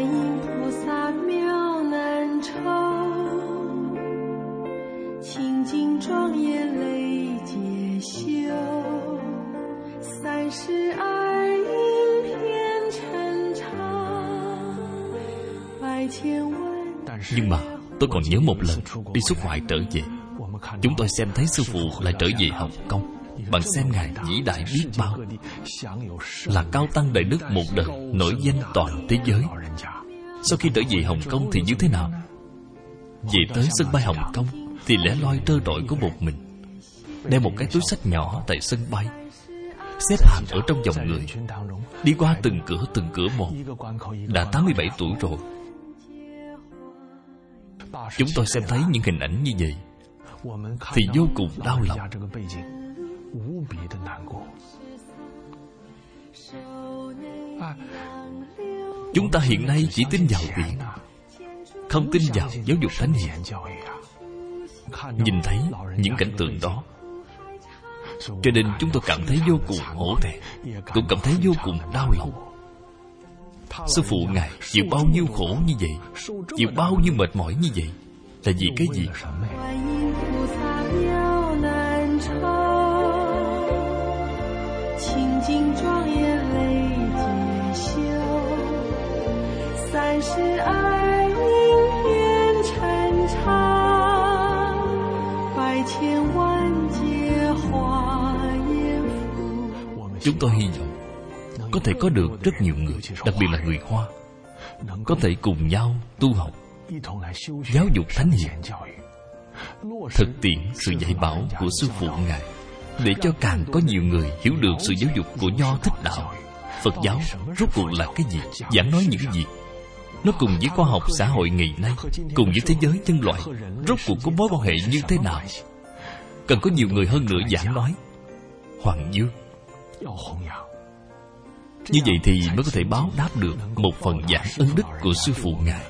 Nhưng mà tôi còn nhớ một lần đi xuất ngoại trở về, chúng tôi xem thấy sư phụ lại trở về Hồng Kông. Bạn xem ngài vĩ đại biết bao, là cao tăng đại đức một đời, nổi danh toàn thế giới. Sau khi trở về Hồng Kông thì như thế nào? Về tới sân bay Hồng Kông thì lẻ loi trơ trọi của một mình, đeo một cái túi xách nhỏ tại sân bay, xếp hàng ở trong dòng người, đi qua từng cửa từng cửa một. Đã tám mươi bảy tuổi rồi. Chúng tôi xem thấy những hình ảnh như vậy thì vô cùng đau lòng. Chúng ta hiện nay chỉ tin vào viện, không tin vào giáo dục thánh hiền. Nhìn thấy những cảnh tượng đó, cho nên chúng tôi cảm thấy vô cùng hổ thẹn, cũng cảm thấy vô cùng đau lòng. Sư phụ ngài chịu bao nhiêu khổ như vậy, chịu bao nhiêu mệt mỏi như vậy, là vì cái gì? Chúng tôi hy vọng có thể có được rất nhiều người, đặc biệt là người Hoa, có thể cùng nhau tu học, giáo dục thánh hiền, thực tiễn sự dạy bảo của sư phụ ngài, để cho càng có nhiều người hiểu được sự giáo dục của Nho Thích Đạo. Phật giáo rốt cuộc là cái gì? Giảng nói những gì? Nó cùng với khoa học xã hội ngày nay, cùng với thế giới nhân loại, rốt cuộc có mối quan hệ như thế nào? Cần có nhiều người hơn nữa giảng nói. Hoàng Dương, như vậy thì mới có thể báo đáp được một phần giảng ân đức của sư phụ ngài.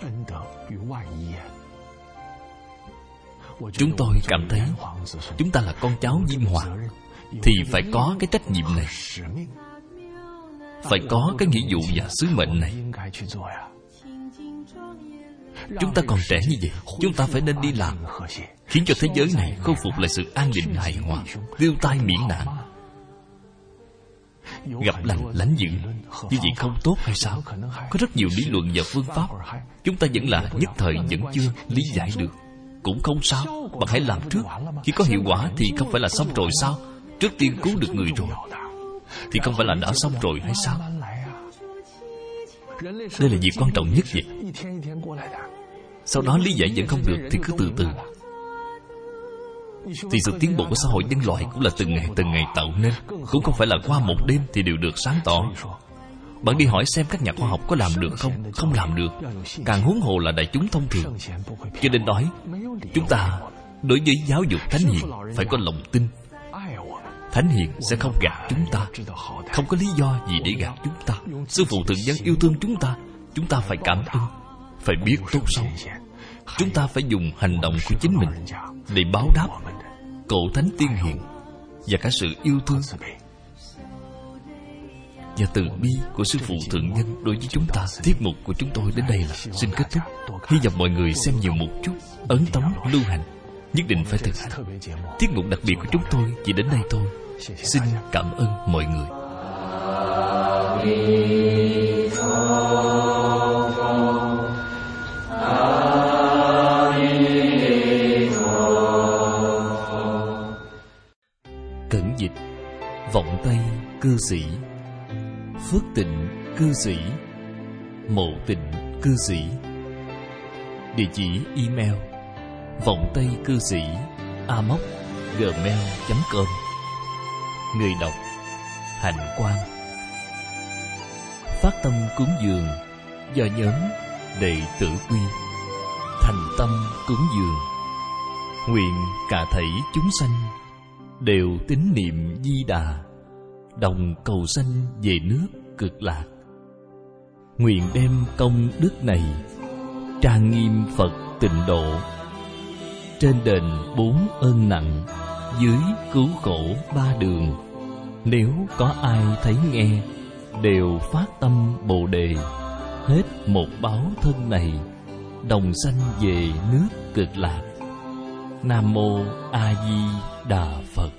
Chúng tôi cảm thấy chúng ta là con cháu Diêm Hoàng thì phải có cái trách nhiệm này, phải có cái nghĩa vụ và sứ mệnh này. Chúng ta còn trẻ như vậy, chúng ta phải nên đi làm, khiến cho thế giới này khôi phục lại sự an định hài hòa, tiêu tai miễn nạn. Gặp lành lánh dữ, như vậy không tốt hay sao? Có rất nhiều lý luận và phương pháp, chúng ta vẫn là nhất thời vẫn chưa lý giải được. Cũng không sao, bạn hãy làm trước. Khi có hiệu quả thì không phải là xong rồi sao? Trước tiên cứu được người rồi thì không phải là đã xong rồi hay sao? Đây là việc quan trọng nhất vậy. Sau đó lý giải vẫn không được thì cứ từ từ. Thì sự tiến bộ của xã hội nhân loại cũng là từng ngày từng ngày tạo nên, cũng không phải là qua một đêm thì đều được sáng tỏ. Bạn đi hỏi xem các nhà khoa học có làm được không? Không làm được. Càng huống hồ là đại chúng thông thường. Cho nên nói, chúng ta đối với giáo dục thánh hiền phải có lòng tin. Thánh hiền sẽ không gạt chúng ta, không có lý do gì để gạt chúng ta. Sư phụ thượng nhân yêu thương chúng ta, chúng ta phải cảm ơn, phải biết tốt xấu. Chúng ta phải dùng hành động của chính mình để báo đáp cổ thánh tiên hiền và cả sự yêu thương và từ bi của sư phụ thượng nhân đối với chúng ta. Tiết mục của chúng tôi đến đây là xin kết thúc. Hy vọng mọi người xem nhiều một chút, ấn tống lưu hành, nhất định phải thực hành. Tiết mục đặc biệt của chúng tôi chỉ đến đây thôi. Xin cảm ơn mọi người. Amen. dịch: Vọng Tây Cư Sĩ, Phước Tịnh Cư Sĩ, Mộ Tịnh Cư Sĩ. Địa chỉ email: vọng tây cư sĩ a m o c gmail chấm com. Người đọc: Hạnh Quang. Phát tâm cúng dường do nhóm Đệ Tử Quy. Thành tâm cúng dường, nguyện cả thảy chúng sanh đều tín niệm Di Đà, đồng cầu sanh về nước Cực Lạc. Nguyện đem công đức này trang nghiêm Phật Tịnh Độ, trên đền bốn ơn nặng, dưới cứu khổ ba đường. Nếu có ai thấy nghe, đều phát tâm Bồ Đề, hết một báo thân này, đồng sanh về nước Cực Lạc. Nam Mô A Di Đà Phật.